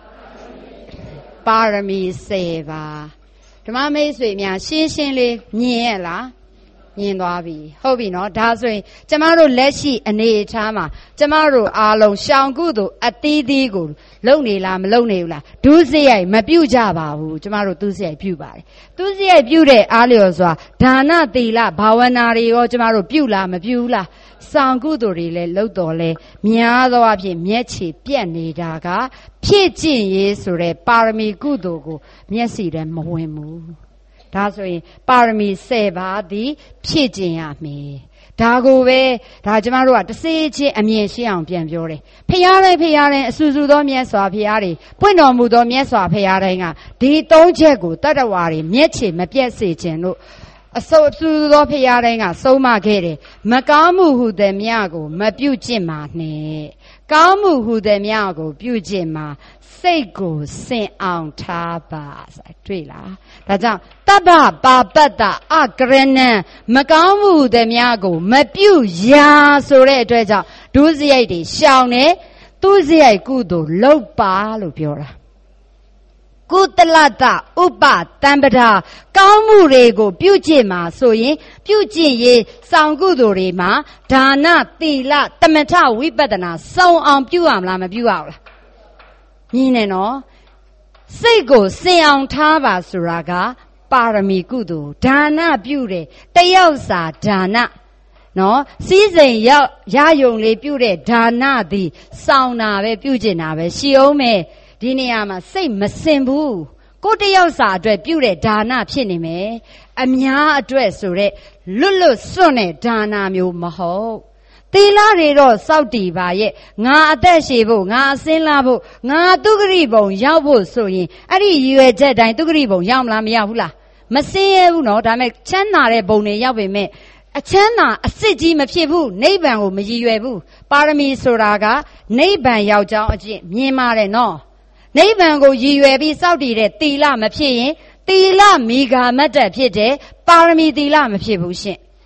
ပါရမီ10ပါးဓမ္မမိတ်ဆွေများရှင်းရှင်းလေးမြင်ရလားမြင်သွားပြီဟုတ်ပြီနော်ဒါဆိုရင်ကျမတို့လက်ရှိအနေအထားမှာကျမတို့အားလုံးရှောင်ကုသိုလ်အသီးသီးကိုလုံနေလားမလုံနေဘူးလားဒုစရိုက်မပြုကြပါဘူးကျမတို့ဒုစရိုက်ပြုပါတယ်ဒုစရိုက်ပြုတဲ့အားလျော်စွာဒါနသီလဘာဝနာတွေရောကျမတို့ပြုလားမပြုဘူးလားဆောင်ကုသိုလ်တွေလည်းလှုပ်တော်လဲများသောအားဖြင့်မျက်ခြေပြက်နေတာကဖြည့်ကျင့်ရေးဆိုတဲ့ပါရမီကုသိုလ်ကိုမျက်စိထဲမဝင်ဘူးဒါဆိုရင်ပါရမီ10ပါးသည်ဖြည့်ကျင့်ရမယ်ဒါကိုပဲဒါကျမတို့ကတစ်စေးချင်းအမြင်ရှင်းအောင်ပြန်ပြောတယ်ဖျားတိုင်းအဆူဆူသောမြတ်စွာဘုရားတွေပွင့်တော်မူသောမြတ်စွာဘုရားတိုင်းကဒီ3ချက်ကိုတတ္တဝါတွေမျက်ခြေမပြတ်စေခြင်းလို့အဆူဆူသောဘုရားတိုင်းကဆုံးမခဲ့တယ်မကောင်းမှုဟုသည်မြတ်ကိုမပြုကျင့်ပါနဲ့ကောင်းမှုဟုသည်မြတ်ကိုပြုကျင့်မှာစိတ်ကိုစင်အောင်ထားပါဆိုတာတွေ့လားဒါကြောင့်တပ္ပပါပတ္တအကရဏံမကောင်းမှုသည်များကိုမပြုရာဆိုတဲ့အတွက်ကြောင့်ဒုစရိုက်တွေရှောင်တယ်သူစရိုက်ကုသိုလ်လုပ်ပါလို့ပြောတာကုတလတ္တဥပတံပဒါကောင်းမှုတွေကိုပြုကျင့်မှာဆိုရင်ပြုကျင့်ရေးဆောင်ကုသိုလ်တွေမှာဒါနသီလတမထဝိပဿနာစုံအောင်ပြုရမလားမပြုရဘူးလားမြင်နေနော်စိတ်ကိုစင်အောင်ထားပါဆိုတာကပါရမီကုသိုလ်ဒါနပြုတယ်တယောက်စာဒါနနော်စီးစိမ်ရောက်ရယုံလေးပြုတဲ့ဒါနသည်စောင်းတာပဲပြုကျင်တာပဲရှိအောင်မယ်ဒီနေရာမှာစိတ်မစင်ဘူးကိုတယောက်စာအတွက်ပြုတဲ့ဒါနဖြစ်နေမယ်အများအတွက်ဆိုတဲ့လွတ်စွန့်တဲ့ဒါနမျိုးမဟုတ်သီလတွေတော့စောက်တည်ပါရဲ့ငါအသက်ရှည်ဖို့ငါအစင်းလာဖို့ငါသုခရိဘုံရောက်ဖို့ဆိုရင်အဲ့ဒီရည်ရွယ်ချက်တိုင်းသုခရိဘုံရောက်မလားမရောက်ဘူးလားမစင်းရဘူးနော်ဒါပေမဲ့ချမ်းသာတဲ့ဘုံတွေရောက်ပေမဲ့အချမ်းသာအစစ်ကြီးမဖြစ်ဘူးနိဗ္ဗာန်ကိုမရည်ရွယ်ဘူးပါရမီဆိုတာကနိဗ္ဗာန်ရောက်ကြောင်းအကျင့်မြင်ပါတယ်နော်နိဗ္ဗာန်ကိုရည်ရွယ်ပြီးစောက်တည်တဲ့သီလမဖြစ်ရင်သီလမိဂါမတ္တဖြစ်တဲ့ပါရမီသီလမဖြစ်ဘူးရှင်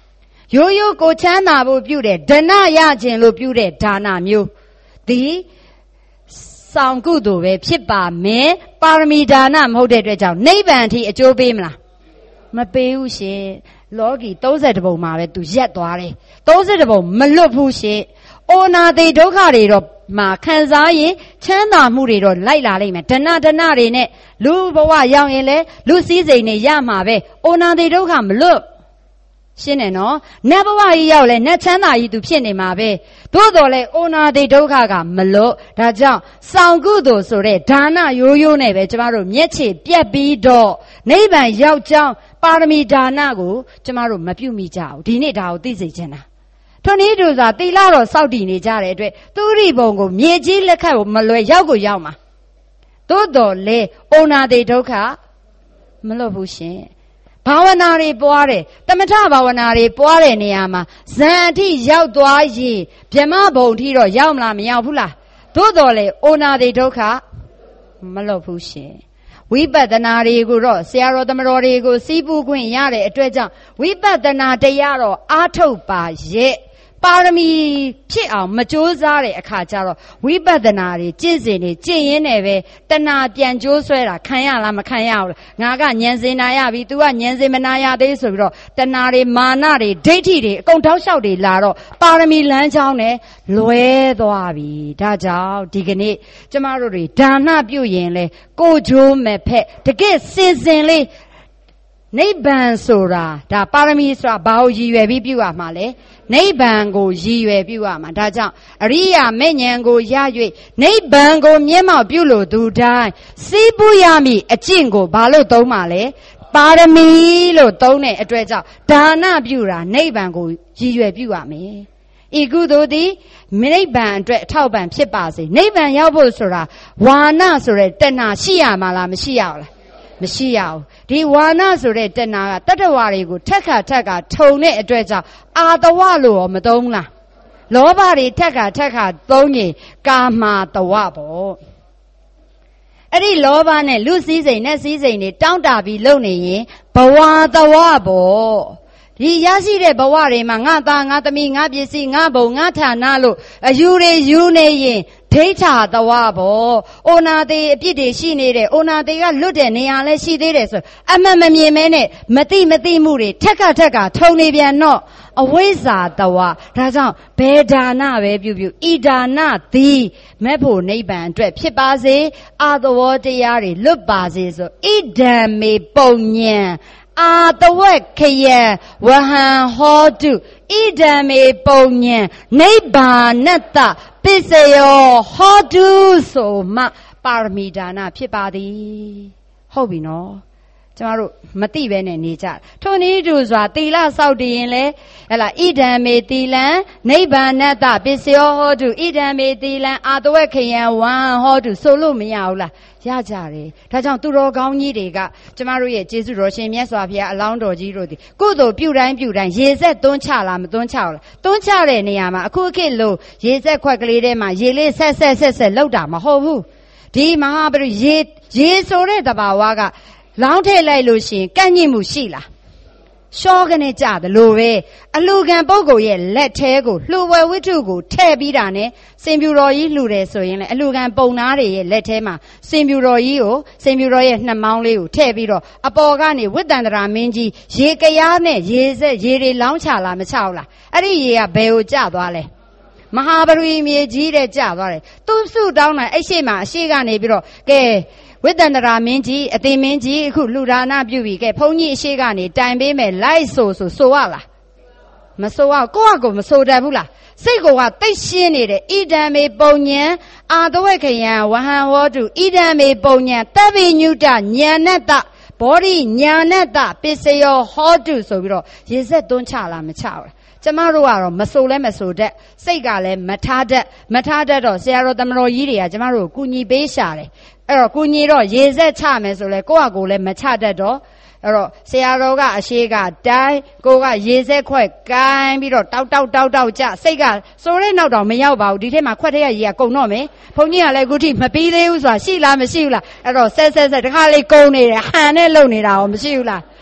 ရိုးရိုးကိုချမ်းသာဖို့ပြုတဲ့ဒဏရခြင်းလို့ပြုတဲ့ဒါနမျိုးဒီဆောင်ကုသိုလ်ပဲဖြစ်ပါမယ်ပါရမီဒါနမဟုတ်တဲ့အတွက်ကြောင့်နိဗ္ဗာန်အထိအကျိုးပေးမလားမပေးဘူးရှင်လောကီ30ပုံမှာပဲသူရက်သွားတယ်30ပုံမလွတ်ဘူးရှင်အိုနာတိဒုက္ခတွေတော့မှာခံစားရင်ချမ်းသာမှုတွေတော့လိုက်လာလိမ့်မယ်ဒဏတွေနဲ့လူဘဝရောက်ရင်လေလူစည်းစိမ်နေရမှာပဲအိုနာတိဒုက္ခမလွတ်ရှင်းတယ်နော်နတ်ဘဝကြီးရောက်လဲနတ်ချမ်းသာကြီးသူဖြစ်နေမှာပဲသို့တော်လဲအိုနာတိဒုက္ခကမလွတ်ဒါကြောင့်ဆောင်ကုသိုလ်ဆိုတဲ့ဒါနရိုးနဲ့ပဲကျမတို့မျက်ခြေပြက်ပြီးတော့နိဗ္ဗာန်ရောက်ကြောင်းပါရမီဒါနကိုကျမတို့မပြုမိကြဘူးဒီနေ့ဒါကိုသိစေချင်တာထိုနည်းတူစွာသီလတော်စောင့်တည်နေကြတဲ့အတွက်သူရိဘုံကိုမြေကြီးလက်ခတ်ကိုမလွယ်ရောက်ကိုရောက်မှာသို့တော်လဲအိုနာတိဒုက္ခမလွတ်ဘူးရှင်ဘာဝနာတွေပွားတယ်တမထဘာဝနာတွေပွားတဲ့နေရာမှာဇန်အထိရောက်သွားရင်ဗြဟ္မဘုံအထိတော့ရောက်မလားမရောက်ဘူးလားသို့တော်လေအိုနာတိဒုက္ခမလွတ်ဘူးရှင်ဝိပဿနာတွေကိုတော့ဆရာတော်သမတော်တွေကိုစီးပူးခွင့်ရတဲ့အတွက်ကြောင့်ဝိပဿနာတရားတော့အားထုတ်ပါရဲ့ပါရမီဖြစ်အောင်မကြိုးစားတဲ့အခါကျတော့ဝိပဿနာတွေကျင့်စဉ်တွေကျင့်ရင်းနဲ့ပဲတဏှာပြန်ကြိုးဆွဲတာခံရလားမခံရဘူးလားငါကဉာဏ်စင်နာရပြီ तू ကဉာဏ်စင်မနာရသေးဆိုပြီးတော့တဏှာတွေမာနတွေဒိဋ္ဌိတွေအကုန်ထောက်လျှောက်တွေလာတော့ပါရမီလမ်းကြောင်းနဲ့လွဲသွားပြီဒါကြောင့်ဒီကနေ့ကျမတို့တွေဒါနပြုရင်လေကိုကြိုးမဲ့ဖက်တကယ်စင်စင်လေးနိဗ္ဗာန်ဆိုတာဒါပါရမီဆိုတာဘာကိုရည်ရွယ်ပြီးပြုရမှာလဲနိဗ္ဗာန်ကိုရည်ရွယ်ပြုရမှာဒါကြောင့်အရိယာမေဉ္ဇဉ်ကိုရ၍နိဗ္ဗာန်ကိုမျက်မှောက်ပြုလို့သူတိုင်းစီးပူးရမည်အကျင့်ကိုဘာလို့သုံးမှာလဲပါရမီလို့သုံးတဲ့အတွက်ကြောင့်ဒါနပြုတာနိဗ္ဗာန်ကိုရည်ရွယ်ပြုရမယ်ဤကုသိုလ်သည်နိဗ္ဗာန်အတွက်အထောက်ပံ့ဖြစ်ပါစေနိဗ္ဗာန်ရောက်ဖို့ဆိုတာဝါနဆိုတဲ့တဏှာရှိရမှာလားမရှိရဘူးလားမရှိရဘူးဒီဝါနဆိုတဲ့တဏှာကတတ္တဝါတွေကိုထက်ခါထုံတဲ့အတွက်ကြောင့်အာတဝလို့ရောမသုံးလားလောဘတွေထက်ခါသုံးရင်ကာမာတဝပေါ့အဲ့ဒီလောဘနဲ့လူစည်းစိမ်နဲ့စည်းစိမ်တွေတောင့်တပြီးလုံနေရင်ဘဝတဝပေါ့ဒီရရှိတဲ့ဘဝတွေမှာငါသားငါသမီးငါပစ္စည်းငါဘုံငါဌာနလို့အယူတွေယူနေရင်ဒိဋ္ဌာတဝပေါ့အိုနာသေးအပြစ်တွေရှိနေတဲ့အိုနာသေးကလွတ်တဲ့နေရာလဲရှိသေးတယ်ဆိုအမှန်မမြင်မဲနဲ့မသိမှုတွေထက်ကထုံနေပြန်တော့အဝိဇ္ဇာတဝဒါကြောင့်ဘယ်ဒါနပဲပြုဤဒါနသည်မဲ့ဖို့နိဗ္ဗာန်အတွက်ဖြစ်ပါစေအာသဝတရားတွေလွတ်ပါစေဆိုဣဒံမေပုံညံအာတဝက်ခယံဝဟံဟောတုဣဒံမေပုံညံနိဗ္ဗာနတ္တပစ္စယောဟောတုဆိုမှပါရမီဒါနဖြစ်ပါသည်ဟုတ်ပြီနော်ကျမတို့မသိပဲနဲ့နေကြထိုနည်းတူစွာသီလစောင့်တည်ရင်လေဟဲ့လားဣဒံမေသီလံနိဗ္ဗာနတ္တပစ္စယောဟောတုဣဒံမေသီလံအာတဝက်ခယံဝံဟောတုဆိုလို့မရဘူးလားရကြတယ်ဒါကြောင့်သူတော်ကောင်းကြီးတွေကကျမတို့ရဲ့ကျေးဇူးတော်ရှင်မြတ်စွာဘုရားအလောင်းတော်ကြီးတို့ဒီကုသိုလ်ပြုတိုင်းရေဆက်သွန်းချလားမသွန်းချဘူးလားသွန်းချတဲ့နေရာမှာအခုခေတ်လို့ရေဆက်ခွက်ကလေးထဲမှာရေလေးဆက်လောက်တာမဟုတ်ဘူးဒီမဟာပရိရေဆိုတဲ့တဘာဝကလောင်းထည့်လိုက်လို့ရှိရင်ကန့်ညစ်မှုရှိလားရှောကနေကြတယ်လို့ပဲအလှခံပုဂ္ဂိုလ်ရဲ့လက်ထဲကိုလှူဝဲဝိတ္ထုကိုထည့်ပြီးတာနဲ့စင်ပြူတော်ကြီးလှူတယ်ဆိုရင်လေအလှခံပုံသားတွေရဲ့လက်ထဲမှာစင်ပြူတော်ကြီးကိုစင်ပြူတော်ရဲ့နှမောင်းလေးကိုထည့်ပြီးတော့အပေါ်ကနေဝိတ္တန္တရာမင်းကြီးရေကရားနဲ့ရေတွေလောင်းချလားမချဘူးလားအဲ့ဒီရေကဘယ်ကိုကျသွားလဲမဟာပရိမြေကြီးတဲ့ကျသွားတယ်သူစုတောင်းတာအဲ့ရှိမှအရှိကနေပြီးတော့ကဲဝိတ္တန္တရာမင်းကြီးအသိမင်းကြီးအခုလူဒါနပြုပြီကဲဘုန်းကြီးအရှိကနေတိုင်ပေးမယ်လိုက်ဆိုရလားမဆိုရကိုယ့်အကိုမဆိုတတ်ဘူးလားစိတ်ကတိတ်ရှင်းနေတယ်ဣဒံမေပုံညံအာတဝက်ခယံဝဟံဟောတုဣဒံမေပုံညံတဗ္ဗညုတညာဏတ္တဘောဓိညာဏတ္တပစ္စယောဟောတုဆိုပြီးတော့ရေဆက်သွန်းချလားမချဘူးလားကျမတို့ကတော့မဆိုလဲမဆိုတတ်စိတ်ကလည်းမထားတတ်တော့ဆရာတော်သမတော်ကြီးတွေကကျမတို့ကိုကူညီပေးရှာတယ်အဲ့တော့ကူညီတော့ရေဆက်ချမယ်ဆိုလဲကိုယ့်အကိုလည်းမချတတ်တော့အဲ့တော့ဆရာတော်ကအရှိကတိုင်းကိုကရေဆက်ခွက်ကိုင်းပြီးတော့တောက်ကြစိတ်ကစိုးတဲ့နောက်တော့မရောက်ပါဘူးဒီထဲမှာခွက်ထဲကရေကကုန်တော့မယ်ဘုန်းကြီးကလည်းအခုထိမပြီးသေးဘူးဆိုတာရှိလားမရှိဘူးလားအဲ့တော့ဆက်တခါလေးကုန်နေတယ်ဟန်နဲ့လုံနေတာရောမရှိဘူးလား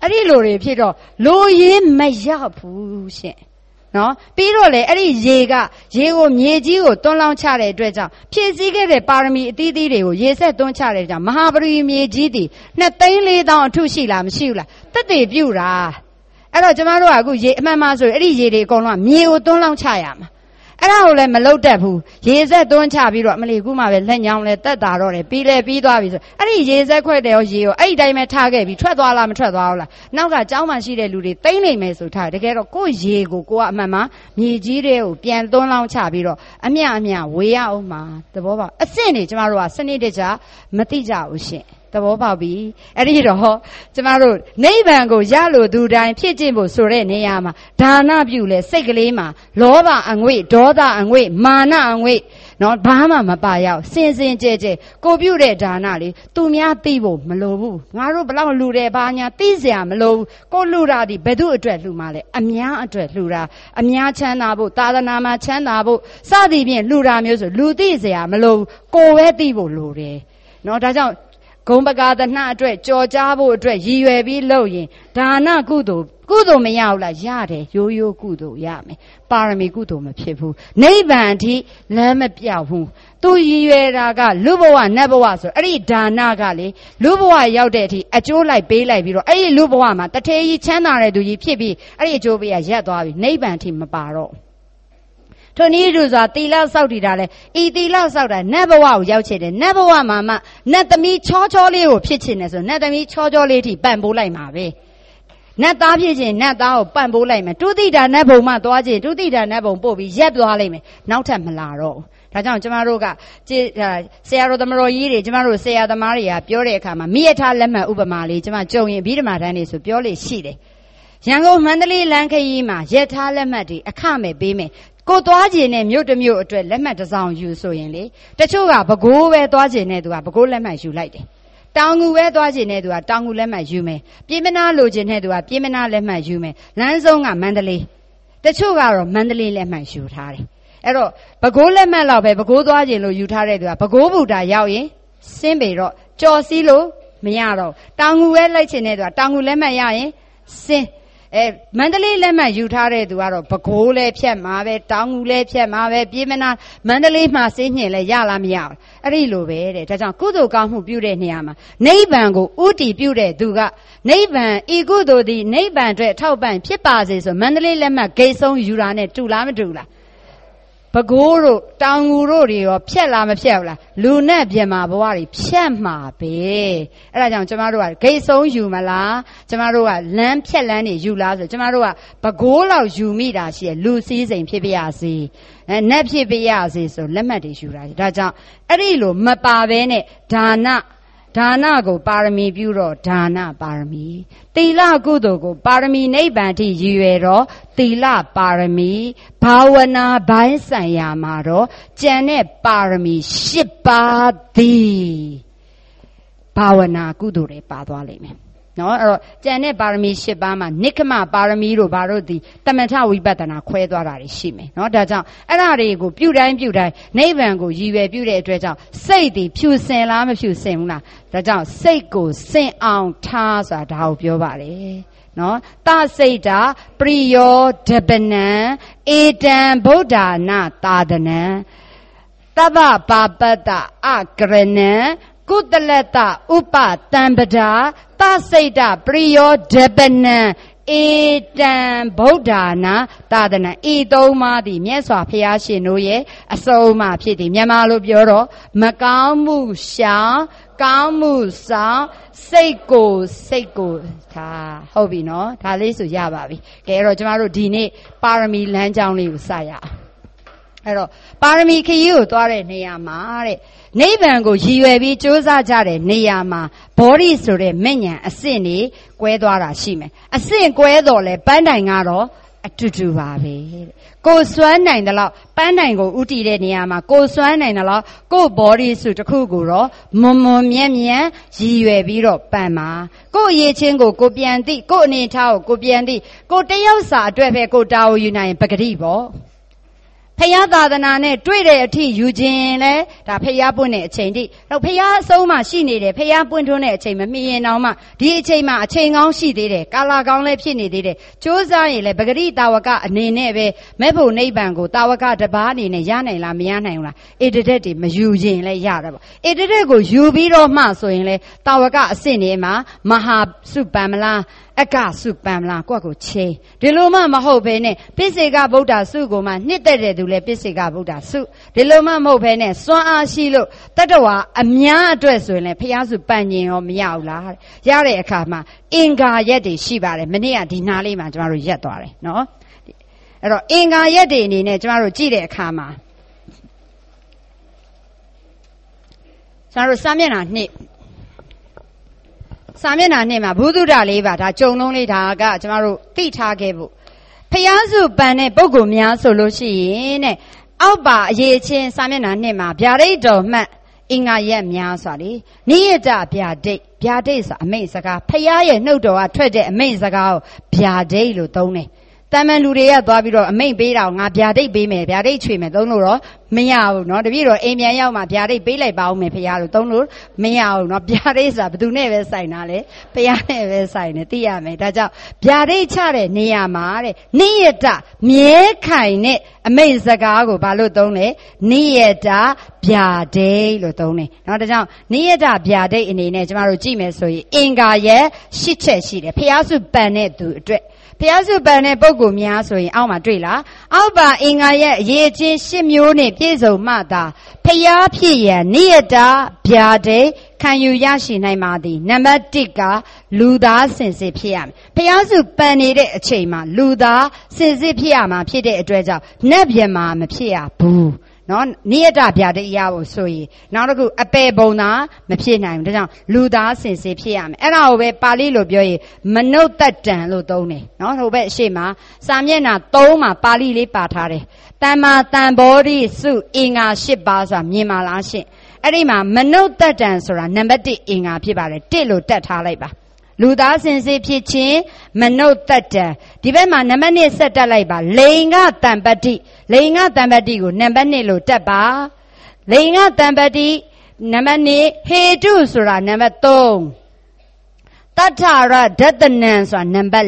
အဲ့ဒီလိုတွေဖြစ်တော့လိုရင်းမရောက်ဘူးရှင်နော်ပြီးတော့လေအဲ့ဒီရေကိုမြေကြီးကိုတွန်းလောင်းချတဲ့အတွက်ကြောင့်ဖြည့်ဆည်းခဲ့တဲ့ပါရမီအသီးသီးတွေကိုရေဆက်တွန်းချတဲ့ကြောင့်မဟာပရိမြေကြီးတည်2,400,000အထုရှိလားမရှိဘူးလားတက်တည်ပြုတာအဲ့တော့ကျမတို့ကအခုရေအမှန်မှဆိုရင်အဲ့ဒီရေတွေအကုန်လုံးကမြေကိုတွန်းလောင်းချရမှာအဲ့ဒါကိုလည်းမလုပ်တတ်ဘူးရေဆက်တွန်းချပြီးတော့အမလီခုမှပဲလက်ညောင်းလဲတက်တာတော့တယ်ပြီးသွားပြီဆိုအဲ့ဒီရေဆက်ခွက်တဲ့ရောရေကိုအဲ့ဒီတိုင်းပဲထားခဲ့ပြီးထွက်သွားလားမထွက်သွားဘူးလားနောက်ကကျောင်းမှရှိတဲ့လူတွေတိမ့်နေမယ်ဆိုထားတကယ်တော့ကိုယ့်ရေကိုကအမှန်မှမြေကြီးတွေကိုပြန်တွန်းလောင်းချပြီးတော့အမြဝေရအောင်မှာသဘောပေါက်အစ်စ်နေကျမတို့ကစနစ်တကျမသိကြဘူးရှင်သဘောပေါက်ပြီအဲ့ဒီတော့ကျမတို့နိဗ္ဗာန်ကိုရလို့သူတိုင်းဖြစ်ခြင်းဖို့ဆိုတဲ့နေရာမှာဒါနပြုလဲစိတ်ကလေးမှာလောဘအငွေ့ဒေါသအငွေ့မာနအငွေ့နော်ဘာမှမပါရောက်စင်ကြဲကိုပြုတဲ့ဒါနလေသူများသိဖို့မလိုဘူးငါတို့ဘလောက်လူတယ်ဘာညာသိစရာမလိုဘူးကိုလှူတာဒီဘယ်သူအတွက်လှူမှလဲအများအတွက်လှူတာအများချမ်းသာဖို့သာသနာမှာချမ်းသာဖို့စသည်ဖြင့်လှူတာမျိုးဆိုလူသိစရာမလိုဘူးကိုပဲသိဖို့လိုတယ်နော်ဒါကြောင့်ဂုံပကာသနာအတွက်ကြော်ကြားဖို့အတွက်ရည်ရွယ်ပြီးလုပ်ရင်ဒါနကုသိုလ်မရဘူးလားရတယ်ရိုးကုသိုလ်ရမယ်ပါရမီကုသိုလ်မဖြစ်ဘူးနိဗ္ဗာန်အထိလမ်းမပြောက်ဘူးသူရည်ရွယ်တာကလူဘဝနတ်ဘဝဆိုအဲ့ဒီဒါနကလေလူဘဝရောက်တဲ့အထိအကျိုးလိုက်ပေးလိုက်ပြီးတော့အဲ့ဒီလူဘဝမှာတထေးကြီးချမ်းသာတဲ့သူကြီးဖြစ်ပြီးအဲ့ဒီအကျိုးပေးရရပ်သွားပြီနိဗ္ဗာန်အထိမပါတော့ထိုနည်းတူစွာတီလဆောက်တည်တာလဲဤတီလဆောက်တာနတ်ဘဝကိုရောက်ချင်တယ်နတ်ဘဝမှာမှနတ်သမီးချောလေးကိုဖြစ်ချင်တယ်ဆိုနတ်သမီးချောလေးထိပံ့ပိုးလိုက်မှာပဲနတ်သားဖြစ်ချင်နတ်သားကိုပံ့ပိုးလိုက်မယ်တုတိတာနတ်ဘုံမှသွားချင်တုတိတာနတ်ဘုံပို့ပြီးရက်သွားလိုက်မယ်နောက်ထပ်မလာတော့ဒါကြောင့်ကျမတို့ကဆရာတော်သမတော်ကြီးတွေကျမတို့ဆရာသမားတွေကပြောတဲ့အခါမှာမိယထာလက်မှတ်ဥပမာလေးကျမကြုံရင်အဘိဓမ္မာတန်းတွေဆိုပြောလေရှိတယ်ရန်ကုန်မန္တလေးလမ်းခရီးမှာယထာလက်မှတ်တွေအခမဲ့ပေးမယ်ကိုသွားခြင်းနဲ့မြို့တစ်မြို့အတွက်လက်မှတ်တစ်စောင်ယူဆိုရင်လေတချို့ကပဲကိုးပဲသွားခြင်းနဲ့သူကပဲကိုးလက်မှတ်ယူလိုက်တယ်တောင်ငူပဲသွားခြင်းနဲ့သူကတောင်ငူလက်မှတ်ယူမယ်ပြည်မနာလိုခြင်းနဲ့သူကပြည်မနာလက်မှတ်ယူမယ်လမ်းဆုံးကမန္တလေးတချို့ကတော့မန္တလေးလက်မှတ်ယူထားတယ်အဲ့တော့ပဲကိုးလက်မှတ်လောက်ပဲပဲကိုးသွားခြင်းလို့ယူထားတဲ့သူကပဲကိုးဘူတာရောက်ရင်စင်းပေတော့ကြော်စီးလို့မရတော့တောင်ငူပဲလိုက်ခြင်းနဲ့သူကတောင်ငူလက်မှတ်ရရင်စင်းမန္တလေးလက်မှတ်ယူထားတဲ့သူကတော့ပဲကိုးလဲဖြတ်မှာပဲတောင်ငူလဲဖြတ်မှာပဲပြည်မနာမန္တလေးမှာစင်းညင်လဲရလားမရဘူးအဲ့ဒီလိုပဲတဲ့ဒါကြောင့်ကုသိုလ်ကောင်းမှုပြုတဲ့နေရာမှာနိဗ္ဗာန်ကိုဥတီပြုတဲ့သူကနိဗ္ဗာန်ဤကုသိုလ်သည်နိဗ္ဗာန်အတွက်ထောက်ပံ့ဖြစ်ပါစေဆိုမန္တလေးလက်မှတ်ဂိတ်ဆုံးယူတာနဲ့တူလားမတူလားပဲကိုးတို့တောင်ငူတို့တွေရောဖြက်လားမဖြက်ဘူးလားလူနဲ့ပြင်မာဘဝတွေဖြက်မှာပဲအဲ့ဒါကြောင့်ကျမတို့ကဂိတ်ဆုံးယူမလားကျမတို့ကလမ်းဖြက်လမ်းတွေယူလားဆိုကျမတို့ကပဲကိုးလောက်ယူမိတာရှိရလူစည်းစိမ်ဖြစ်ပြရစေနတ်ဖြစ်ပြရစေဆိုလက်မှတ်တွေယူတာဒါကြောင့်အဲ့ဒီလိုမပါဘဲနဲ့ဒါနကိုပါရမီပြုတော့ဒါနပါရမီသီလကုသိုလ်ကိုပါရမီနိဗ္ဗာန်ထိရည်ရွယ်တော့သီလပါရမီဘာဝနာဘိုင်းဆိုင်ရာမှာတော့ကျန်တဲ့ပါရမီ8ပါးသည်ဘာဝနာကုသိုလ်တွေပါသွားလိမ့်မယ်နော်အဲ့တော့ကျန်တဲ့ပါရမီ8ပါးမှာနိက္ခမပါရမီတို့ဘာတို့ဒီတမထဝိပဿနာခွဲသွားတာတွေရှိမယ်နော်ဒါကြောင့်အဲ့ဒါတွေကိုပြုတိုင်းနိဗ္ဗာန်ကိုရည်ရွယ်ပြုတဲ့အတွက်ကြောင့်စိတ်ဒီဖြူစင်လားမဖြူစင်ဘူးလားဒါကြောင့်စိတ်ကိုစင်အောင်ထားဆိုတာဒါကိုပြောပါတယ်နော်သစိတ်တာပရိယောဒပနံဧတံဗုဒ္ဓနာသာဒနံသဗ္ဗပါပတ္တအကရဏံကုတလတဥပတံပဒာသစိတ်တပရိယောဒပနံဧတံဗုဒ္ဓနာသာသနာဤသုံးပါးသည်မြတ်စွာဘုရားရှင်တို့ရဲ့အစုံအမဖြစ်သည်မြန်မာလိုပြောတော့မကောင်းမှုရှောင်ကောင်းမှုဆောင်စိတ်ကိုဒါဟုတ်ပြီနော်ဒါလေးဆိုရပါပြီကဲအဲ့တော့ကျမတို့ဒီနေ့ပါရမီလမ်းကြောင်းလေးကိုစရအောင်အဲ့တော့ပါရမီခရီးကိုသွားတဲ့နေရာမှာတဲ့နိဗ္ဗာန်ကိုရည်ရွယ်ပြီးကြိုးစားကြတဲ့နေရာမှာဘောဓိဆိုတဲ့မဉ္ဇဉ်အဆင့်တွေကွဲသွားတာရှိမယ်အဆင့်ကွဲတော့လဲပန်းတိုင်ကတော့အတူတူပါပဲကိုစွမ်းနိုင်တယ်လို့ပန်းတိုင်ကိုဥတီတဲ့နေရာမှာကိုစွမ်းနိုင်တယ်လို့ကိုဘောဓိစုတစ်ခုကိုတော့မွန်မြတ်ရည်ရွယ်ပြီးတော့ပန်းမှာကိုအရေးချင်းကိုပြန်သိကိုအနေထားကိုပြန်သိကိုတယောက်စာအတွက်ပဲကိုတာဝန်ယူနိုင်ရင်ပဂတိပေါ့ဖယားသာသနာနဲ့တွေ့တဲ့အထိယူခြင်းလဲဒါဖယားပွင့်တဲ့အချိန်တိတော့ဖယားအဆုံးမှရှိနေတယ်ဖယားပွင့်ထွန်းတဲ့အချိန်မမီရင်တော့မှဒီအချိန်မှာအချိန်ကောင်းရှိသေးတယ်ကာလာကောင်းလည်းဖြစ်နေသေးတယ်ကြိုးစားရင်လည်းပဂရိတာဝကအနေနဲ့ပဲမဲ့ဖို့နိဗ္ဗာန်ကိုတာဝကတပါးအနေနဲ့ရနိုင်လားမရနိုင်ဘူးလားဧတတက်တွေမယူခြင်းလဲရတာပေါ့ဧတတက်ကိုယူပြီးတော့မှဆိုရင်လဲတာဝကအဆင့်တွေမှာမဟာစုပံမလားအကစုပံမလားကိုယ့်ကိုချင်းဒီလိုမှမဟုတ်ဘဲနဲ့ပိစိကဗုဒ္ဓစုကိုမှနှစ်သက်တဲ့သူလဲပိစိကဗုဒ္ဓစုဒီလိုမှမဟုတ်ဘဲနဲ့စွမ်းအားရှိလို့တတ္တဝါအများအတွက်ဆိုရင်လဲဖျားစုပန့်ကျင်ရောမရဘူးလားရတဲ့အခါမှာအင်္ဂါရက်တွေရှိပါတယ်မနေ့ကဒီနားလေးမှာကျမတို့ရက်သွားတယ်နော်အဲ့တော့အင်္ဂါရက်တွေအနေနဲ့ကျမတို့ကြည့်တဲ့အခါမှာကျမတို့စာမျက်နှာနှစ်စာမျက်နှာနှစ်မှာဘုဒ္ဓလေးပါဒါကြုံလုံးလေးဒါကကျမတို့သိထားခဲ့ဖို့ဖျားစုပန်တဲ့ပုဂ္ဂိုလ်များဆိုလို့ရှိရင်တဲ့အောက်ပါအရေးချင်းစာမျက်နှာနှစ်မှာဗျာဒိတ်တော်မှတ်အင်္ဂါရက်များစွာလေနိယတဗျာဒိတ်ဆိုအမိန့်စကားဖျားရဲ့နှုတ်တော်ကထွက်တဲ့အမိန့်စကားကိုဗျာဒိတ်လို့သုံးတယ်တမန်လူတွေကသွားပြီးတော့အမိန့်ပေးတာကိုငါဗျာဒိတ်ပေးမယ်ဗျာဒိတ်ချွေမယ်သုံးလို့တော့မရဘူးเนาะတပည့်တော်အိမ်ပြန်ရောက်မှဗျာဒိတ်ပေးလိုက်ပါဦးမယ်ဖရားလို့သုံးလို့မရဘူးเนาะဗျာဒိတ်ဆိုတာဘယ်သူနဲ့ပဲဆိုင်တာလဲဖရားနဲ့ပဲဆိုင်တယ်သိရမယ်ဒါကြောင့်ဗျာဒိတ်ချတဲ့နေရာမှာတဲ့နိယတမြဲခိုင်တဲ့အမိန့်စကားကိုဘာလို့သုံးလဲနိယတဗျာဒိတ်လို့သုံးတယ်เนาะဒါကြောင့်နိယတဗျာဒိတ်အနေနဲ့ကျမတို့ကြည့်မယ်ဆိုရင်အင်္ဂါရဲ့၈ချက်ရှိတယ်ဖရားစုပန်တဲ့သူအတွက်ဖျားစုပန်တဲ့ပုဂ္ဂိုလ်များဆိုရင်အောက်မှာတွေ့လားအောက်ပါအင်္ဂါရဲ့အရေးချင်း၈မျိုးနဲ့ပြည့်စုံမှသာဖျားဖြစ်ရန်နိယတဗျာဒိတ်ခံယူရရှိနိုင်ပါသည်နံပါတ်1ကလူသားစင်စစ်ဖြစ်ရမယ်ဖျားစုပန်နေတဲ့အချိန်မှာလူသားစင်စစ်ဖြစ်ရမှာဖြစ်တဲ့အတွက်ကြောင့်နတ်ဗျမာမဖြစ်ရဘူးနော်နိယတဗျာဒိတ်ရဖို့ဆိုရင်နောက်တစ်ခုအပေပုံသာမဖြစ်နိုင်ဘူးဒါကြောင့်လူသားစင်စစ်ဖြစ်ရမယ်အဲ့ဒါကိုပဲပါဠိလိုပြောရင်မနုဿတ္တံလို့သုံးတယ်နော်ဟိုဘက်အရှိမှာစာမျက်နှာ3မှာပါဠိလေးပါထားတယ်တမ္မာတံဘောဓိစုအင်္ဂါ8ပါးဆိုတာမြင်ပါလားရှင့်အဲ့ဒီမှာမနုဿတ္တံဆိုတာနံပါတ်1အင်္ဂါဖြစ်ပါတယ်1လို့တက်ထားလိုက်ပါလူသားစင်စစ်ဖြစ်ခြင်းမနုဿတ္တံဒီဘက်မှာနံပါတ်2ဆက်တက်လိုက်ပါလိင်္ဂတံပတ္တိလိင်္ဂတံပတ္တိကိုနံပါတ်2လို့တက်ပါလိင်္ဂတံပတ္တိနံပါတ်2ဟေတုဆိုတာနံပါတ်3တတ္ထရဒတနံဆိုတာနံပါတ်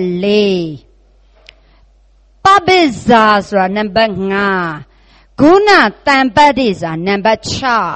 4ပပိဇာဆိုတာနံပါတ်5ဂုဏတံပတ္တိဆိုတာနံပါတ်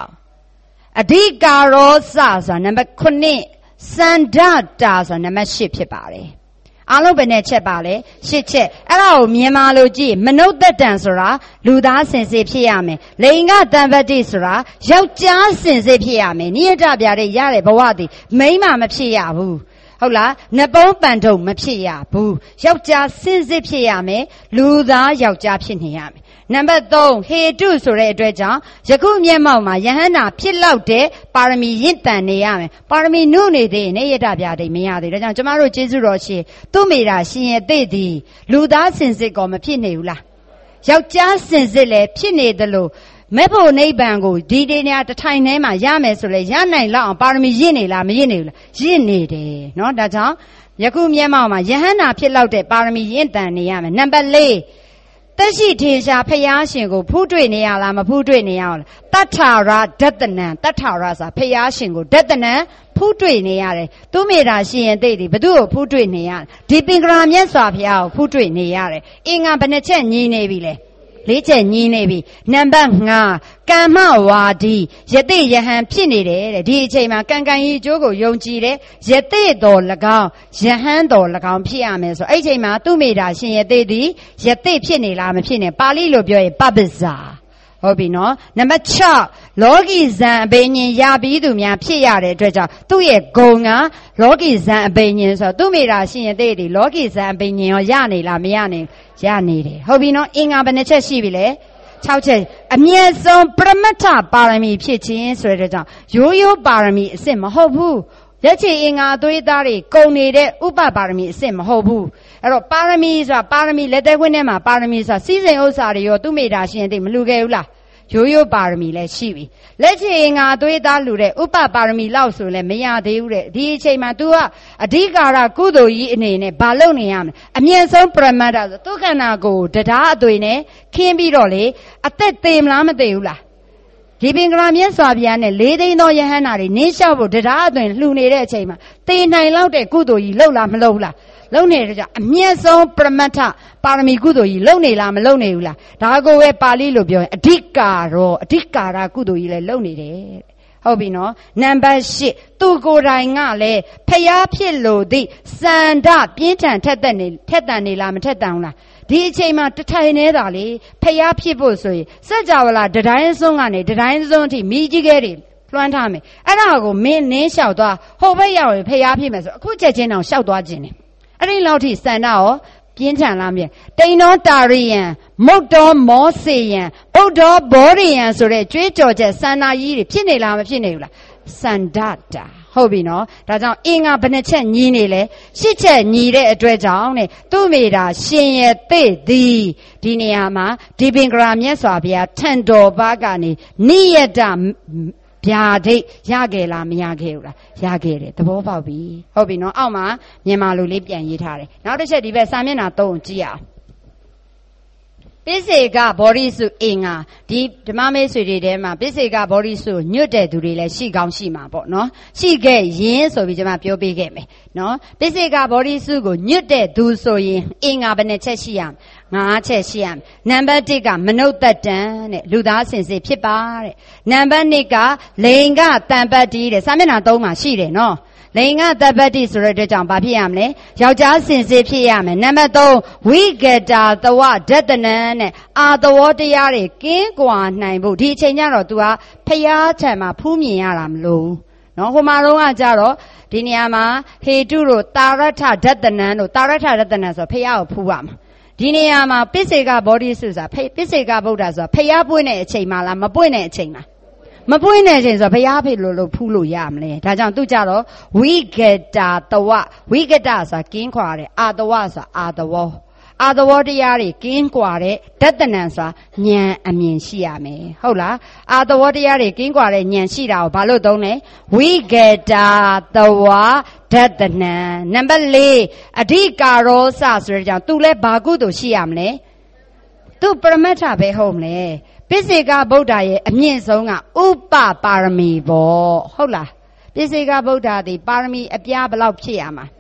6အဓိကာရောစဆိုတာနံပါတ်9စန္ဒတာဆိုတာနံပါတ်8ဖြစ်ပါတယ်အားလုံးပဲနဲ့ချက်ပါလေ8ချက်အဲ့ဒါကိုမြင်ပါလို့ကြည့်မနုဿတ္တံဆိုတာလူသားစင်စစ်ဖြစ်ရမယ်လိင်္ဂတံပတ္တိဆိုတာယောက်ျားစင်စစ်ဖြစ်ရမယ်နိယတဗျာဒိတ်ရတဲ့ဘဝတည်မိန်းမမဖြစ်ရဘူးဟုတ်လားနပုံးပန်ထုံမဖြစ်ရဘူးယောက်ျားစင်စစ်ဖြစ်ရမယ်လူသားယောက်ျားဖြစ်နေရမယ်နံပါတ်3ဟေတုဆိုတဲ့အတွက်ကြောင့်ယခုမျက်မှောက်မှာယဟန္တာဖြစ်လောက်တဲ့ပါရမီရင့်တန်နေရမယ်ပါရမီနုနေသေးရင်နိယတဗျာဒိတ်မရသေးဒါကြောင့်ကျမတို့ကျေးဇူးတော်ရှင်သူမိတာရှင်ရဲ့သိသည်လူသားစင်စစ်ကောမဖြစ်နေဘူးလားယောက်ျားစင်စစ်လည်းဖြစ်နေတယ်လို့မဲ့ဖို့နိဗ္ဗာန်ကိုဒီနေရာတစ်ထိုင်ထဲမှာရမယ်ဆိုလဲရနိုင်လောက်အောင်ပါရမီရင့်နေလားမရင့်နေဘူးလားရင့်နေတယ်เนาะဒါကြောင့်ယခုမျက်မှောက်မှာယဟန္တာဖြစ်လောက်တဲ့ပါရမီရင့်တန်နေရမယ်နံပါတ်4သက်ရှိထေရှားဖျားရှင်ကိုဖူးတွေ့နေရလားမဖူးတွေ့နေရလားတတ္ထာရဒတနံတတ္ထာရဆိုတာဖျားရှင်ကိုဒတနံဖူးတွေ့နေရတယ်သူမေတာရှင်ရင်သိတယ်ဘသူ့ကိုဖူးတွေ့နေရဒီပင်္ဂရာမြတ်စွာဘုရားကိုဖူးတွေ့နေရတယ်အင်္ဂါဘယ်နှချက်ညီနေပြီလဲ4ချက်ညီနေပြီနံပါတ်5ကမ္မဝါဒီယတိယဟန်ဖြစ်နေတယ်တဲ့ဒီအချိန်မှာကံကံကြီးအကျိုးကိုယုံကြည်တယ်ယတိတော်၎င်းယဟန်တော်၎င်းဖြစ်ရမယ်ဆိုအဲ့အချိန်မှာသူမေတာရှင်ယတိသည်ယတိဖြစ်နေလားမဖြစ်နေပါဠိလိုပြောရင်ပပ္ပဇာဟုတ်ပြီနော်နံပါတ်6လောကီဇံအဘိညာဉ်ရပြီးသူများဖြစ်ရတဲ့အတွက်ကြောင့်သူ့ရဲ့ဂုဏ်ကလောကီဇံအဘိညာဉ်ဆိုတော့သူမေတာရှင်ယတိသည်လောကီဇံအဘိညာဉ်ရောရနေလားမရနေရနေတယ်ဟုတ်ပြီနော်အင်္ဂါဘယ်နှချက်ရှိပြီလဲ6ချက်အမြဲဆုံးပရမတ္ထပါရမီဖြစ်ခြင်းဆိုတဲ့ကြောင့်ရိုးရိုးပါရမီအစစ်မဟုတ်ဘူးလက်ချေအင်္ဂါအသွေးသားတွေကုန်နေတဲ့ဥပပါရမီအစစ်မဟုတ်ဘူးအဲ့တော့ပါရမီဆိုတာပါရမီလက်သေးခွင်းထဲမှာပါရမီဆိုတာစီးစိမ်ဥစ္စာတွေရောသူမေတာရှင်သိမလူခဲ့ဘူးလားရိုးရိုးပါရမီလည်းရှိပြီလက်ချေငါသွေးသားလူတဲ့ဥပပါရမီလောက်ဆိုလည်းမရသေးဘူးတဲ့ဒီအချိန်မှာ तू ကအဓိကာရကုသိုလ်ကြီးအနေနဲ့ဘာလုပ်နေရမလဲအမြင့်ဆုံးပရမတ္ထဆိုသူခန္ဓာကိုယ်တရားအသွေးနဲ့ခင်းပြီးတော့လေအသက်သေးမလားမသေးဘူးလားဒီပင်ကရာမြတ်စွာဘုရားနဲ့၄သိန်းသောယဟန္တာတွေနင်းလျှောက်ဖို့တရားအသွင်လှူနေတဲ့အချိန်မှာသေနိုင်လောက်တဲ့ကုသိုလ်ကြီးလှုပ်လားမလှုပ်လားလုံနေတဲ့ကြောင့်အမြင့်ဆုံးပရမတ္ထပါရမီကုသိုလ်ကြီးလုံနေလားမလုံနေဘူးလားဒါကိုပဲပါဠိလိုပြောရင်အဓိကာရကုသိုလ်ကြီးလည်းလုံနေတယ်ဟုတ်ပြီနော်နံပါတ်၈သူကိုယ်တိုင်ကလည်းဖျားဖြစ်လို့သည့်စန္ဒပြင်းထန်ထက်တန်နေလားမထက်တန်ဘူးလားဒီအချိန်မှာတထိုင်နေတာလေဖျားဖြစ်ဖို့ဆိုရင်စัจ java လာတတိုင်းစွန်းကနေတတိုင်းစွန်းအထိမိကြီးခဲတွေလွှမ်းထားမယ်အဲ့ဒါကိုမင်းနင်းလျှောက်သွားဟိုဘက်ရောက်ရင်ဖျားဖြစ်မယ်ဆိုအခုချက်ချင်းတောင်လျှောက်သွားခြင်းတယ်အဲ့ဒီလောက်ထိစန္ဒရောပြင်းထန်လားမြဲတိန်တော်တာရိယံမုတ်တော်မောစေယံဗုဒ္ဓဘောရိယံဆိုတဲ့ကြွေးကြော်ချက်စန္ဒကြီးတွေဖြစ်နေလားမဖြစ်နေဘူးလားစန္ဒတာဟုတ်ပြီနော်ဒါကြောင့်အင်္ဂါဘယ်နှချက်ညီးနေလဲ၈ချက်ညီတဲ့အတွက်ကြောင့်တဲ့သူ့မိတာရှင်ရဲ့သိသည်ဒီနေရာမှာဒီပင်ကရာမြတ်စွာဘုရားထံတော်ဘာကနေနိယတဗျာဒိတ်ရခဲ့လားမရခဲ့ဘူးလားရခဲ့တယ်သဘောပေါက်ပြီဟုတ်ပြီနော်အောက်မှာမြန်မာလိုလေးပြန်ရေးထားတယ်နောက်တစ်ချက်ဒီဘက်စာမျက်နှာ3ကိုကြည့်အောင်ပိစေကဘောရိစုအင်္ဂါဒီဓမ္မမေဆွေတွေထဲမှာပိစေကဘောရိစုညွတ်တဲ့သူတွေလည်းရှိကောင်းရှိမှာပေါ့နော်ရှိခဲ့ရင်ဆိုပြီးကျွန်မပြောပေးခဲ့မယ်နော်ပိစေကဘောရိစုကိုညွတ်တဲ့သူဆိုရင်အင်္ဂါဘယ်နှချက်ရှိရမလဲ5ချက်ရှိရမယ်နံပါတ်1ကမနုဿတ္တံတဲ့လူသားစင်စစ်ဖြစ်ပါတဲ့နံပါတ်2ကလိင်္ဂတံပတ္တိတဲ့စာမျက်နှာ3မှာရှိတယ်နော်လိင်္ဂတပ္ပတိဆိုတဲ့အတွက်ကြောင့်ဘာဖြစ်ရမလဲယောက်ျားစင်စစ်ဖြစ်ရမယ်နံပါတ်3ဝိကတာသဝဒတနံနဲ့အာသဝတရားတွေကင်းကွာနိုင်ဖို့ဒီအချိန်ကျတော့ तू ကဖျားချံမှာဖူးမြင်ရတာမလို့နော်ဟိုမှာတော့ကကြတော့ဒီနေရာမှာဟေတုတို့တာရထဒတနံတို့တာရထဒတနံဆိုဖျားကိုဖူးရမှာဒီနေရာမှာပိစေကဘောဓိစုဆိုတာပိစေကဗုဒ္ဓဆိုတာဖျားပွင့်တဲ့အချိန်မှလားမပွင့်တဲ့အချိန်မှာမပွင့်တဲ့အချိန်ဆိုဘုရားဖေလို့ဖူးလို့ရမလဲဒါကြောင့်သူကြတော့ဝိကတာတဝဝိကတာဆိုတာကင်းခွာတယ်အာတဝဆိုတာအာသဝတရားတွေကင်းကွာတဲ့ဒတနံဆိုတာဉာဏ်အမြင်ရှိရမယ်ဟုတ်လားအာသဝတရားတွေကင်းကွာတဲ့ဉာဏ်ရှိတာကိုဘာလို့သုံးလဲဝိကတာတဝဒတနံနံပါတ်4အဓိကာရောစဆိုတဲ့ကြောင့်သူလဲဘာကုသိုလ်ရှိရမလဲသူပရမတ္ထပဲဟုတ်မလဲပိစေကဗုဒ္ဓရဲ့အမြင့်ဆုံးကဥပပါရမီပေါ့ဟုတ်လားပိစေကဗုဒ္ဓသည်ပါရမီအပြားဘယ်လောက်ဖြစ်ရမှာ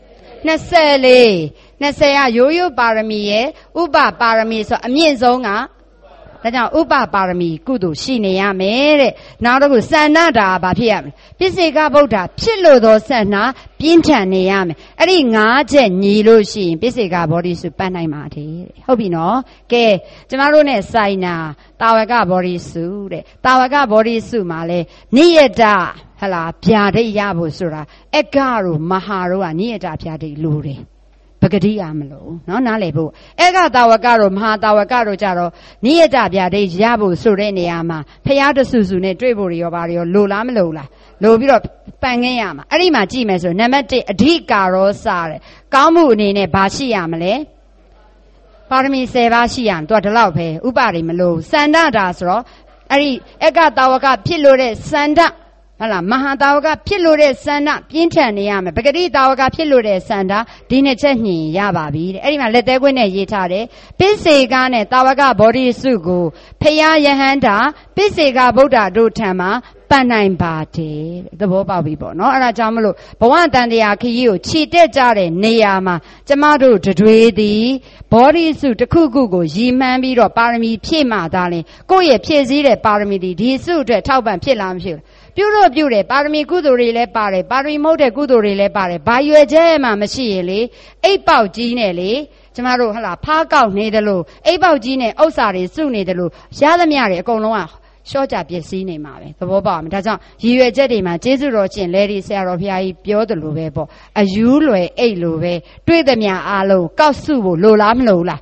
20ကရိုးရိုးပါရမီရဲ့ဥပပါရမီဆိုအမြင့်ဆုံးကဒါကြောင့်ဥပပါရမီကုသိုလ်ရှိနေရမယ်တဲ့နောက်တော့စန္ဒတာဘာဖြစ်ရမလဲပိစေကဗုဒ္ဓဖြစ်လို့သောစန္ဒပြင်းထန်နေရမယ်အဲ့ဒီ5ချက်ညီလို့ရှိရင်ပိစေကဘောဓိစုပတ်နိုင်ပါတယ်ဟုတ်ပြီနော်ကဲကျမတို့ ਨੇ စိုင်းနာတာဝကဘောဓိစုတဲ့တာဝကဘောဓိစုမှာလဲနိယတဟလာဗျာဒိတ်ရဖို့ဆိုတာအက္ခတို့မဟာတို့ကနိယတဗျာဒိတ်လိုတယ်ပဂတိရမလို့နော်နားလည်ဖို့ဧကတာဝကတို့မဟာတာဝကတို့ကြတော့နိယတဗျာဒိတ်ရဖို့ဆိုတဲ့နေရာမှာဖျားတဆူဆူနဲ့တွေ့ဖို့ရောပါရောလိုလားမလိုလားလိုပြီးတော့ပန်ခင်းရမှာအဲ့ဒီမှာကြည့်မယ်ဆိုနံပါတ်1အဓိကာရောစတဲ့ကောင်းမှုအနေနဲ့ဘာရှိရမလဲပါရမီ10ပါးရှိရမယ်သူကဒီလောက်ပဲဥပရိမလို့စန္ဒတာဆိုတော့အဲ့ဒီဧကတာဝကဖြစ်လို့တဲ့စန္ဒဟုတ်လားမဟာတာဝကဖြစ်လို့တဲ့စန္ဒပြင်းထန်နေရမယ်ပဂတိတာဝကဖြစ်လို့တဲ့စန္ဒဒီနှစ်ချက်ညှင်ရပါပြီတဲ့အဲ့ဒီမှာလက်သေးခွင်းနဲ့ရေးထားတယ်ပိစေကနဲ့တာဝကဘောဓိစုကိုဖယားယဟန္တာပိစေကဗုဒ္ဓတို့ထံမှာပန်နိုင်ပါတယ်သဘောပေါက်ပြီပေါ့နော်အဲ့ဒါကြောင့်မလို့ဘဝတန်တရားခရီးကိုခြိတက်ကြတဲ့နေရာမှာကျမတို့တွေသည်ဘောဓိစုတစ်ခုခုကိုရည်မှန်းပြီးတော့ပါရမီဖြည့်မှသာလဲကိုယ့်ရဲ့ဖြည့်စည်းတဲ့ပါရမီဒီစုအတွက်ထောက်ပံ့ဖြစ်လားမဖြစ်ဘူးပြုတယ်ပါရမီကုသိုလ်တွေလည်းပါတယ်ပါရမီမဟုတ်တဲ့ကုသိုလ်တွေလည်းပါတယ်ဘာရွယ်ချက်မှမရှိရင်လေအိပ်ပေါက်ကြီးနဲ့လေကျမတို့ဟလာဖားကောက်နေတယ်လို့အိပ်ပေါက်ကြီးနဲ့ဥစ္စာတွေစုနေတယ်လို့ရသမျှတွေအကုန်လုံးကရှော့ကြပစ္စည်းနေမှာပဲသဘောပေါက်မှာဒါကြောင့်ရည်ရွယ်ချက်တွေမှာကျေးဇူးတော်ရှင်လဲဒီဆရာတော်ဘုရားကြီးပြောတယ်လို့ပဲပေါ့အယူလွယ်အိတ်လိုပဲတွေ့သမျှအားလုံးကောက်စုဖို့လိုလားမလိုလား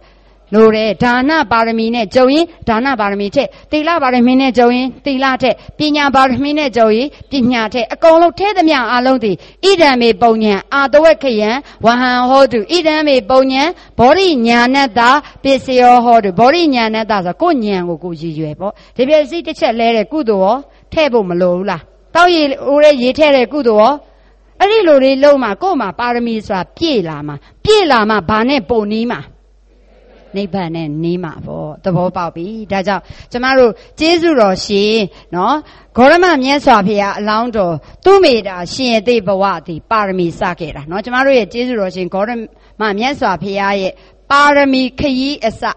လိုတယ်ဒါနပါရမီနဲ့ကြုံရင်ဒါနပါရမီထက်သီလပါရမီနဲ့ကြုံရင်သီလထက်ပညာပါရမီနဲ့ကြုံရင်ပညာထက်အကုန်လုံးထဲသမျှအလုံးသည်ဣဒံမေပုံညာအာတဝက်ခယံဝဟံဟောတုဣဒံမေပုံညာဘောရိညာဏတ္တပစ္စယောဟောတုဘောရိညာဏတ္တဆိုကိုဉာဏ်ကိုရည်ရွယ်ပေါ့ဒီပြစီတစ်ချက်လဲတဲ့ကုသိုလ်ရောထဲ့ဖို့မလိုဘူးလားတောက်ရည်ဦးရဲ့ရေးထဲ့တဲ့ကုသိုလ်ရောအဲ့ဒီလိုလေးလုံးမှာကို့မှာပါရမီဆိုတာပြည့်လာမှာဘာနဲ့ပုံနီးမှာနိဗ္ဗာန်နဲ့နီးမှာပေါ့သဘောပေါက်ပြီဒါကြောင့်ကျမတို့ကျေးဇူးတော်ရှင်နော်ဂေါရမမြတ်စွာဘုရားအလောင်းတော်သူမေတာရှင်ရသေးဘဝသည်ပါရမီစခဲ့တာနော်ကျမတို့ရဲ့ကျေးဇူးတော်ရှင်ဂေါရမမြတ်စွာဘုရားရဲ့ပါရမီခရီးအစ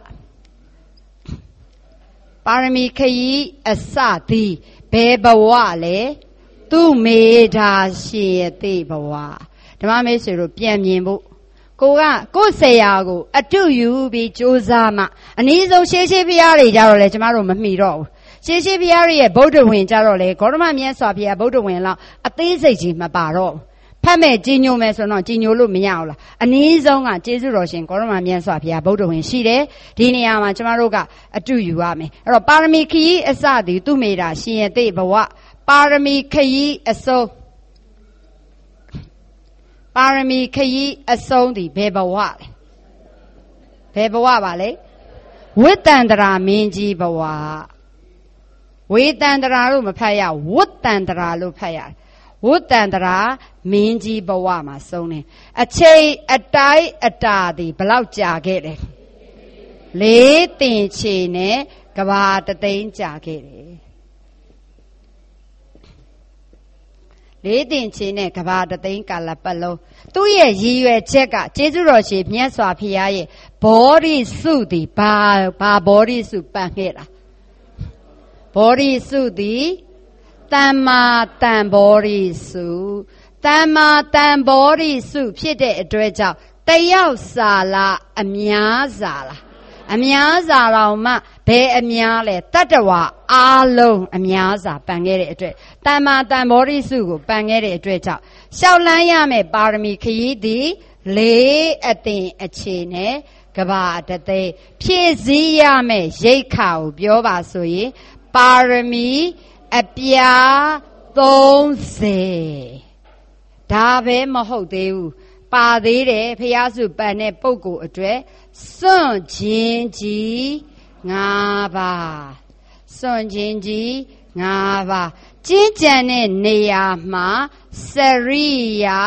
သည်ဘယ်ဘဝလဲသူမေတာရှင်ရသေးဘဝဓမ္မမိတ်ဆွေတို့ပြန်မြင်ဖို့ကိုယ်ဆရာကိုအတုယူပြီးကြိုးစားမှအနည်းဆုံးရှေးဘုရားတွေကြတော့လေကျမတို့မမှီတော့ဘူးရှေးဘုရားတွေရဲ့ဗုဒ္ဓဝင်ကြတော့လေဂေါရမမြတ်စွာဘုရားဗုဒ္ဓဝင်လောက်အသေးစိတ်ကြီးမပါတော့ဖတ်မဲ့ကြီးညိုမယ်ဆိုတော့ကြီးညိုလို့မရဘူးလားအနည်းဆုံးကကျေးဇူးတော်ရှင်ဂေါရမမြတ်စွာဘုရားဗုဒ္ဓဝင်ရှိတယ်ဒီနေရာမှာကျမတို့ကအတုယူရမယ်အဲ့တော့ပါရမီခရီးအစသည်သူမေတာရှင်ရသေးဘဝပါရမီခရီးအဆုံးပါရမီခရီးအဆုံးသည်ဘယ်ဘဝလဲဘယ်ဘဝပါလဲဝိတ္တန္တရာမင်းကြီးဘဝဝေတန္တရာလို့မဖတ်ရဝိတ္တန္တရာလို့ဖတ်ရတယ်ဝိတ္တန္တရာမင်းကြီးဘဝမှာဆုံးတယ်အချိန်အတိုင်းအတာသည်ဘယ်လောက်ကြာခဲ့လဲလေးတင်ချေနဲ့ကဘာတသိန်းကြာခဲ့တယ်လေးတင်ချေနဲ့ကဘာတသိန်းကာလပတ်လုံးသူ့ရဲ့ရည်ရွယ်ချက်ကကျေးဇူးတော်ရှင်မြတ်စွာဘုရားရဲ့ဘောဓိစုသည်ဘာဘောဓိစုပန်ခဲ့တာဘောဓိစုသည်တမ္မာတန်ဘောဓိစုတမ္မာတန်ဘောဓိစုဖြစ်တဲ့အတွက်ကြောင့်တယောက်စာလားအများစာလားအများစာတော်မှဘယ်အများလဲတတ္တဝါအားလုံးအများစာပန်ခဲ့တဲ့အတွက်တမ္မာတန်ဘောဓိစုကိုပန်ခဲ့တဲ့အတွက်ကြောင့်ရှောက်လန်းရမယ်ပါရမီခရီးသည်လေးအသင်အခြေနဲ့ကဘာတသိဖြည့်စည်းရမယ်ရိတ်ခါကိုပြောပါဆိုရင်ပါရမီအပြာ30ဒါပဲမဟုတ်သေးဘူးပါသေးတယ်ဖျားစုပန်တဲ့ပုဂ္ဂိုလ်အတွက်စွန့်ခြင်းကြီး5ပါးစွန့်ခြင်းကြီး5ပါးကျင့်ကြံတဲ့နေရာမှာစရိယာ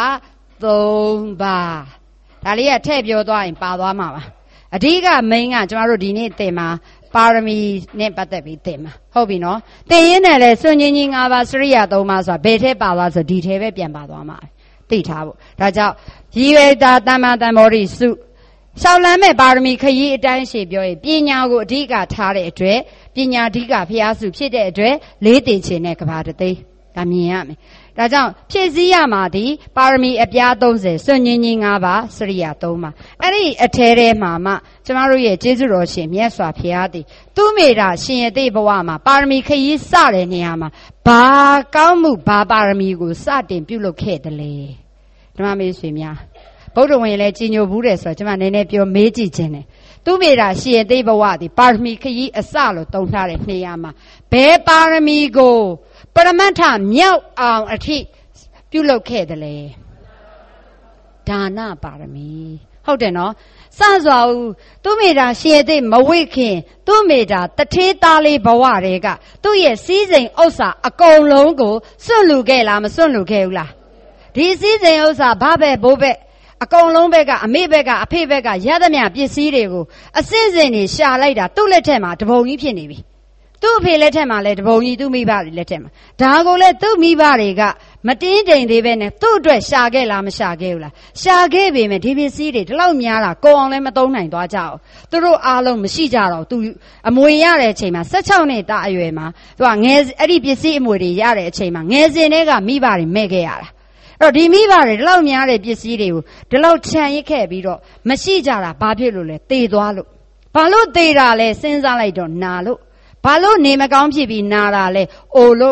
3ပါးဒါလေးကထည့်ပြောသွားရင်ပါသွားမှာပါအဓိကမိန်းကကျမတို့ဒီနေ့သင်မှာပါရမီနဲ့ပတ်သက်ပြီးသင်မှာဟုတ်ပြီနော်သင်ရင်းနဲ့လဲစွန့်ခြင်းကြီး5ပါးစရိယာ3ပါးဆိုတာဘယ်ထဲပါသွားဆိုဒီထဲပဲပြန်ပါသွားမှာသိထားဖို့ဒါကြောင့်ရည်ရွယ်တာတမ္မာတန်ဘောဓိစုရှောက်လန်းမဲ့ပါရမီခရီးအတိုင်းရှေ့ပြောရင်ပညာကိုအဓိကထားတဲ့အတွက်ပညာအဓိကဖျားစုဖြစ်တဲ့အတွက်လေးတင်ချင်တဲ့ကဘာတသိဒါမြင်ရမယ်ဒါကြောင့်ဖြည့်စည်းရမှာဒီပါရမီအပြား30စွန့်ခြင်းကြီး5ပါးစရိယာ3ပါးအဲ့ဒီအထဲထဲမှာမှကျမတို့ရဲ့ကျေးဇူးတော်ရှင်မြတ်စွာဘုရားသည်သူမေတာရှင်ရသေးဘဝမှာပါရမီခရီးစတဲ့နေရာမှာဘာကောင်းမှုဘာပါရမီကိုစတင်ပြုလုပ်ခဲ့တယ်လေဓမ္မမေဆွေများဗုဒ္ဓဝင်လည်းကြီးညိုဘူးတယ်ဆိုတော့ကျွန်မနည်းနည်းပြောမေးကြည့်ခြင်းတယ်သူမေတာရှင်ရသေးဘဝသည်ပါရမီခရီးအစလို့တုံထားတဲ့နေရာမှာဘယ်ပါရမီကိုပရမတ္ထမြောက်အောင်အထိပြုလုပ်ခဲ့တယ်လေဒါနပါရမီဟုတ်တယ်နော်စစွာဦးသူမေတာရှင်ရသေးမဝိခင်သူမေတာတထေးသားလေးဘဝတွေကသူ့ရဲ့စီးစိမ်ဥစ္စာအကုန်လုံးကိုစွန့်လူခဲ့လားမစွန့်လူခဲ့ဘူးလားဒီစည်းစိမ်ဥစ္စာဘာပဲဘိုးပဲအကုန်လုံးဘက်ကအမေဘက်ကအဖေဘက်ကရသမျှပစ္စည်းတွေကိုအစင်းစင်တွေရှာလိုက်တာသူ့လက်ထက်မှာတပုံကြီးဖြစ်နေပြီသူ့အဖေလက်ထက်မှာလည်းတပုံကြီးသူ့မိဘတွေလက်ထက်မှာဒါကိုလည်းသူ့မိဘတွေကမတင်းတိမ်သေးပဲနဲ့သူ့အတွက်ရှာခဲ့လားမရှာခဲ့ဘူးလားရှာခဲ့ပေမဲ့ဒီပစ္စည်းတွေဒီလောက်များတာကိုအောင်လည်းမသုံးနိုင်သွားကြအောင်သူတို့အားလုံးမရှိကြတော့သူအမွေရတဲ့အချိန်မှာ16နှစ်သားအရွယ်မှာသူကငယ်အဲ့ဒီပစ္စည်းအမွေတွေရတဲ့အချိန်မှာငယ်စဉ်တည်းကမိဘတွေမဲ့ခဲ့ရတာအဲ့တော့ဒီမိဘတွေဒီလောက်များတဲ့ပစ္စည်းတွေကိုဒီလောက်ခြံရစ်ခဲ့ပြီးတော့မရှိကြတာဘာဖြစ်လို့လဲသေသွားလို့ဘာလို့သေတာလဲစဉ်းစားလိုက်တော့နာလို့ဘာလို့နေမကောင်းဖြစ်ပြီးနာတာလဲအိုလို့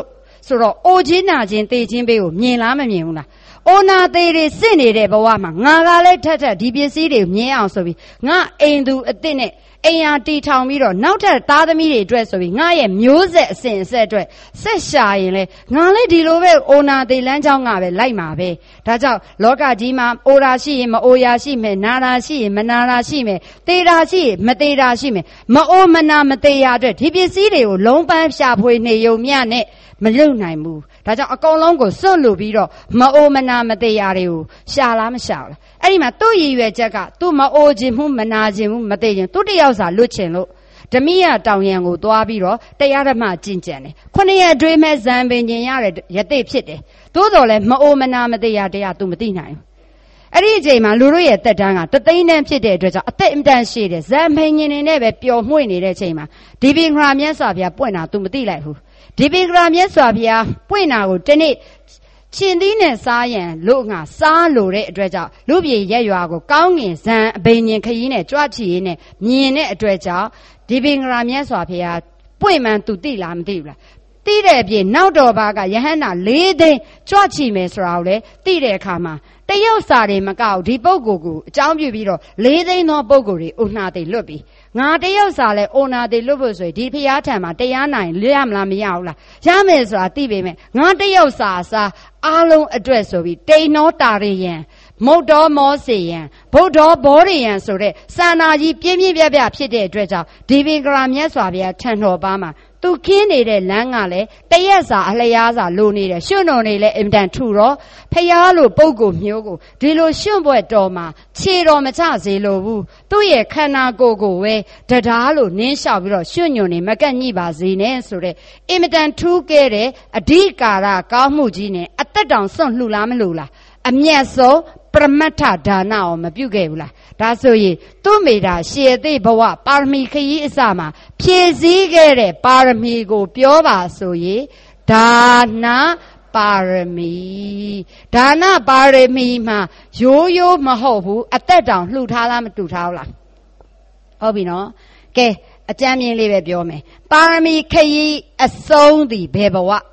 ဆိုတော့အိုချင်းနာချင်းသေချင်းပေးကိုမြင်လားမမြင်ဘူးလားအိုနာသေးတွေစစ်နေတဲ့ဘဝမှာငါကလည်းထက်ဒီပစ္စည်းတွေမြင်အောင်ဆိုပြီးငါအိမ်သူအစ်စ်နဲ့အိမ်ယာတီထောင်ပြီးတော့နောက်ထပ်သားသမီးတွေအတွက်ဆိုပြီးငါရဲ့မျိုးဆက်အစဉ်အဆက်အတွက်ဆက်ရှာရင်လေငါလည်းဒီလိုပဲအိုနာသေးလမ်းကြောင်းကပဲလိုက်မှာပဲဒါကြောင့်လောကကြီးမှာအိုရာရှိရင်မအိုရာရှိမယ်နာရာရှိရင်မနာရာရှိမယ်သေရာရှိရင်မသေရာရှိမယ်မအိုမနာမသေရာအတွက်ဒီပစ္စည်းတွေကိုလုံးပန်းရှာဖွေနေုံမျှနဲ့မလုံနိုင်ဘူးဒါကြောင့်အကုန်လုံးကိုစွန့်လို့ပြီးတော့မအိုမနာမသေရာတွေကိုရှာလားမရှာလားအဲ့ဒီမှာသူ့ရည်ရွယ်ချက်က तू မအိုခြင်းမှုမနာခြင်းမှုမသေခြင်းသူတယောက်စာလွတ်ချင်လို့ဓမိယတောင်ရံကိုသွားပြီးတော့တရားဓမ္မကျင့်ကြံတယ်9 ရက်အတွင်းမဲ့ဇံပင်ကျင်ရတဲ့ယသိဖြစ်တယ်သို့တော်လည်းမအိုမနာမသေရာတရား तू မသိနိုင်ဘူးအဲ့ဒီအချိန်မှာလူတို့ရဲ့တက်တန်းကတသိန်းတန်းဖြစ်တဲ့အတွက်ကြောင့်အသက်အင်တန်ရှိတယ်ဇံပင်ကျင်နေပဲပျော်မွှေ့နေတဲ့အချိန်မှာဒီပင်ခရာမြတ်စွာဘုရားပွင့်တာ तू မသိလိုက်ဘူးဒီပင်ခရာမြတ်စွာဘုရားပွင့်တာကိုဒီနေ့ရှင်သီးနဲ့စားရန်လို့ငါစားလို့တဲ့အတွက်ကြောင့်လူပြေရက်ရွာကိုကောင်းငင်ဇံအဘိညာဉ်ခရီးနဲ့ကြွချီရင်းနဲ့မြင်တဲ့အတွက်ကြောင့်ဒီပင်ကရာမြတ်စွာဘုရားပွင့်မှန်သူသိလားမသိဘူးလားသိတဲ့အပြင်နောက်တော်ဘာကယဟန္တာ4 သိန်းကြွချီမယ်ဆိုတာကိုလေသိတဲ့အခါမှာတရုတ်စာတွေမကောက်ဒီပုဂ္ဂိုလ်ကိုအကြောင်းပြုပြီးတော့4 သိန်းသောပုဂ္ဂိုလ်တွေဥနာသိလွတ်ပြီးငါတရုတ်စာလဲဥနာသိလွတ်ဖို့ဆိုရင်ဒီဖျားထံမှာတရားနိုင်လရမလားမရဘူးလားရမယ်ဆိုတာသိပေမဲ့ငါတရုတ်စာစားအားလုံးအတွက်ဆိုပြီးတိန်နောတာရယံမုတ်တော်မောစေယံဗုဒ္ဓဘောရိယံဆိုတဲ့စာနာကြီးပြင်းပြင်းပြပြဖြစ်တဲ့အတွက်ကြောင့်ဒီပင်ကရာမြတ်စွာဘုရားထံတော်ပါမှာသူခင်းနေတဲ့လမ်းကလည်းတရက်စာအလျားစာလိုနေတယ်ရွှွန့်တော်နေလဲအင်တန်ထူတော့ဖျားလိုပုဂ္ဂိုလ်မျိုးကိုဒီလိုရွှွန့်ပွဲတော်မှာခြေတော်မချစေလိုဘူးသူ့ရဲ့ခန္ဓာကိုယ်ကိုပဲတရားလိုနင်းလျှောက်ပြီးတော့ရွှွန့်ညွန်နေမကန့်ညိပါစေနဲ့ဆိုတဲ့အင်တန်ထူးခဲ့တဲ့အဓိကာရကောင်းမှုကြီးနဲ့အသက်တောင်စွန့်လှူလားမလို့လားအမျက်ဆုံးပရမတ္ထဒါနအောင်မပြုခဲ့ဘူးလားဒါဆိုရင်သူ့မိတာရှေသိဘဝပါရမီခရီးအစမှာဖြည့်စည်းခဲ့တဲ့ပါရမီကိုပြောပါဆိုရင်ဒါနပါရမီဒါနပါရမီမှာရိုးရိုးမဟုတ်ဘူးအသက်တောင်လှူထားလားမလှူထားဘူးလားဟုတ်ပြီနော်ကဲအကြမ်းမြင်လေးပဲပြောမယ်ပါရမီခရီးအဆုံးသည်ဘယ်ဘဝ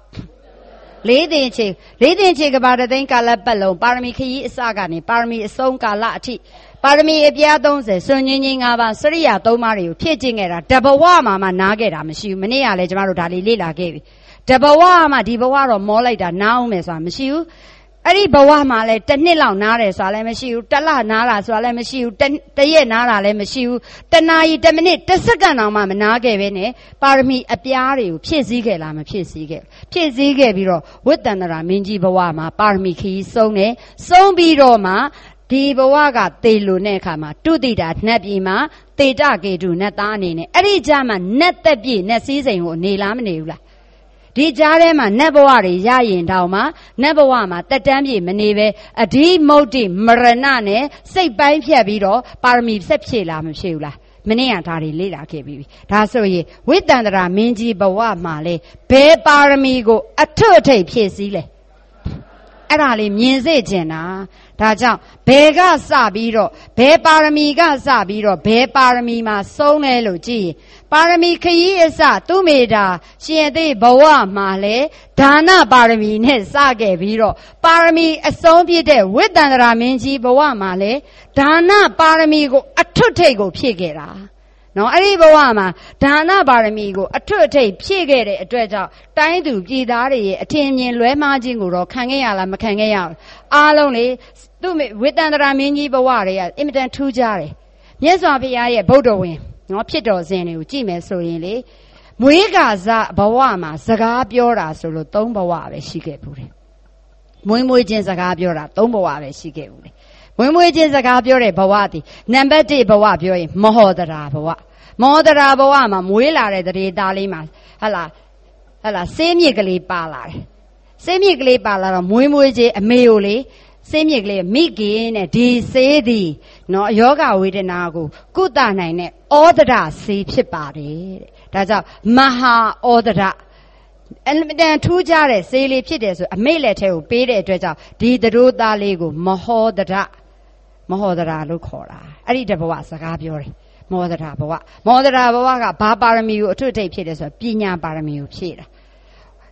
4 သိန်းချေကဘာတသိန်းကာလပတ်လုံးပါရမီခရီးအစကနေပါရမီအဆုံးကာလအထိပါရမီအပြား30စွန့်ငင်းငါးပါးစရိယာ3ပါးတွေကိုဖြည့်ကျင့်ခဲ့တာတဘဝမှာနားခဲ့တာမရှိဘူးမနေ့ကလည်းကျမတို့ဒါလေးလေ့လာခဲ့ပြီတဘဝမှာဒီဘဝတော့မောလိုက်တာနားအောင်မယ်ဆိုတာမရှိဘူးအဲ့ဒီဘဝမှာလည်းတစ်နှစ်လောက်နားတယ်ဆိုတာလည်းမရှိဘူးတစ်လနားတာဆိုတာလည်းမရှိဘူးတစ်ရက်နားတာလည်းမရှိဘူးတစ်နာရီတစ်မိနစ်တစ်စက္ကန့်တောင်မှမနားခဲ့ပဲနဲ့ပါရမီအပြားတွေကိုဖြည့်ဆည်းခဲ့လားမဖြည့်ဆည်းခဲ့ဖြည့်ဆည်းခဲ့ပြီးတော့ဝိတ္တန္တရာမင်းကြီးဘဝမှာပါရမီခရီးဆုံးတယ်ဆုံးပြီးတော့မှဒီဘဝကသေလို့တဲ့အခါမှာတုတိတာနတ်ပြည်မှာသေတကေတုနတ်သားအနေနဲ့အဲ့ဒီကြားမှာနတ်သက်ပြည့်နတ်စည်းစိမ်ကိုနေလားမနေဘူးလားဒီကြားထဲမှာနတ်ဘဝတွေရရင်တောင်မှနတ်ဘဝမှာတက်တန်းပြည့်မနေပဲအဓိမုတ်တိမရဏနဲ့စိတ်ပိုင်းဖြတ်ပြီးတော့ပါရမီဆက်ဖြည့်လားမဖြည့်ဘူးလားမနေ့ကဒါတွေလေ့လာခဲ့ပြီးပြီဒါဆိုရင်ဝိတ္တန္တရာမင်းကြီးဘဝမှာလေဘယ်ပါရမီကိုအထွတ်အထိပ်ဖြည့်စည်းလဲအဲ့ဒါလေးမြင်စေချင်တာဒါကြောင့်ဘယ်ကစပြီးတော့ဘယ်ပါရမီကစပြီးတော့ဘယ်ပါရမီမှာဆုံးလဲလို့ကြည့်ရင်ပါရမီခရီးအစသူမေတာရှင်သိဘဝမှာလဲဒါနပါရမီနဲ့စခဲ့ပြီးတော့ပါရမီအဆုံးပြည့်တဲ့ဝိတ္တန္တရာမင်းကြီးဘဝမှာလဲဒါနပါရမီကိုအထွတ်ထိပ်ကိုဖြည့်ခဲ့တာနော်အဲ့ဒီဘဝမှာဒါနပါရမီကိုအထွတ်အထိပ်ဖြည့်ခဲ့တဲ့အတွက်ကြောင့်တိုင်းသူပြည်သားတွေရဲ့အထင်မြင်လွဲမှားခြင်းကိုတော့ခံခဲ့ရလားမခံခဲ့ရဘူးအားလုံးလေသူ့ဝိတ္တန္တရာမင်းကြီးဘဝတွေကအင်မတန်ထူးခြားတယ်မြတ်စွာဘုရားရဲ့ဗုဒ္ဓဝင်နော်ဖြစ်တော်စဉ်တွေကိုကြည့်မယ်ဆိုရင်လေမွေးကာဇဘဝမှာစကားပြောတာဆိုလို့3ဘဝပဲရှိခဲ့ဘူးတယ်မွေးချင်းစကားပြောတာ3ဘဝပဲရှိခဲ့ဘူးတယ်မွေးချင်းစကားပြောတဲ့ဘဝတည်နံပါတ်1ဘဝပြောရင်မဟောဒရာဘဝမဟောဒရာဘဝမှာမွေးလာတဲ့တရေသားလေးမှာဟလာဆေးမြစ်ကလေးပါလာတယ်ဆေးမြစ်ကလေးပါလာတော့မွေးချင်းအမေကိုလေဆေးမြစ်ကလေးမိခင်နဲ့ဒီဆေးသည်နော်ယောဂဝေဒနာကိုကုသနိုင်တဲ့ဩဒရဆေးဖြစ်ပါတယ်တဲ့ဒါကြောင့်မဟာဩဒရအတန်ထူးခြားတဲ့ဆေးလေးဖြစ်တယ်ဆိုအမေလက်ထဲကိုပေးတဲ့အတွက်ကြောင့်ဒီသတို့သားလေးကိုမဟောဒရလို့ခေါ်တာအဲ့ဒီတဘဝစကားပြောတယ်မောဒရာဘဝကဘာပါရမီကိုအထွတ်ထိပ်ဖြစ်တယ်ဆိုတော့ပညာပါရမီကိုဖြည့်တာ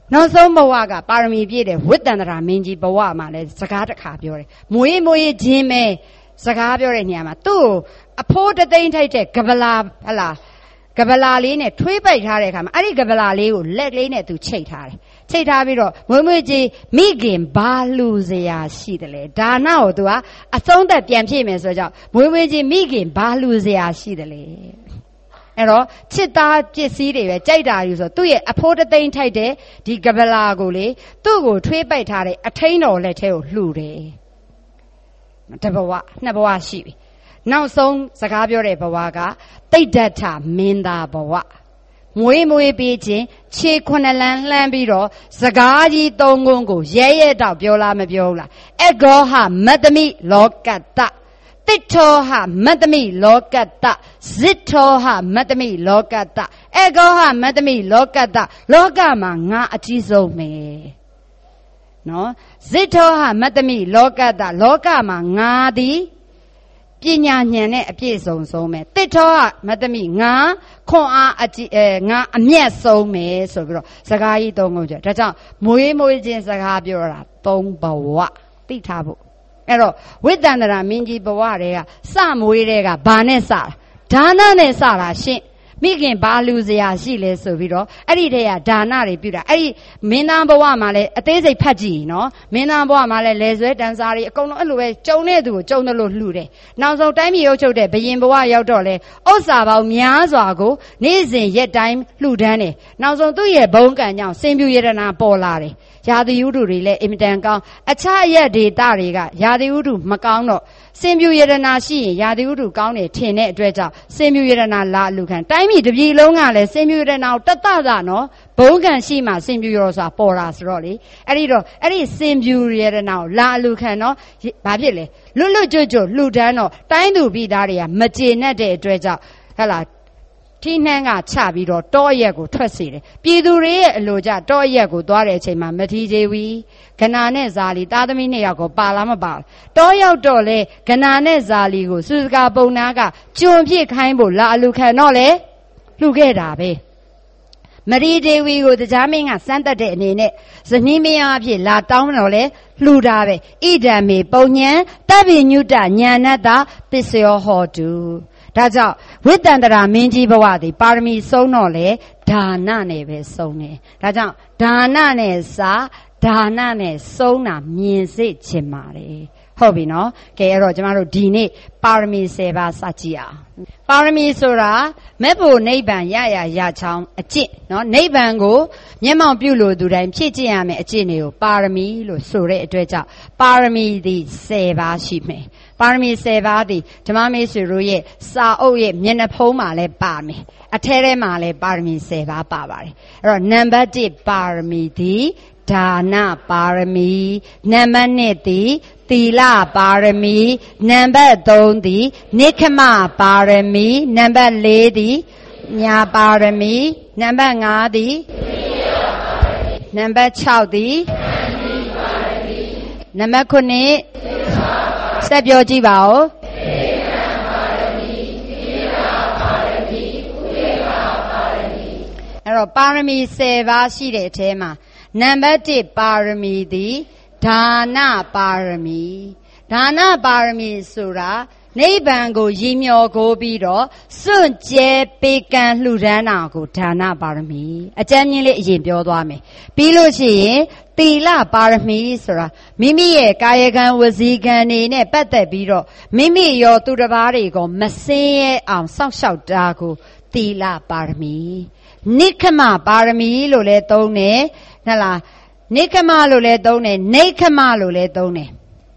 နောက်ဆုံးဘဝကပါရမီပြည့်တဲ့ဝိတ္တန္တရာမင်းကြီးဘဝမှာလည်းစကားတစ်ခါပြောတယ်မွေးခြင်းပဲစကားပြောတဲ့နေရာမှာသူ့ကိုအဖိုးတသိန်းထိုက်တဲ့ကပလာဟလားကပလာလေးနဲ့ထွေးပိုက်ထားတဲ့အခါမှာအဲ့ဒီကပလာလေးကိုလက်ကလေးနဲ့သူချိတ်ထားတယ်ချိတ်ထားပြီးတော့မွေးကြီးမိခင်ဘာလူစရာရှိတယ်လေဒါနကိုသူကအဆုံးသက်ပြန်ဖြည့်မယ်ဆိုတော့မွေးကြီးမိခင်ဘာလူစရာရှိတယ်လေအဲ့တော့ချစ်သားပစ္စည်းတွေပဲကြိုက်တာယူဆိုသူ့ရဲ့အဖိုးတသိန်းထိုက်တဲ့ဒီကပလာကိုလေသူ့ကိုထွေးပိုက်ထားတဲ့အထိန်တော်လက်ထဲကိုလှူတယ်တဘဝနှစ်ဘဝရှိပြီနောက်ဆုံးစကားပြောတဲ့ဘဝကတိတ်ဓာတ်ထမင်းသားဘဝမွေးပြီးချင်းခြေ9လမ်းလှမ်းပြီးတော့စကားကြီး3ခုကိုရဲတော့ပြောလားမပြောဘူးလားအဂောဟမတ္တမိလောကတ္တတိထောဟမတ္တမိလောကတ္တဇိထောဟမတ္တမိလောကတ္တအဂောဟမတ္တမိလောကတ္တလောကမှာငါအကြီးဆုံးပဲနော်ဇိထောဟမတ္တမိလောကတ္တလောကမှာငါသည်ပညာဉာဏ်နဲ့အပြည့်စုံဆုံးပဲတိထောဟမတ္တမိငါခွန်အားအကြီးငါအမျက်ဆုံးပဲဆိုပြီးတော့စကားကြီး3ခုကြောဒါကြောင့်မွေးခြင်းစကားပြောတာ3ဘဝသိထားဖို့အဲ့တော့ဝိတ္တန္တရာမင်းကြီးဘဝတွေကစမွေးတဲ့ကဘာနဲ့စတာဒါနနဲ့စတာရှင့်မိခင်ဘာလူစရာရှိလဲဆိုပြီးတော့အဲ့ဒီတည်းကဒါနတွေပြုတာအဲ့ဒီမင်းသားဘဝမှာလည်းအသေးစိတ်ဖတ်ကြည့်နော်မင်းသားဘဝမှာလည်းလေဆွဲတန်စာတွေအကုန်လုံးအဲ့လိုပဲကြုံတဲ့သူကိုကြုံတယ်လို့လှူတယ်နောက်ဆုံးတိုင်းပြည်ရုပ်ချုပ်တဲ့ဘယင်ဘဝရောက်တော့လေဥစ္စာပေါင်းများစွာကိုနေ့စဉ်ရက်တိုင်းလှူဒန်းတယ်နောက်ဆုံးသူ့ရဲ့ဘုံကံကြောင့်စင်ပြူရတနာပေါ်လာတယ်ရာသီဥတုတွေလည်းအင်မတန်ကောင်းအခြားအရက်ဒေသတွေကရာသီဥတုမကောင်းတော့စင်ပြူရတနာရှိရင်ရာသီဥတုကောင်းတယ်ထင်တဲ့အတွက်ကြောင့်စင်ပြူရတနာလာလူခံတိုင်းပြည်တစ်ပြည်လုံးကလည်းစင်ပြူရတနာကိုတတ်တာနော်ဘုံကံရှိမှစင်ပြူရောဆိုတာပေါ်လာဆိုတော့လေအဲ့ဒီစင်ပြူရတနာကိုလာလူခံနော်ဘာဖြစ်လဲလွတ်ကျွတ်လှူဒန်းတော့တိုင်းသူပြည်သားတွေကမကျေနပ်တဲ့အတွက်ကြောင့်ဟဲ့လားထိနှန်းကချပြီးတော့တောရက်ကိုထွက်စေတယ်ပြည်သူတွေရဲ့အလိုကြတောရက်ကိုသွားတဲ့အချိန်မှာမထီသေးဘူးကနာနဲ့ဇာလီသားသမီး2ယောက်ကိုပါလားမပါတောရောက်တော့လေကနာနဲ့ဇာလီကိုစုစကားပုံနာကကျွံပြစ်ခိုင်းဖို့လာအလူခံတော့လေလှူခဲ့တာပဲမရီဒေဝီကိုတရားမင်းကစမ်းတက်တဲ့အနေနဲ့ဇနီးမယားအဖြစ်လာတောင်းတော့လေလှူတာပဲဣဒံမေပုံညံတပ္ပိညုတညာဏတ္တပစ္စယောဟောတုဒါကြောင့်ဝိတ္တန္တရာမင်းကြီးဘဝသည်ပါရမီဆုံးတော့လေဒါနနဲ့ပဲဆုံးတယ်ဒါကြောင့်ဒါနနဲ့ဒါနနဲ့ဆုံးတာမြင်စေချင်ပါတယ်ဟုတ်ပြီနော်ကဲအဲ့တော့ကျမတို့ဒီနေ့ပါရမီ10ပါးစကြည့်အောင်ပါရမီဆိုတာမဲ့ဖို့နိဗ္ဗာန်ရချောင်းအကျင့်နော်နိဗ္ဗာန်ကိုမျက်မှောက်ပြုလို့သူတိုင်းဖြည့်ကျင့်ရမယ်အကျင့်တွေကိုပါရမီလို့ဆိုတဲ့အတွက်ကြောင့်ပါရမီသည်10ပါးရှိမယ်ပါရမီ10ပါးသည်ဓမ္မမေဆွေတို့ရဲ့စာအုပ်ရဲ့မျက်နှာဖုံးမှာလည်းပါမယ်အထဲထဲမှာလည်းပါရမီ10ပါးပါပါတယ်အဲ့တော့နံပါတ်1ပါရမီသည်ဒါနပါရမီနံပါတ်2သည်သီလပါရမီနံပါတ်3သည်နိက္ခမပါရမီနံပါတ်4သည်ညာပါရမီနံပါတ်5သည်နံပါတ်6သည်နံပါတ်9ဆက်ပြောကြည့်ပါဦးအဲ့တော့ပါရမီ10ပါးရှိတဲ့အထဲမှာနံပါတ်1ပါရမီသည်ဒါနပါရမီဒါနပါရမီဆိုတာနိဗ္ဗာန်ကိုရည်မျှော်ကိုပြီးတော့စွန့်ကြဲပေးကမ်းလှူဒန်းတာကိုဒါနပါရမီအကျဉ်းချင်းလေးအရင်ပြောသွားမယ်ပြီးလို့ရှိရင်သီလပါရမီဆိုတာမိမိရဲ့ကာယကံဝစီကံတွေနဲ့ပတ်သက်ပြီးတော့မိမိရောသူတစ်ပါးတွေကိုမဆင်းရဲအောင်စောင့်ရှောက်တာကိုသီလပါရမီနိက္ခမပါရမီလို့လည်းသုံးတယ်ဟုတ်လားနိက္ခမလို့လည်းသုံးတယ်နိက္ခမလို့လည်းသုံးတယ်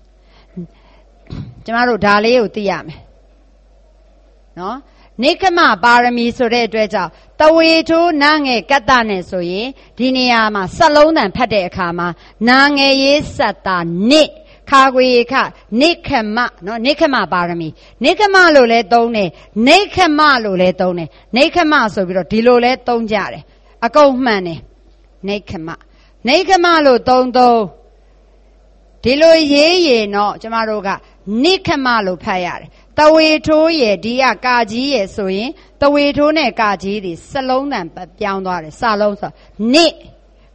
ကျမတို့ဒါလေးကိုသိရမယ်နော်နိက္ခမပါရမီဆိုတဲ့အတွက်ကြောင့်တဝေထိုးနာငယ်ကတ္တနဲ့ဆိုရင်ဒီနေရာမှာစက်လုံးတန်ဖတ်တဲ့အခါမှာနာငယ်ရေးစက်တာနိခါခွေခနိက္ခမနော်နိက္ခမပါရမီနိက္ခမလို့လည်းသုံးတယ်နိက္ခမလို့လည်းသုံးတယ်နိက္ခမဆိုပြီးတော့ဒီလိုလည်းသုံးကြတယ်အကုန်မှန်တယ်နိက္ခမလို့သုံးဒီလိုရေးရင်တော့ကျမတို့ကနိက္ခမလို့ဖတ်ရတယ်တဝေထိုးရဲ့ဒီကကာကြီးရဲ့ဆိုရင်တဝေထိုးနဲ့ကာကြီးတွေစလုံးတန်ပြောင်းသွားတယ်စလုံးဆိုနိ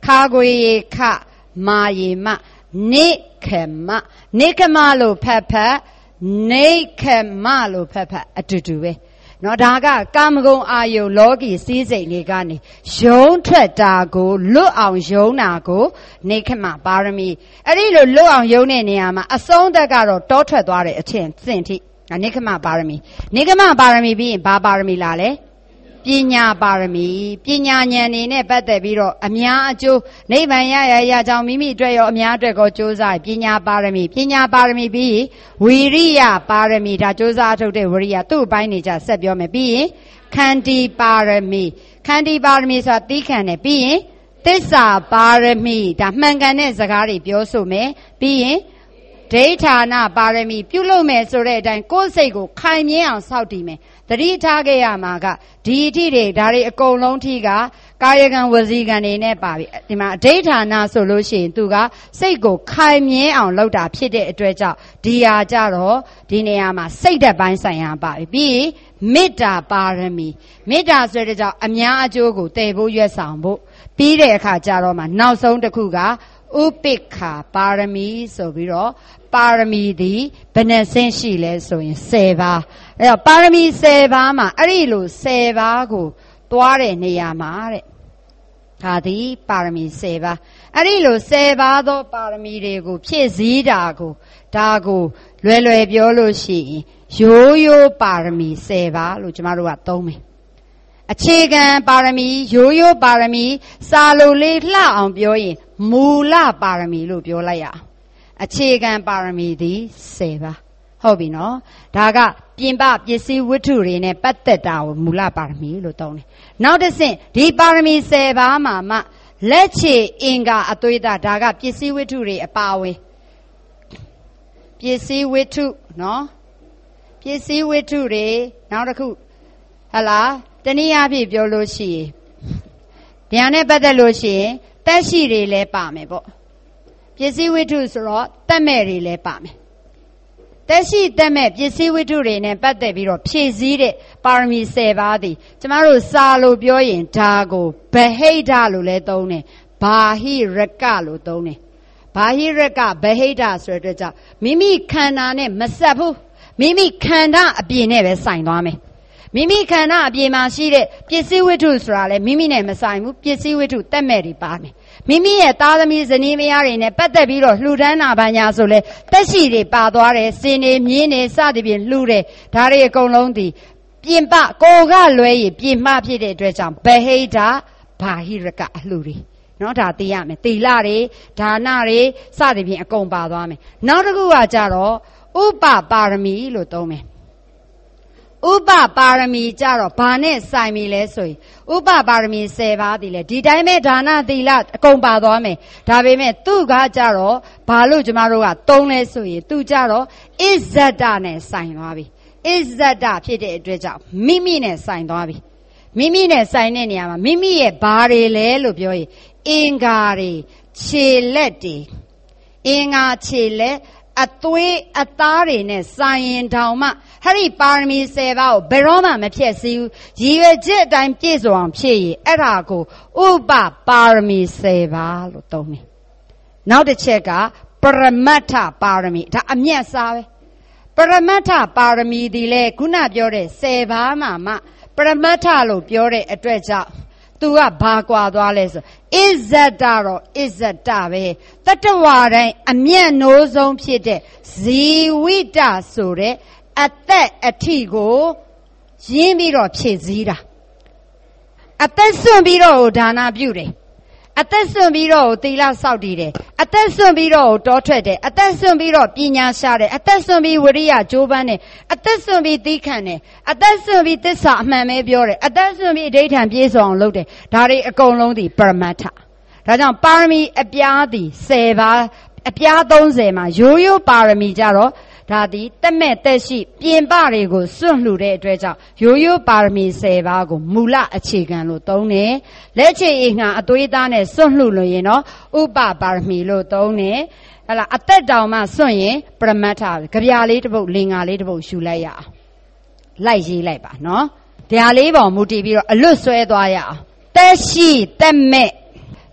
ခါခွေခမာယေမနိခေမနိခေမလို့ဖတ်ဖတ်နိခေမလို့ဖတ်ဖတ်အတူတူပဲနော်ဒါကကာမဂုဏ်အာယုလောကီစည်းစိမ်တွေကနေယုံထွက်တာကိုလွတ်အောင်ယုံတာကိုနိခေမပါရမီအဲ့ဒီလိုလွတ်အောင်ယုံတဲ့နေရာမှာအဆုံးသက်ကတော့တောထွက်သွားတဲ့အချင်းစင်ထိနိခေမပါရမီနိခေမပါရမီပြီးရင်ဘာပါရမီလာလဲပညာပါရမီပညာဉာဏ်နေနဲ့ပတ်သက်ပြီးတော့အများအကျိုးနိဗ္ဗာန်ရကြောင်းမိမိအတွက်ရောအများအတွက်ကိုကြိုးစားပညာပါရမီပြီးဝီရိယပါရမီဒါကြိုးစားထုတ်တဲ့ဝိရိယသူ့အပိုင်းနေကြဆက်ပြောမယ်ပြီးရင်ခန္တီပါရမီဆိုတာသီးခံတယ်ပြီးရင်သစ္စာပါရမီဒါမှန်ကန်တဲ့စကားတွေပြောဆိုမယ်ပြီးရင်ဒိဋ္ဌာနပါရမီပြုလုပ်မယ်ဆိုတဲ့အတိုင်းကိုယ်စိတ်ကိုခိုင်မြဲအောင်စောင့်တည်မယ်တတိထားခဲ့ရမှာကဒီအထိတွေဒါတွေအကုန်လုံးထိကကာယကံဝစီကံတွေနဲ့ပါပြီဒီမှာအဋိဌာဏဆိုလို့ရှိရင်သူကစိတ်ကိုခိုင်မြဲအောင်လုပ်တာဖြစ်တဲ့အတွက်ကြောင့်ဒီဟာကြတော့ဒီနေရာမှာစိတ်ဓာတ်ပိုင်းဆိုင်ရာပါပြီပြီးမေတ္တာပါရမီမေတ္တာဆိုတဲ့ကြောင့်အများအကျိုးကိုတည်ဖို့ရွတ်ဆောင်ဖို့ပြီးတဲ့အခါကျတော့မှနောက်ဆုံးတစ်ခုကဥပိ္ပခာပါရမီဆိုပြီးတော့ပါရမီသည်ဘယ်နှဆင့်ရှိလဲဆိုရင်10ပါးအဲ့တော့ပါရမီ10ပါးမှာအဲ့ဒီလို10ပါးကိုသွားတဲ့နေရာမှာတဲ့ဒါသည်ပါရမီ10ပါးအဲ့ဒီလို10ပါးသောပါရမီတွေကိုဖြည့်စည်းတာကိုဒါကိုလွယ်လွယ်ပြောလို့ရှိရင်ရိုးပါရမီ10ပါးလို့ကျမတို့ကသုံးမယ်အခြေခံပါရမီရိုးပါရမီစာလိုလေးလှအောင်ပြောရင်မူလပါရမီလို့ပြောလိုက်ရအောင်အခြေခံပါရမီသည်10ပါးဟုတ်ပြီနော်ဒါကပြင်ပပစ္စည်းဝတ္ထုတွေနဲ့ပတ်သက်တာကိုမူလပါရမီလို့သုံးတယ်နောက်တစ်ဆင့်ဒီပါရမီ10ပါးမှာမှလက်ချေအင်္ဂါအသွေးသားဒါကပစ္စည်းဝတ္ထုတွေအပါအဝင်ပစ္စည်းဝတ္ထုနော်ပစ္စည်းဝတ္ထုတွေနောက်တစ်ခုဟလားတနည်းအားဖြင့်ပြောလို့ရှိရင်ဉာဏ်နဲ့ပတ်သက်လို့ရှိရင်တက်ရှိတွေလည်းပါမယ်ပေါ့ပစ္စည်းဝတ္ထုဆိုတော့တက်မဲ့တွေလည်းပါမယ်တက်ရှိတက်မဲ့ပစ္စည်းဝတ္ထုတွေနဲ့ပတ်သက်ပြီးတော့ဖြည့်ဆည်းတဲ့ပါရမီ10ပါးသည်ကျမတို့စာလို့ပြောရင်ဒါကိုဗဟိတလို့လည်းသုံးတယ်ဘာဟိရကလို့သုံးတယ်ဘာဟိရကဗဟိတဆိုတဲ့အတွက်ကြောင့်မိမိခန္ဓာနဲ့မဆက်ဘူးမိမိခန္ဓာအပြင်နဲ့ပဲဆိုင်သွားမယ်မိမိခန္ဓာအပြင်မှာရှိတဲ့ပစ္စည်းဝတ္ထုဆိုတာလေမိမိနဲ့မဆိုင်ဘူးပစ္စည်းဝတ္ထုတက်မဲ့တွေပါမယ်မိမိရဲ့သားသမီးဇနီးမယားတွေနဲ့ပတ်သက်ပြီးတော့လှူဒန်းတာဘာညာဆိုလဲတက်ရှိတွေပါသွားတယ်စင်တွေမြင်းတွေစသဖြင့်လှူတယ်ဒါတွေအကုန်လုံးဒီပြင်ပကိုကလွဲရင်ပြင်မဖြစ်တဲ့အတွက်ကြောင့်ဗဟိတဘာဟိရကအလှူတွေနော်ဒါသိရမယ်သီလတွေဒါနတွေစသဖြင့်အကုန်ပါသွားမယ်နောက်တစ်ခုကကြတော့ဥပပါရမီလို့သုံးမယ်ဥပပါရမီကြတော့ဘာနဲ့ဆိုင်ပြီလဲဆိုရင်ဥပပါရမီ10ပါးဒီလေဒီတိုင်းပဲဒါနသီလအကုန်ပါသွားမယ်ဒါပေမဲ့သူကကြတော့ဘာလို့ကျမတို့ကသုံးလဲဆိုရင်သူကြတော့အစ္ဆဒနဲ့ဆိုင်သွားပြီအစ္ဆဒဖြစ်တဲ့အတွက်ကြောင့်မိမိနဲ့ဆိုင်သွားပြီမိမိနဲ့ဆိုင်တဲ့နေရာမှာမိမိရဲ့ဘာတွေလဲလို့ပြောရင်အင်္ဂါတွေခြေလက်တွေအင်္ဂါခြေလက်အသွေးအသားတွေနဲ့ဆိုင်ရင်တောင်မှဟဲ့ဒီပါရမီ10ပါးကိုဘယ်တော့မှမဖြည့်ဆည်းဘူးရည်ရွယ်ချက်အတိုင်းပြည့်စုံအောင်ဖြည့်ရင်အဲ့ဒါကိုဥပပါရမီ10ပါးလို့သုံးတယ်နောက်တစ်ချက်ကပရမတ္ထပါရမီဒါအမြတ်စားပဲပရမတ္ထပါရမီဒီလေခုနပြောတဲ့10ပါးမှာမှပရမတ္ထလို့ပြောတဲ့အတွက်ကြောင့်သူကဘာကွာသွားလဲဆိုအစ္ဆဒတော့အစ္ဆဒပဲတတ္တဝါတိုင်းအမြတ်နိုးဆုံးဖြစ်တဲ့ဇီဝိတဆိုတဲ့အသက်အထိကိုရင်းပြီးတော့ဖြည့်စည်းတာအသက်စွန့်ပြီးတော့ဒါနပြုတယ်အသက်စွန့်ပြီးတော့သီလဆောက်တည်တယ်အသက်စွန့်ပြီးတော့တောထွက်တယ်အသက်စွန့်ပြီးတော့ပညာရှာတယ်အသက်စွန့်ပြီးဝိရိယကြိုးပမ်းတယ်အသက်စွန့်ပြီးသီးခံတယ်အသက်စွန့်ပြီးသစ္စာအမှန်ပဲပြောတယ်အသက်စွန့်ပြီးအဋ္ဌံပြေဆုံးအောင်လုပ်တယ်ဒါတွေအကုန်လုံးဒီပရမတ္ထဒါကြောင့်ပါရမီအပြားသည်10ပါးအပြား30မှာရိုးပါရမီကြတော့ဒါသည်တက်မဲ့တက်ရှိပြင်ပတွေကိုစွန့်လှူတဲ့အတွက်ကြောင့်ရိုးပါရမီ10ပါးကိုမူလအခြေခံလို့သုံးတယ်လက်ချေအင်္ဂါအသွေးသားနဲ့စွန့်လှူလို့ရင်တော့ဥပပါရမီလို့သုံးတယ်ဟလာအသက်တောင်မှစွန့်ရင်ပရမတ္ထကြပြားလေးတစ်ပုတ်လင်္ကာလေးတစ်ပုတ်ယူလိုက်ရအောင်လိုက်ရေးလိုက်ပါနော်ဒါလေးပေါ်မူတည်ပြီးတော့အလွတ်ဆွဲသွားရအောင်တက်ရှိတက်မဲ့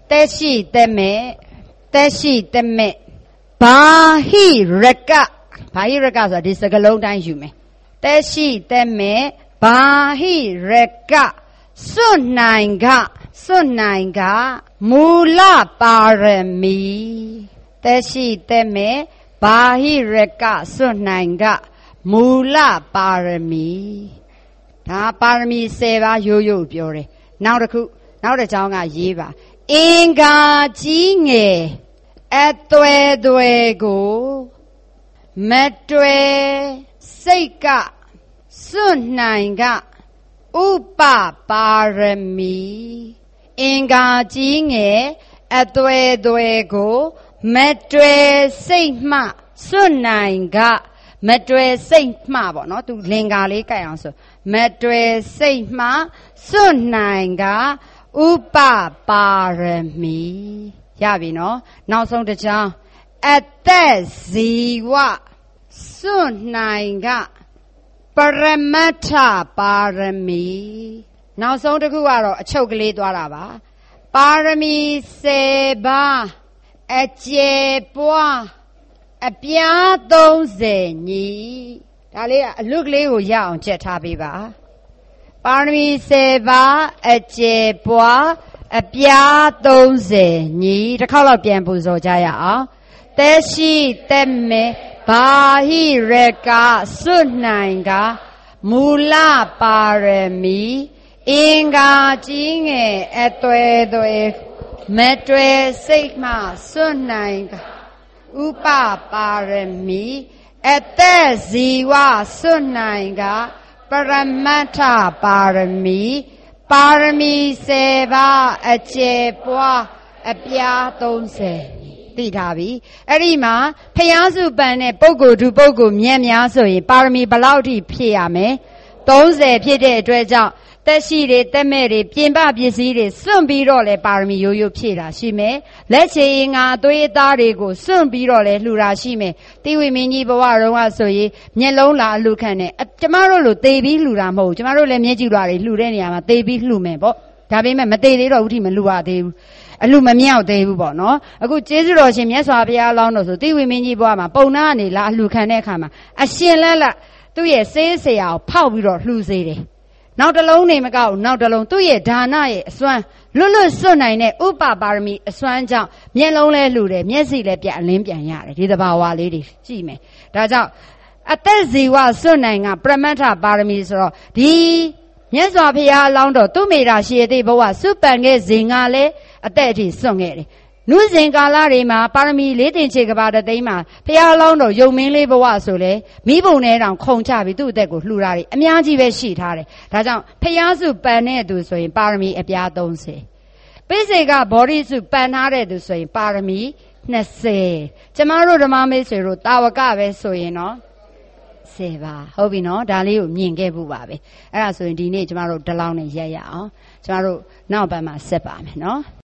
သက်ရှိသက်မဲ့သက်ရှိသက်မဲ့ဘာဟိရကဘာဟိရကဆိုတာဒီစကားလုံးတိုင်းယူမယ်သက်ရှိသက်မဲ့ဘာဟိရကစွန့်နိုင်ကမူလပါရမီသက်ရှိသက်မဲ့ဘာဟိရကစွန့်နိုင်ကမူလပါရမီဒါပါရမီ10ပါးရိုးရိုးပြောတယ်နောက်တစ်ကြောင်းကရေးပါအင်္ဂါကြီးငယ်အသွဲသွဲကိုမတွယ်စိတ်ကစွန့်နိုင်ကဥပပါရမီအင်္ဂါကြီးငယ်အသွဲသွဲကိုမတွယ်စိတ်မှစွန့်နိုင်ကမတွယ်စိတ်မှပေါ့နော်သူလင်္ကာလေးကြိုက်အောင်ဆိုမတွယ်စိတ်မှစွန့်နိုင်ကဥပပါရမီရပြီနော်နောက်ဆုံးတစ်ကြောင်းအသက်ဇီဝစွန့်နိုင်ကပရမတ္ထပါရမီနောက်ဆုံးတစ်ခုကတော့အချုပ်ကလေးသွားတာပါပါရမီ10ပါးအကျယ်ပွားအပြား30ညီဒါလေးကအလွတ်ကလေးကိုရအောင်ကြက်ထားပေးပါပါရမီ10ပါးအကျယ်ပွားအပြား30ညီတစ်ခေါက်လောက်ပြန်ပူဇော်ကြရအောင်သက်ရှိသက်မဲ့ဘာဟိရကစွန့်နိုင်ကမူလပါရမီအင်္ဂါကြီးငယ်အသွဲသွဲမတွယ်စိတ်မှစွန့်နိုင်ကဥပပါရမီအသက်ဇီဝစွန့်နိုင်ကပရမတ္ထပါရမီပါရမီ10ပါးအကျယ်ပွားအပြား30သိထားပြီအဲ့ဒီမှာဖျားစုပန်တဲ့ပုဂ္ဂိုလ်သူပုဂ္ဂိုလ်မြတ်များဆိုရင်ပါရမီဘယ်လောက်ထိဖြည့်ရမလဲ30ဖြစ်တဲ့အတွက်ကြောင့်သက်ရှိတွေသက်မဲ့တွေပြင်ပပစ္စည်းတွေစွန့်ပြီးတော့လဲပါရမီရိုးရိုးဖြည့်တာရှိမယ်လက်ချေငါအသွေးအသားတွေကိုစွန့်ပြီးတော့လဲလှူတာရှိမယ်တိဝိမင်းကြီးဘဝတော်ကဆိုရင်မျက်လုံးလာအလှခံတယ်ကျမတို့လိုသေပြီးလှူတာမဟုတ်ဘူးကျမတို့လည်းမျက်ကြည့်လွာတွေလှူတဲ့နေရာမှာသေပြီးလှူမယ်ပေါ့ဒါပေမဲ့မသေသေးတော့ဘူးထိမလှူရသေးဘူးအလှမမြောက်သေးဘူးပေါ့နော်အခုကျေးဇူးတော်ရှင်မြတ်စွာဘုရားလောင်းတော်ဆိုတိဝိမင်းကြီးဘဝမှာပုံနာကနေလာအလှခံတဲ့အခါမှာအရှင်လက်သူ့ရဲ့စေးစရာကိုဖောက်ပြီးတော့လှူစေတယ်နောက်တစ်လုံးနေမကောက်နောက်တစ်လုံးသူ့ရဲ့ဒါနရဲ့အစွမ်းလွတ်စွန့်နိုင်တဲ့ဥပပါရမီအစွမ်းကြောင့်မျက်လုံးလဲလှူတယ်မျက်စိလဲပြန်အလင်းပြန်ရတယ်ဒီတဘာဝလေးတွေကြည့်မယ်ဒါကြောင့်အသက်ဇီဝစွန့်နိုင်ကပရမတ္ထပါရမီဆိုတော့ဒီမြတ်စွာဘုရားအလောင်းတော်သူ့မိတာရှိတဲ့ဘဝစုပန်ခဲ့စဉ်ကလည်းအသက်အထိစွန့်ခဲ့တယ်နုစဉ်ကာလတွေမှာပါရမီ4တင်ချေကဘာတသိန်းမှာဘုရားအလောင်းတော်ယုံမင်းလေးဘဝဆိုလေမိဘုံနဲ့တောင်ခုံချပြီးသူ့အသက်ကိုလှူတာတွေအများကြီးပဲရှိထားတယ်ဒါကြောင့်ဘုရားစုပန်တဲ့သူဆိုရင်ပါရမီအပြား30ပိစိကဘောဓိစုပန်ထားတဲ့သူဆိုရင်ပါရမီ20ကျမတို့ဓမ္မမိတ်ဆွေတို့တာဝကပဲဆိုရင်နော်10ပါဟုတ်ပြီနော်ဒါလေးကိုမြင်ခဲ့ဖို့ပါပဲအဲ့ဒါဆိုရင်ဒီနေ့ကျမတို့ဒီလောက်နဲ့ရက်ရအောင်ကျမတို့နောက်ပတ်မှာဆက်ပါမယ်နော်